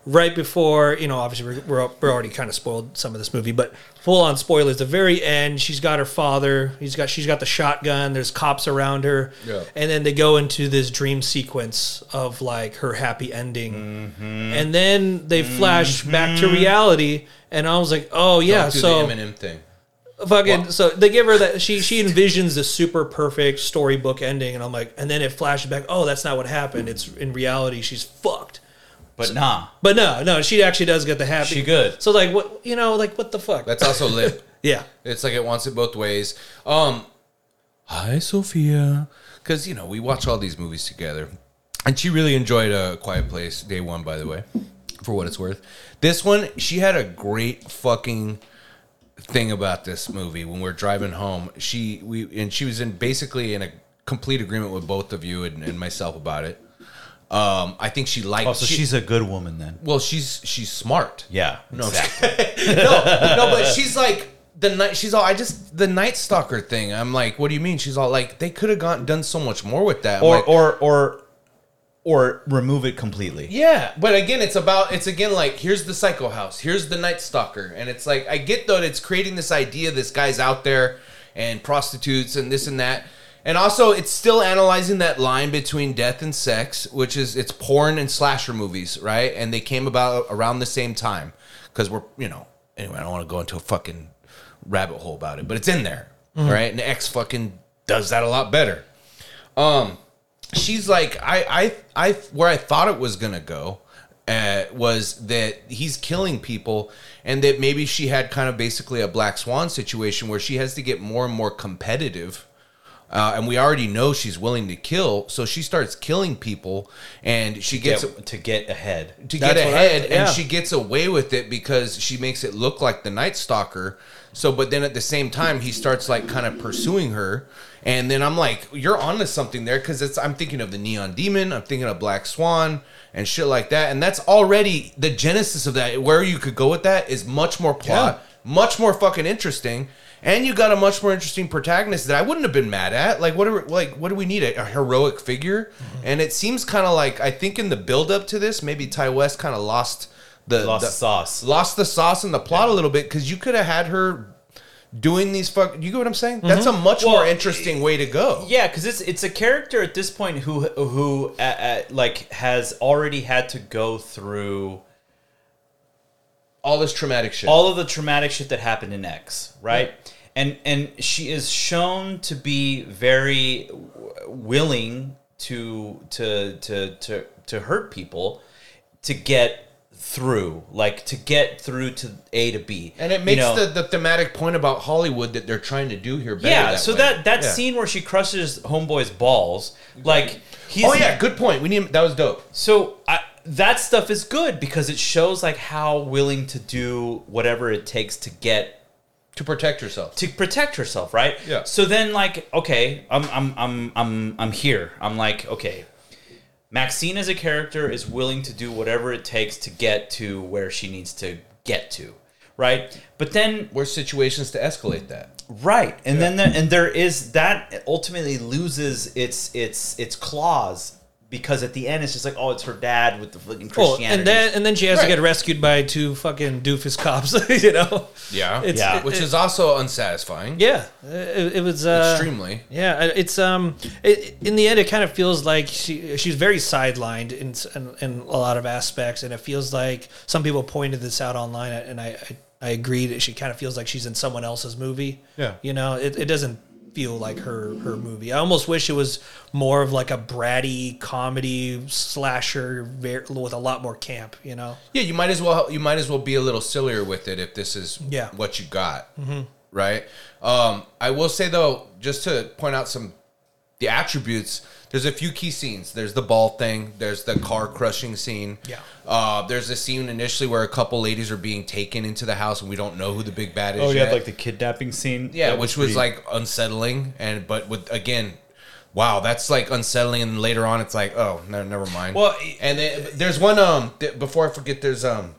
S5: right before, you know, obviously we're, we're, we're already kind of spoiled some of this movie, but full on spoilers. The very end, she's got her father. He's got she's got the shotgun. There's cops around her,
S4: Yeah.
S5: and then they go into this dream sequence of like her happy ending,
S4: Mm-hmm.
S5: and then they flash back to reality. And I was like, oh yeah,
S4: Don't do
S5: so
S4: the Eminem thing.
S5: fucking so they give her that she she envisions the super perfect storybook ending, and I'm like, and then it flashes back. Oh, that's not what happened. It's in reality she's fucked.
S3: But nah.
S5: But no, no, she actually does get the happy.
S3: She good.
S5: So like, what you know, like what the fuck?
S4: That's also lip.
S5: yeah.
S4: It's like it wants it both ways. Um, hi, Sophia. Because, you know, we watch all these movies together. And she really enjoyed A Quiet Place, day one, by the way, for what it's worth. This one, she had a great fucking thing about this movie when we're driving home. She we and she was in basically in a complete agreement with both of you and, and myself about it. Um, I think she liked.
S3: Oh, so
S4: she-
S3: she's a good woman then.
S4: well, she's she's smart.
S3: Yeah.
S4: No,
S3: Exactly.
S4: no, no, but she's like the night. She's all I just the Night Stalker thing. I'm like, what do you mean? She's all like, they could have gone done so much more with that. I'm
S3: or
S4: like,
S3: or or or remove it completely.
S4: yeah, but again, it's about it's again like here's the Psycho House, here's the Night Stalker, and it's like I get though that it's creating this idea this guy's out there and prostitutes and this and that. And also, it's still analyzing that line between death and sex, which is it's porn and slasher movies, right? And they came about around the same time because we're, you know, anyway, I don't want to go into a fucking rabbit hole about it, but it's in there, right? And X fucking does that a lot better. Um, she's like, I, I, I, where I thought it was gonna go, uh, was that he's killing people, and that maybe she had kind of basically a Black Swan situation where she has to get more and more competitive. Uh, and we already know she's willing to kill, so she starts killing people, and she gets
S3: Get, to get ahead.
S4: to
S5: That's
S4: get
S5: what I-
S4: ahead,
S5: yeah.
S4: and she gets away with it because she makes it look like the Night Stalker. So, but then at the same time, he starts like kind of pursuing her, and then I'm like, you're onto something there because it's. I'm thinking of the Neon Demon, I'm thinking of Black Swan and shit like that, and that's already the genesis of that. Where you could go with that is much more plot, much more fucking interesting. And you got a much more interesting protagonist that I wouldn't have been mad at. Like, what are like, what do we need? A, a heroic figure? Mm-hmm. And it seems kind of like I think in the build up to this, maybe Ty West kind of lost the
S3: Lost
S4: the,
S3: the sauce.
S4: lost the sauce in the plot a little bit because you could have had her doing these fuck. You get what I'm saying? That's a much more interesting way to go.
S3: Yeah, because it's it's a character at this point who who uh, uh, like has already had to go through
S4: All this traumatic shit.
S3: all of the traumatic shit that happened in X, right? And and she is shown to be very w- willing to to to to to hurt people to get through, like to get through to A to B.
S4: and it
S3: You
S4: makes
S3: know?
S4: the, the thematic point about Hollywood that they're trying to do here better.
S3: yeah.
S4: that
S3: so
S4: way.
S3: that that
S4: Yeah.
S3: scene where she crushes Homeboy's balls, like he's
S4: Oh yeah, good point. We need that was dope.
S3: So I, that stuff is good because it shows like how willing to do whatever it takes to get
S4: To protect yourself.
S3: to protect herself, right?
S4: Yeah.
S3: So then, like, okay, I'm I'm I'm I'm I'm here. I'm like, okay, Maxine as a character is willing to do whatever it takes to get to where she needs to get to, right? But then,
S4: Where's situations to escalate that?
S3: right, and then there, and there is that ultimately loses its its its claws. Because at the end, it's just like, oh, it's her dad with the fucking
S5: Well,
S3: Christianity.
S5: and then and then she has
S4: Right.
S5: to get rescued by two fucking doofus cops. You know.
S4: Yeah,
S5: It's-
S3: Yeah.
S5: it-
S4: which
S5: it-
S4: is also unsatisfying.
S5: Yeah, it, it was uh,
S4: Extremely.
S5: Yeah, it's um, it, in the end, it kind of feels like she she's very sidelined in, in in a lot of aspects, and it feels like some people pointed this out online, and I I, I agree that she kind of feels like she's in someone else's movie.
S4: Yeah.
S5: you know, it, it doesn't feel like her her movie. I almost wish it was more of like a bratty comedy slasher ver- with a lot more camp. You know.
S4: Yeah, you might as well you might as well be a little sillier with it if this is
S5: Yeah.
S4: what you got, right? Um, I will say though, just to point out some the attributes. There's a few key scenes. There's the ball thing. There's the car crushing scene.
S5: Yeah.
S4: Uh, there's a scene initially where a couple ladies are being taken into the house and we don't know who the big bad is.
S3: oh, you
S4: yet.
S3: have like the kidnapping scene.
S4: Yeah,
S3: That
S4: which was
S3: pretty-
S4: like unsettling, and but with again, wow, that's like unsettling. And later on, it's like, oh, no, never mind.
S3: Well,
S4: and then there's one um th- before I forget, there's um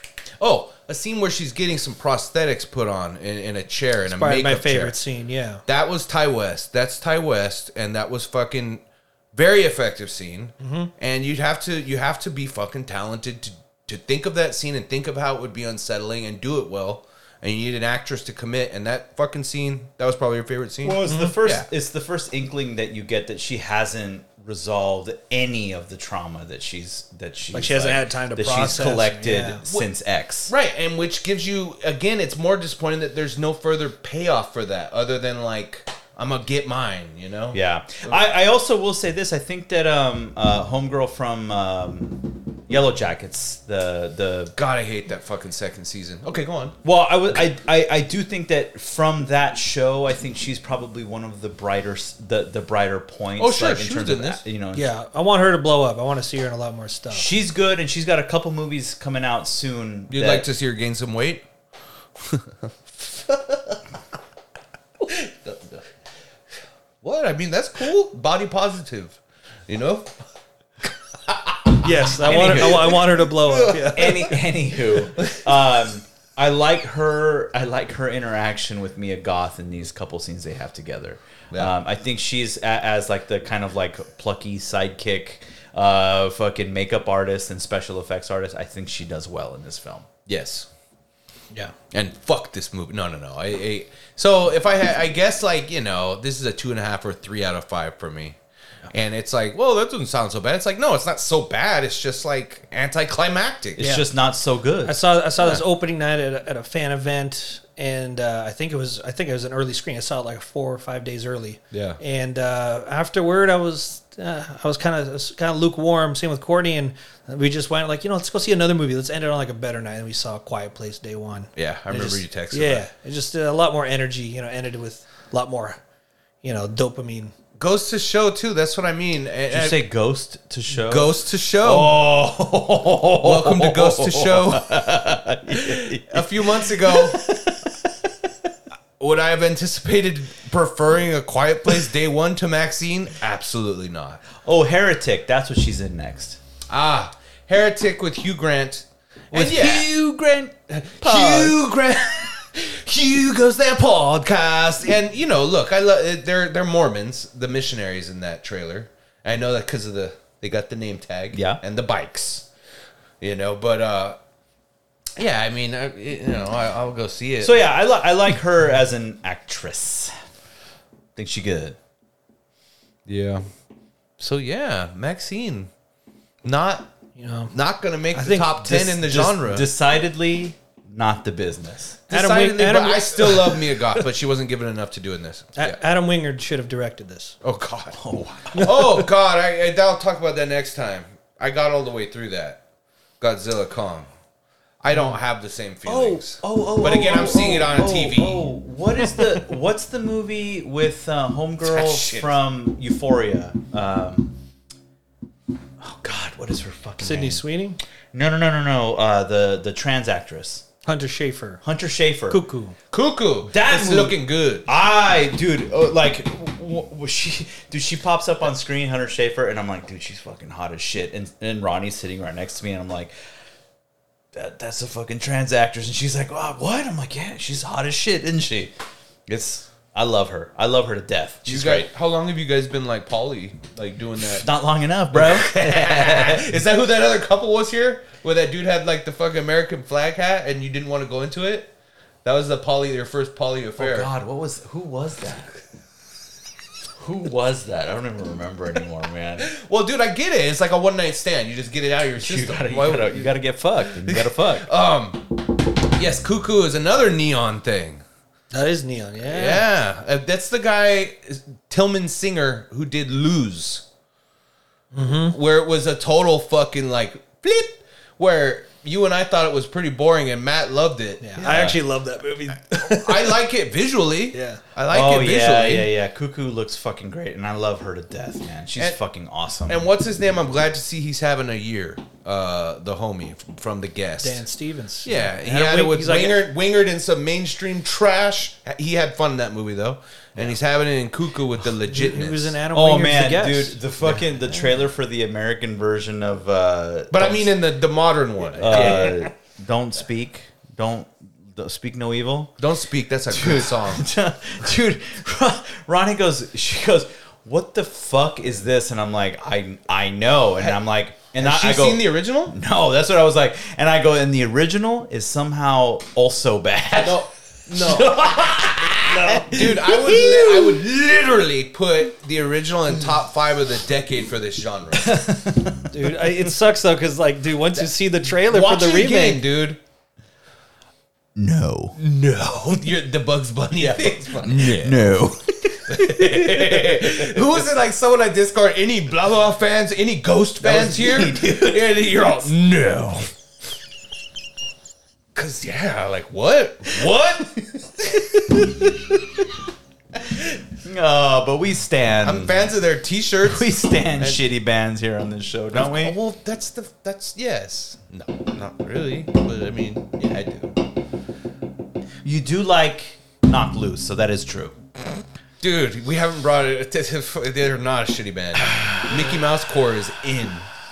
S4: oh a scene where she's getting some prosthetics put on in, in a chair in a
S5: Probably
S4: makeup
S5: my favorite
S4: chair.
S5: scene. Yeah.
S4: That was Ty West. That's Ty West, and that was fucking very effective scene.
S5: Mm-hmm.
S4: And you'd have to you have to be fucking talented to to think of that scene and think of how it would be unsettling and do it well. And you need an actress to commit. And that fucking scene, that was probably your favorite scene.
S3: Well, it's the first.
S4: Yeah.
S3: It's the first inkling that you get that she hasn't resolved any of the trauma that she's that she's
S5: Like she hasn't had time to
S3: that
S5: process,
S3: she's collected
S5: yeah.
S3: since X.
S4: Right, and which gives you, again, it's more disappointing that there's no further payoff for that other than, like, I'm going to get mine, you know?
S3: Yeah. I, I also will say this. I think that um, uh, Homegirl from um, Yellow Jackets, the the
S4: God, I hate that fucking second season. Okay, go on.
S3: well, I, would, I, I I do think that from that show, I think she's probably one of the brighter s- the the brighter points.
S4: Oh, sure,
S3: like, in
S4: she was
S3: terms
S4: in
S3: of
S4: this.
S3: you know.
S5: Yeah, I want her to blow up. I want to see her in a lot more stuff.
S3: She's good, and she's got a couple movies coming out soon.
S4: You'd
S3: that-
S4: like to see her gain some weight? What? I mean, that's cool. Body positive, you know?
S5: Yes, I want her. I want, I want her to blow up. Yeah.
S3: Any anywho, um, I like her. I like her interaction with Mia Goth in these couple scenes they have together.
S4: Yeah.
S3: Um, I think she's a, as like the kind of like plucky sidekick, uh, fucking makeup artist and special effects artist. I think she does well in this film.
S4: Yes.
S5: Yeah.
S4: And fuck this movie. No, no, no. I, I so if I had, I guess like you know, this is a two and a half or three out of five for me. And it's like, well, that doesn't sound so bad. It's like, no, it's not so bad. It's just like anticlimactic.
S3: It's
S5: Yeah.
S3: just not so good.
S5: I saw I saw this opening night at a, at a fan event, and uh, I think it was I think it was an early screen. I saw it like four or five days early.
S4: Yeah.
S5: And uh, afterward, I was uh, I was kind of kind of lukewarm. Same with Courtney, and we just went like, you know, let's go see another movie. Let's end it on like a better night. And we saw Quiet Place day one.
S4: Yeah, I
S5: And it
S4: remember
S5: just-
S4: you texted
S5: Yeah,
S4: that.
S5: it just uh, a lot more energy. You know, ended with a lot more, you know, dopamine.
S4: Goes to show too. That's what I mean.
S3: Did you say Ghost to Show?
S4: Ghost to Show?
S3: Oh,
S4: Welcome to Ghost to Show. A few months ago, would I have anticipated preferring A Quiet Place Day One to Maxine? Absolutely not.
S3: Oh, Heretic. That's what she's in next.
S4: Ah, Heretic with Hugh Grant.
S3: With
S4: And yeah,
S3: Hugh Grant.
S4: Hugh Grant. Hugo's their podcast, and you know, look, I love they're they're Mormons, the missionaries in that trailer. I know that because of the they got the name tag,
S3: Yeah.
S4: and the bikes, you know. But uh, yeah, I mean, I, you know, I, I'll go see it.
S3: So yeah, I, li- I like her as an actress. Think she good.
S4: yeah, so yeah, Maxine, not
S5: You know,
S4: not gonna make the
S5: think
S4: top ten
S3: Des-
S4: in the
S3: des-
S4: genre.
S3: Decidedly not the business.
S5: Adam
S4: Decidedly,
S5: Wing- Adam
S4: but I
S5: Wing-
S4: still love Mia Goth, but she wasn't given enough to do in this.
S5: A-
S4: Yeah.
S5: Adam Wingard should have directed this.
S4: Oh God! Oh, oh God! I, I I'll talk about that next time. I got all the way through that Godzilla Kong. I don't have the same feelings.
S3: oh,
S4: But again, I'm seeing it on a T V.
S3: Oh, what is the what's the movie with uh,
S4: That
S3: homegirl
S4: shit.
S3: from Euphoria? Um, oh God, what is her fucking
S5: Sydney
S3: name?
S5: Sweeney,
S3: No, no, no, no, no. Uh, the the trans actress,
S5: Hunter Schafer,
S3: Hunter Schafer.
S5: Cuckoo.
S4: Cuckoo.
S3: That
S4: It's
S3: movie-
S4: looking good.
S3: I, dude, oh, like, w- w- she, dude, she pops up on screen, Hunter Schafer, and I'm like, dude, she's fucking hot as shit. And and Ronnie's sitting right next to me, and I'm like, that that's a fucking trans actress, and she's like, oh, what? I'm like, yeah, she's hot as shit, isn't she? It's, I love her. I love her to death.
S4: You
S3: She's
S4: guys,
S3: great.
S4: how long have you guys been like poly, like doing that?
S3: Not long enough, bro.
S4: Is that who that other couple was here? Where that dude had like the fucking American flag hat, and you didn't want to go into it? That was the poly, your first poly affair.
S3: Oh God, what was? Who was that? Who was that? I don't even remember anymore, man.
S4: Well, dude, I get it. It's like a one night stand. You just get it out of your
S3: You
S4: system.
S3: gotta, you
S4: Why would-
S3: gotta, you gotta get fucked. And you gotta fuck.
S4: Um, yes, Cuckoo is another neon thing.
S5: That is Neon. Yeah.
S4: Yeah, uh, that's the guy Tillman Singer who did Lose, mm-hmm. where it was a total fucking like bleep, where you and I thought it was pretty boring, and Matt loved it.
S5: Yeah. I actually love that movie.
S4: I like it visually.
S5: Yeah.
S4: I like
S3: oh
S4: it visually.
S3: yeah, yeah, yeah. Cuckoo looks fucking great, and I love her to death, man. She's
S4: And-
S3: fucking awesome.
S4: And what's his name? I'm glad to see he's having a year. Uh, the homie from, from The Guest.
S5: Dan Stevens.
S4: Yeah, he
S5: Adam
S4: had it
S5: Wing-
S4: with
S5: he's like-
S4: Wingard, Wingard and some mainstream trash. He had fun in that movie though, and he's having it in Cuckoo with the legitness.
S5: He was in Adam
S3: oh
S5: Wingard's
S3: man,
S5: The Guest.
S3: dude, the fucking the trailer for the American version of. Uh,
S4: But I
S3: Don't
S4: mean, in the, the modern one.
S3: uh, don't speak, don't, don't speak no evil.
S4: Don't speak. That's a good song.
S3: Dude, Ronnie goes. She goes. what the fuck is this? And I'm like, I I know. And I'm like, and
S4: Has
S3: I,
S4: she
S3: I go,
S4: seen the original?
S3: no, that's what I was like. And I go, and the original is somehow also bad.
S4: No, no, no, dude. I would, li- I would literally put the original in top five of the decade for this genre.
S5: Dude, I, it sucks though, because like, dude, once you see the trailer
S4: Watch
S5: for the
S4: it
S5: remake,
S4: again, dude.
S3: No.
S4: No, you're the Bugs Bunny thing's funny.
S3: No.
S4: Who is it? Like someone at Discord? Any blah blah fans? Any Ghost fans
S3: was
S4: here?
S3: me, dude.
S4: Yeah, you're all no. Cause yeah, like what? What?
S3: Oh, but we stand.
S4: I'm fans of their T-shirts.
S3: we stand shitty bands here on this show, don't we?
S4: Well, that's the that's yes. No, not really. But I mean, yeah, I do.
S3: You do like Knock Loose, so that is true.
S4: Dude, we haven't brought it. They're not a shitty band. Mickey Mouse Core is in.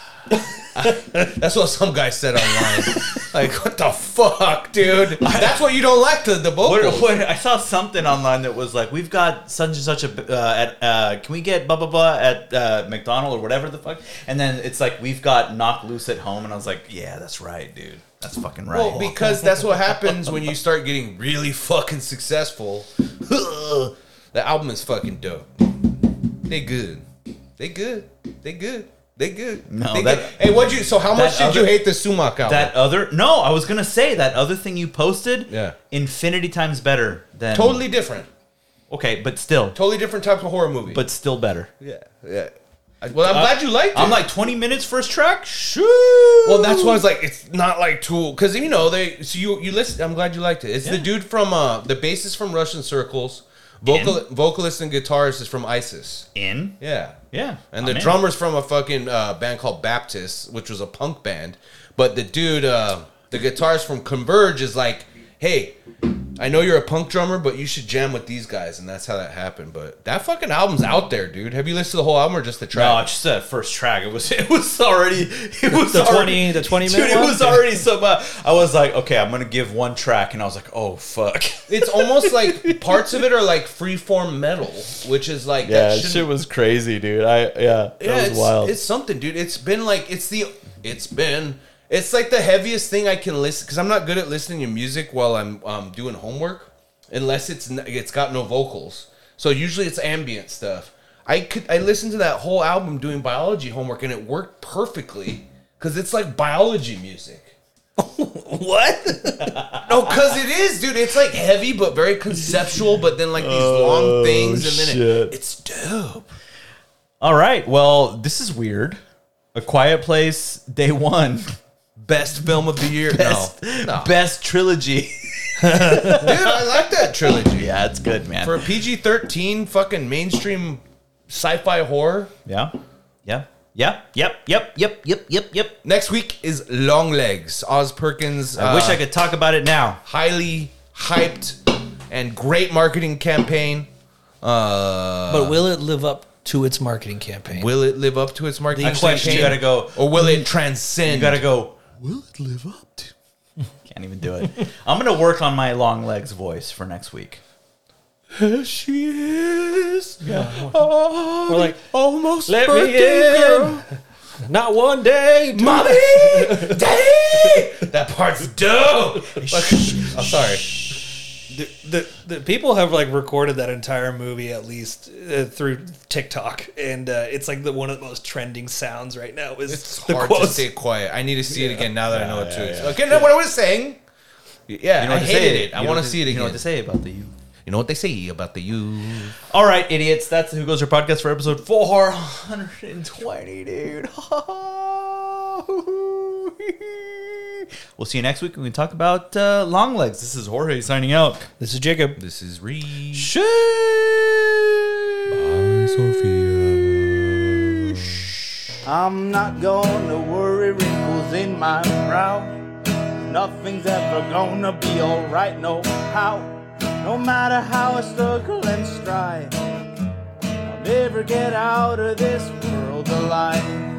S4: That's what some guy said online. Like, what the fuck, dude? That's what you don't like to the vocals.
S3: What, what, I saw something online that was like, we've got such and such a uh, at uh, can we get blah blah blah at uh, McDonald's or whatever the fuck? And then it's like we've got Knock Loose at home, and I was like, yeah, that's right, dude. That's fucking right.
S4: Well, because that's what happens when you start getting really fucking successful. The album is fucking dope. They good. They good. They good. They good.
S3: No,
S4: they
S3: that-
S4: good. Hey, what'd you? So how much did
S3: other-
S4: you hate the Sumac album?
S3: that other no, I was gonna say that other thing you posted.
S4: Yeah.
S3: Infinity times better than
S4: totally different.
S3: okay, but still,
S4: Totally different type of horror movie.
S3: but still better.
S4: yeah, yeah. I- Well, I'm glad you liked it.
S3: I'm like twenty minutes first track. Shoo.
S4: well, that's why I was like, it's not like Tool, because you know they. So you you listen. I'm glad you liked it. It's the
S3: Yeah.
S4: dude from uh the bassist from Russian Circles, vocal vocalist and guitarist is from ISIS.
S3: in.
S4: Yeah.
S3: Yeah,
S4: And
S3: I'm
S4: the
S3: in.
S4: drummer's from a fucking uh, band called Baptist, which was a punk band. But the dude, uh, the guitarist from Converge is like, hey, I know you're a punk drummer, but you should jam with these guys. And that's how that happened. But that fucking album's out there, dude. Have you listened to the whole album or just the track?
S3: No, just that first track. It was it was already it was
S5: the
S3: already,
S5: twenty the twenty
S3: dude.
S5: minute
S3: It
S5: one?
S3: was already so much. I was like, okay, I'm gonna give one track, and I was like, oh fuck.
S4: It's almost like parts of it are like freeform metal, which is like that shouldn't-
S3: was crazy, dude. I yeah,
S4: yeah, it's, it's something, dude. It's been like it's the it's been it's like the heaviest thing I can listen because I'm not good at listening to music while I'm um, doing homework unless it's n- it's got no vocals. So usually it's ambient stuff. I could I listened to that whole album doing biology homework and it worked perfectly because it's like biology music.
S5: what?
S4: No, because it is, dude. It's like heavy but very conceptual, but then like these long things, and then it, it's dope.
S3: All right. Well, this is weird. A Quiet Place, day one,
S4: Best film of the year.
S3: best,
S4: no, no.
S3: best trilogy.
S4: Dude, I like that trilogy.
S3: Yeah, it's good, man.
S4: For a P G thirteen fucking mainstream sci-fi horror.
S3: yeah, yeah, yeah, yep, yep, yep, yep, yep, yep.
S4: Next week is Long Legs. Oz Perkins.
S3: I wish I could talk about it now.
S4: Highly hyped and great marketing campaign. Uh,
S5: But will it live up to its marketing campaign?
S4: will it live up to its marketing
S3: The question,
S4: campaign?
S3: you gotta go.
S4: Or will it transcend?
S3: You gotta go. Will it live up to? Can't even do it. I'm gonna work on my long legs voice for next week.
S4: Here she is.
S5: We're like,
S4: Almost
S5: let me
S4: birthday girl.
S5: in. Not one day,
S4: Mommy! Daddy! That part's dope. I'm sorry.
S5: The, the the people have like recorded that entire movie at least uh, through TikTok, and uh, it's like the one of the most trending sounds right now. Is
S4: It's
S5: the
S4: hard to
S5: quotes.
S4: stay quiet. I need to see it again now that I know what to
S3: yeah,
S4: expect. Okay, now what I was saying. Yeah,
S3: You know
S4: I
S3: what to
S4: hated
S3: say.
S4: it. I
S3: You know
S4: want
S3: what
S4: to see it again.
S3: You know what to say about the you.
S4: You know what they say about the you.
S3: All right, idiots. That's Who Goes Your Podcast for episode four hundred twenty, dude. We'll see you next week when we talk about uh, long legs. This is Jorge signing out.
S5: This is Jacob.
S4: This is Reed.
S3: Shit.
S4: Bye, Sophia.
S1: I'm not gonna worry wrinkles in my brow. Nothing's ever gonna be alright, no how. No matter how I struggle and strive, I'll never get out of this world alive.